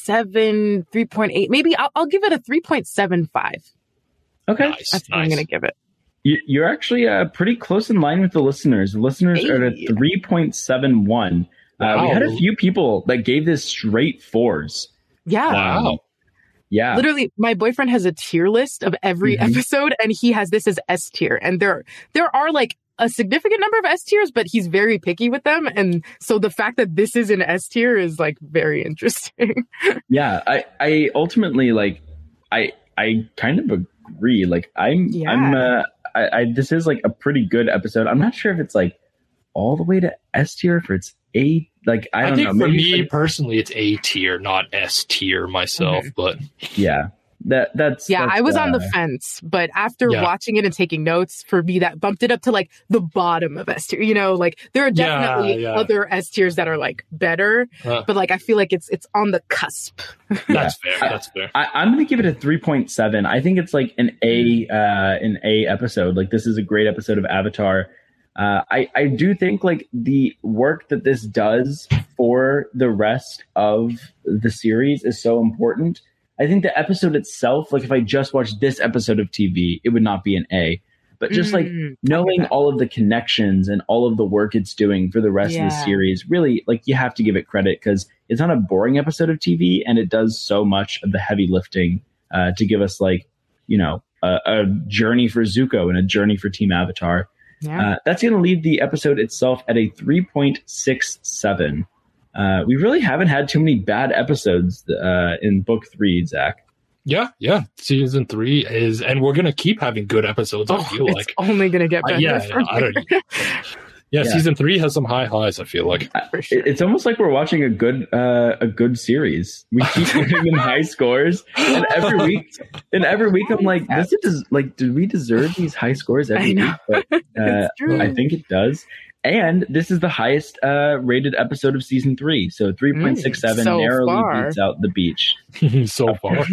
seven, three point eight, maybe I'll, I'll give it a three point seven five. Okay. Nice, That's what nice. I'm going to give it. You're actually uh, pretty close in line with the listeners. The listeners hey. are at a three point seven one. Uh, Wow. We had a few people that gave this straight fours. Yeah. Wow. Yeah. Literally, my boyfriend has a tier list of every Mhm. episode, and he has this as S tier. And there, there are like a significant number of S tiers, but he's very picky with them. And so the fact that this is an S tier is like very interesting. Yeah. I, I ultimately like, I, I kind of agree. Like I'm, Yeah. I'm, uh, I, I, this is like a pretty good episode. I'm not sure if it's like all the way to S tier, if it's A. Like I I, don't think know. for Maybe, me like, personally, it's A tier, not S tier myself. Mhm. But yeah, that that's Yeah, that's, I was uh, on the fence, but after Yeah. watching it and taking notes, for me, that bumped it up to like the bottom of S tier. You know, like there are Yeah, definitely yeah. other S tiers that are like better, uh, but like I feel like it's it's on the cusp. that's fair. That's fair. I, I'm going to give it a three point seven. I think it's like an A, uh, an A episode. Like this is a great episode of Avatar. Uh, I, I do think like the work that this does for the rest of the series is so important. I think the episode itself, like if I just watched this episode of T V, it would not be an A. But just like Mm, knowing that. all of the connections and all of the work it's doing for the rest of the Yeah. series, really, like you have to give it credit because it's not a boring episode of T V and it does so much of the heavy lifting uh, to give us like, you know, a, a journey for Zuko and a journey for Team Avatar. Yeah. Uh, that's going to leave the episode itself at a three point six seven. Uh, we really haven't had too many bad episodes uh, in book three, Zach. Yeah, yeah. Season three is, and we're gonna keep having good episodes. I Oh, feel it's like, only gonna get Uh, better. yeah, from I don't. here. Yeah, Yeah. season three has some high highs. I feel like. For sure. It- It's almost like we're watching a good uh, a good series. We keep giving them high scores, and every week, and every week, I'm like, this is like, do we deserve these high scores every I know. week? But uh, It's true. I think it does. And this is the highest uh, rated episode of season three, so three point six seven Mm, so narrowly far. beats out The Beach. So far,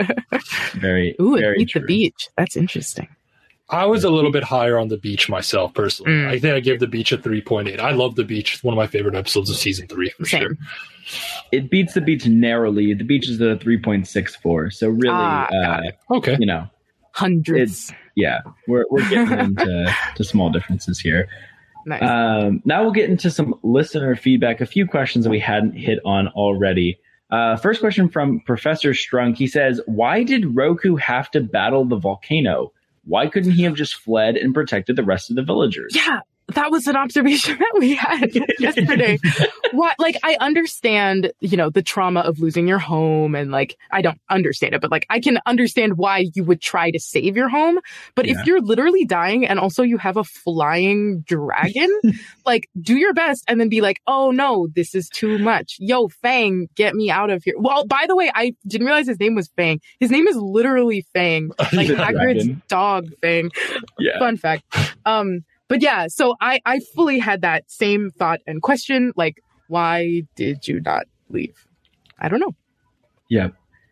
Very, Ooh, it very beat true. the beach. That's interesting. I was a little bit higher on the beach myself personally. Mm. I think I gave the beach a three point eight. I love the beach. It's one of my favorite episodes of season three for Same. sure. It beats The Beach narrowly. The Beach is at a three point six four. So really, Ah, got uh, Okay. you know, Hundreds. yeah, we're we're getting into to small differences here. Nice. Um, now we'll get into some listener feedback. A few questions that we hadn't hit on already. Uh, first question from Professor Strunk. He says, "Why did Roku have to battle the volcano? Why couldn't he have just fled and protected the rest of the villagers?" Yeah, that was an observation that we had yesterday. What, like, I understand, you know, the trauma of losing your home, and like, I don't understand it, but like, I can understand why you would try to save your home. But Yeah. if you're literally dying and also you have a flying dragon, like, do your best and then be like, oh no, this is too much. Yo, Fang, get me out of here. Well, by the way, I didn't realize his name was Fang. His name is literally Fang, like He's a Hagrid's dragon. dog, Fang. Yeah. Fun fact. Um, but yeah, so I, I fully had that same thought and question, like, why did you not leave? I don't know. Yeah.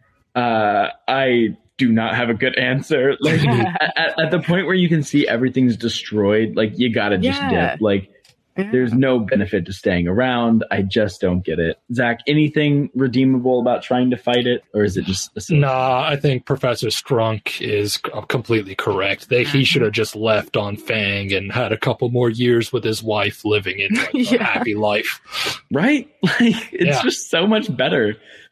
Uh, I do not have a good answer. Like at, at the point where you can see everything's destroyed, like you gotta just Yeah. dip. Like there's no benefit to staying around. I just don't get it. Zach, anything redeemable about trying to fight it, or is it just a silly- Nah, I think Professor Strunk is c- completely correct. They, he should have just left on Fang and had a couple more years with his wife living in like, a Yeah. happy life. right? Like it's Yeah. just so much better.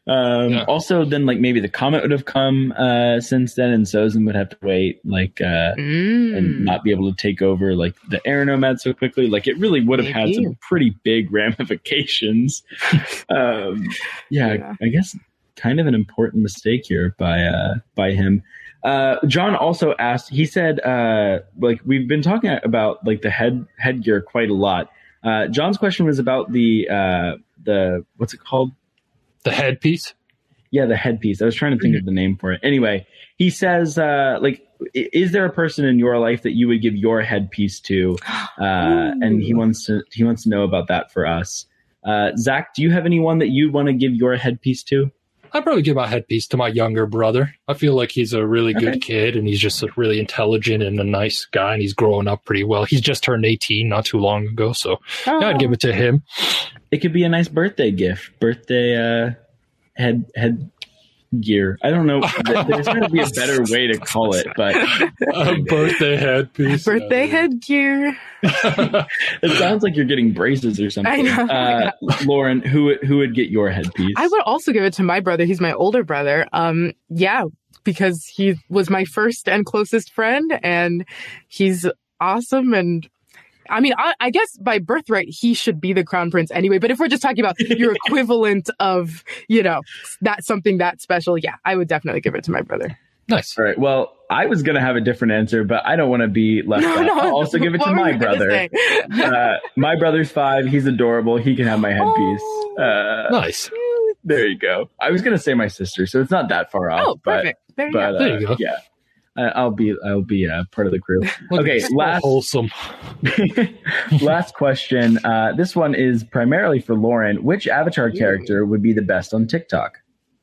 Um, yeah. Also, then like maybe the comet would have come uh, since then, and Sozin would have to wait, like, uh, mm. and not be able to take over like the Aeronomad so quickly. Like, it really would have maybe. had some pretty big ramifications. um, yeah, yeah, I guess kind of an important mistake here by uh, by him. Uh, John also asked. He said, uh, like, we've been talking about like the head headgear quite a lot. Uh, John's question was about the uh, the what's it called? The headpiece? Yeah, the headpiece. I was trying to think mm-hmm. of the name for it. Anyway, he says, uh, like, is there a person in your life that you would give your headpiece to? Uh, and he wants to he wants to know about that for us. Uh, Zach, do you have anyone that you want to give your headpiece to? I'd probably give my headpiece to my younger brother. I feel like he's a really good okay. kid, and he's just a really intelligent and a nice guy, and he's growing up pretty well. He's just turned eighteen not too long ago, so oh. yeah, I'd give it to him. It could be a nice birthday gift, birthday uh, head head gear. I don't know. There's got to be a better way to call it, but a birthday headpiece, birthday headgear. It sounds like you're getting braces or something. I know. Uh, Lauren, who who would get your headpiece? I would also give it to my brother. He's my older brother. Um, yeah, because he was my first and closest friend, and he's awesome. And I mean, I, I guess by birthright, he should be the crown prince anyway. But if we're just talking about your equivalent of, you know, that something that special, yeah, I would definitely give it to my brother. Nice. All right. Well, I was going to have a different answer, but I don't want to be left no, out. No, I'll also give it to my brother. uh, my brother's five. He's adorable. He can have my headpiece. Oh, uh, nice. There you go. I was going to say my sister, so it's not that far off. Oh, perfect. But, there you but, go. Uh, there you go. Yeah. I'll be I'll be uh, part of the crew. Okay, last wholesome. last question. Uh, this one is primarily for Lauren. Which Avatar Ooh. character would be the best on TikTok?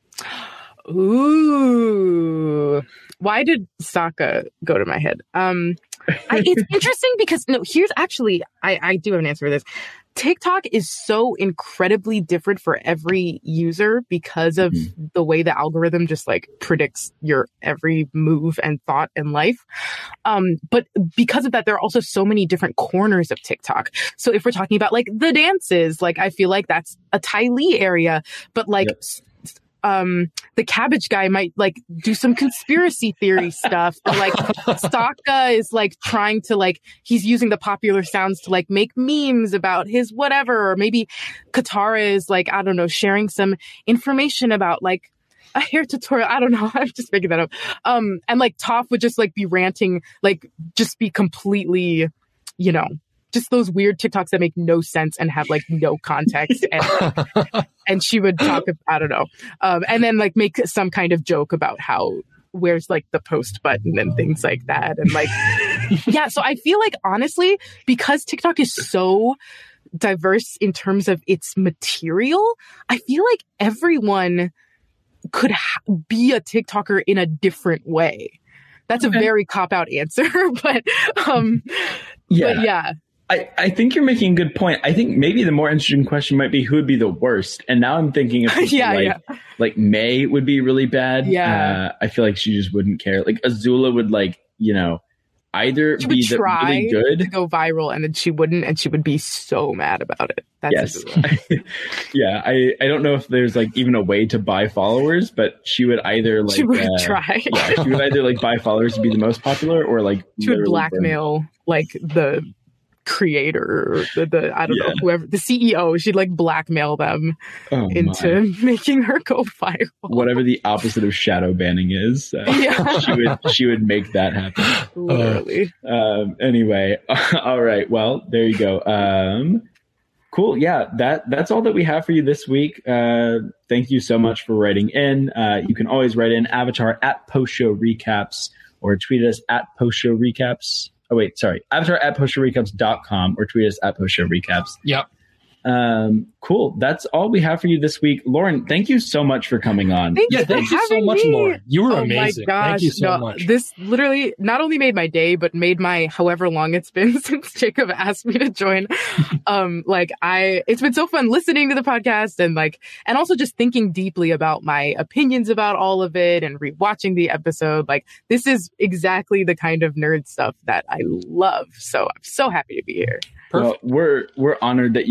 Ooh, why did Sokka go to my head? Um, I, it's interesting because no, here's actually I I do have an answer for this. TikTok is so incredibly different for every user because of mm-hmm. the way the algorithm just like predicts your every move and thought in life. Um, but because of that, there are also so many different corners of TikTok. So if we're talking about like the dances, like I feel like that's a Ty Lee area, but like yep. Um, the cabbage guy might like do some conspiracy theory stuff, but like Sokka is like trying to like, he's using the popular sounds to like make memes about his whatever, or maybe Katara is like, I don't know, sharing some information about like a hair tutorial. I don't know. I'm just making that up. Um, and like Toph would just like be ranting, like just be completely, you know, just those weird TikToks that make no sense and have like no context. And, and she would talk, I don't know. Um, and then like make some kind of joke about how, where's like the post button and things like that. And like, yeah. So I feel like honestly, because TikTok is so diverse in terms of its material, I feel like everyone could ha- be a TikToker in a different way. That's okay. A very cop-out answer, but um, yeah. But yeah. I, I think you're making a good point. I think maybe the more interesting question might be who would be the worst. And now I'm thinking of yeah, like, yeah. like May would be really bad. Yeah. Uh, I feel like she just wouldn't care. Like Azula would like, you know, either she be would the, try really good to go viral and then she wouldn't, and she would be so mad about it. That's yes. yeah. I, I don't know if there's like even a way to buy followers, but she would either like she would uh, try. yeah, she would either like buy followers to be the most popular or like she would blackmail burn. like the creator or the, the I don't yeah. know whoever the C E O. She'd like blackmail them oh, into my. making her go viral. Whatever the opposite of shadow banning is, uh, yeah. she would she would make that happen. Literally. Uh, um, anyway, all right. Well, there you go. Um, cool. Yeah, that that's all that we have for you this week. Uh, thank you so much for writing in. Uh, you can always write in Avatar at Post Show Recaps or tweet us at Post Show Recaps. Oh, wait, sorry. Avatar at post show recaps dot com or tweet us at post show recaps. Yep. Um, cool. That's all we have for you this week. Lauren, thank you so much for coming on. Thank yeah, you thank for you so much, me. Lauren. You were oh amazing. My gosh, thank you so no, much. This literally not only made my day, but made my however long it's been since Jacob asked me to join. um, like I, it's been so fun listening to the podcast and like, and also just thinking deeply about my opinions about all of it and rewatching the episode. Like this is exactly the kind of nerd stuff that I love. So I'm so happy to be here. Well, we're we're honored that you came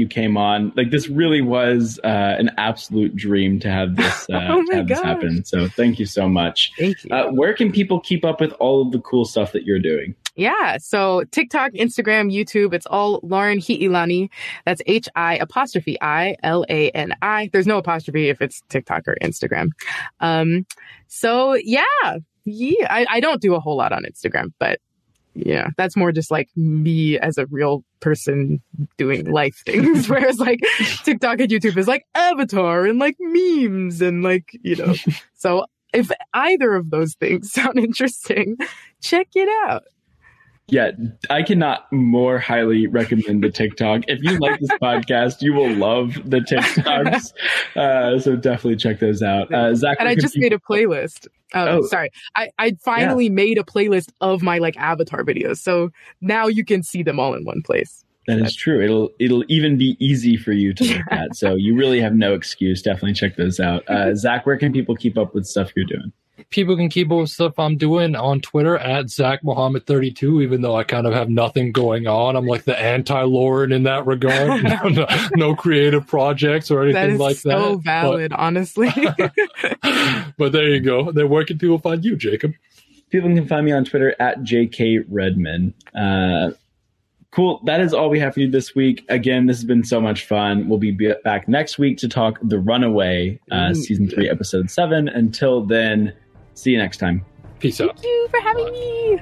on. Like, this really was uh, an absolute dream to have this, uh, oh to have this happen. So thank you so much. Thank you. Uh, where can people keep up with all of the cool stuff that you're doing? Yeah. So TikTok, Instagram, YouTube, it's all Lauren Hi'ilani. That's H I apostrophe I L A N I. There's no apostrophe if it's TikTok or Instagram. Um, so yeah, yeah, I, I don't do a whole lot on Instagram, but yeah, that's more just like me as a real person doing life things. Whereas like TikTok and YouTube is like avatar and like memes and like, you know, so if either of those things sound interesting, check it out. Yeah, I cannot more highly recommend the TikTok. If you like this podcast, you will love the TikToks. Uh, so definitely check those out. Uh, Zach, and I just you... made a playlist. Um, oh, sorry. I, I finally yeah. made a playlist of my like avatar videos. So now you can see them all in one place. That is true. It'll it'll even be easy for you to look at. So you really have no excuse. Definitely check those out. Uh, Zach, where can people keep up with stuff you're doing? People can keep up with stuff I'm doing on Twitter at Zach Mohammed thirty-two, even though I kind of have nothing going on. I'm like the anti-Lauren in that regard. no, no, no creative projects or anything that is like so that. So valid, but, honestly. But there you go. Then where can people find you, Jacob? People can find me on Twitter at J K Redman. Uh, cool. That is all we have for you this week. Again, this has been so much fun. We'll be back next week to talk The Runaway, uh, season three, episode seven. Until then, see you next time. Peace out. Thank you for having Bye. me.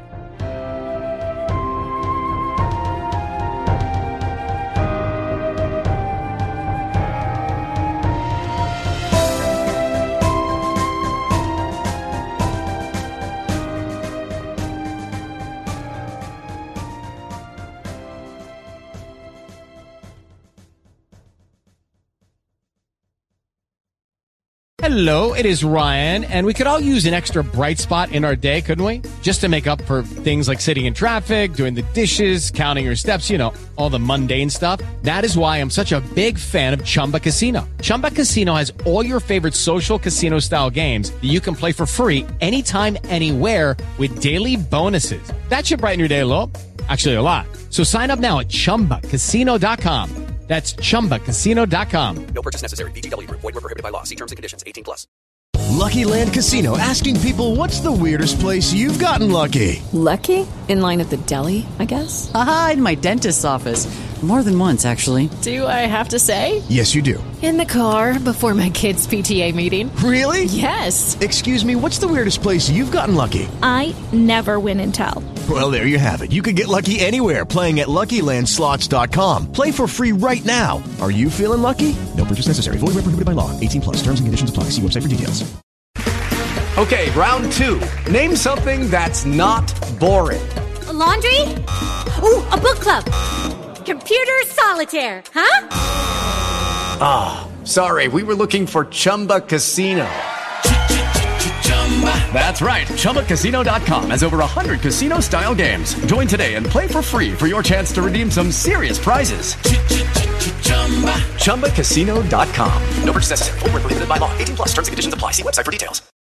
Hello, it is Ryan, and we could all use an extra bright spot in our day, couldn't we? Just to make up for things like sitting in traffic, doing the dishes, counting your steps, you know, all the mundane stuff. That is why I'm such a big fan of Chumba Casino. Chumba Casino has all your favorite social casino-style games that you can play for free anytime, anywhere with daily bonuses. That should brighten your day a little. Actually, a lot. So sign up now at chumba casino dot com. That's chumba casino dot com. No purchase necessary. V G W Group. Void where prohibited by law. See terms and conditions. eighteen plus. Lucky Land Casino, asking people, what's the weirdest place you've gotten lucky? Lucky? In line at the deli, I guess? Aha, in my dentist's office. More than once, actually. Do I have to say? Yes, you do. In the car before my kids' P T A meeting. Really? Yes. Excuse me, what's the weirdest place you've gotten lucky? I never win and tell. Well, there you have it. You can get lucky anywhere, playing at Lucky Land Slots dot com. Play for free right now. Are you feeling lucky? No purchase necessary. Void where prohibited by law. eighteen plus. Terms and conditions apply. See website for details. Okay, round two. Name something that's not boring. A laundry? Ooh, a book club. Computer solitaire, huh? Ah, oh, sorry. We were looking for Chumba Casino. That's right. Chumba Casino dot com has over one hundred casino-style games. Join today and play for free for your chance to redeem some serious prizes. Chumba Casino dot com. No purchase necessary. Void where prohibited by law. eighteen plus. Terms and conditions apply. See website for details.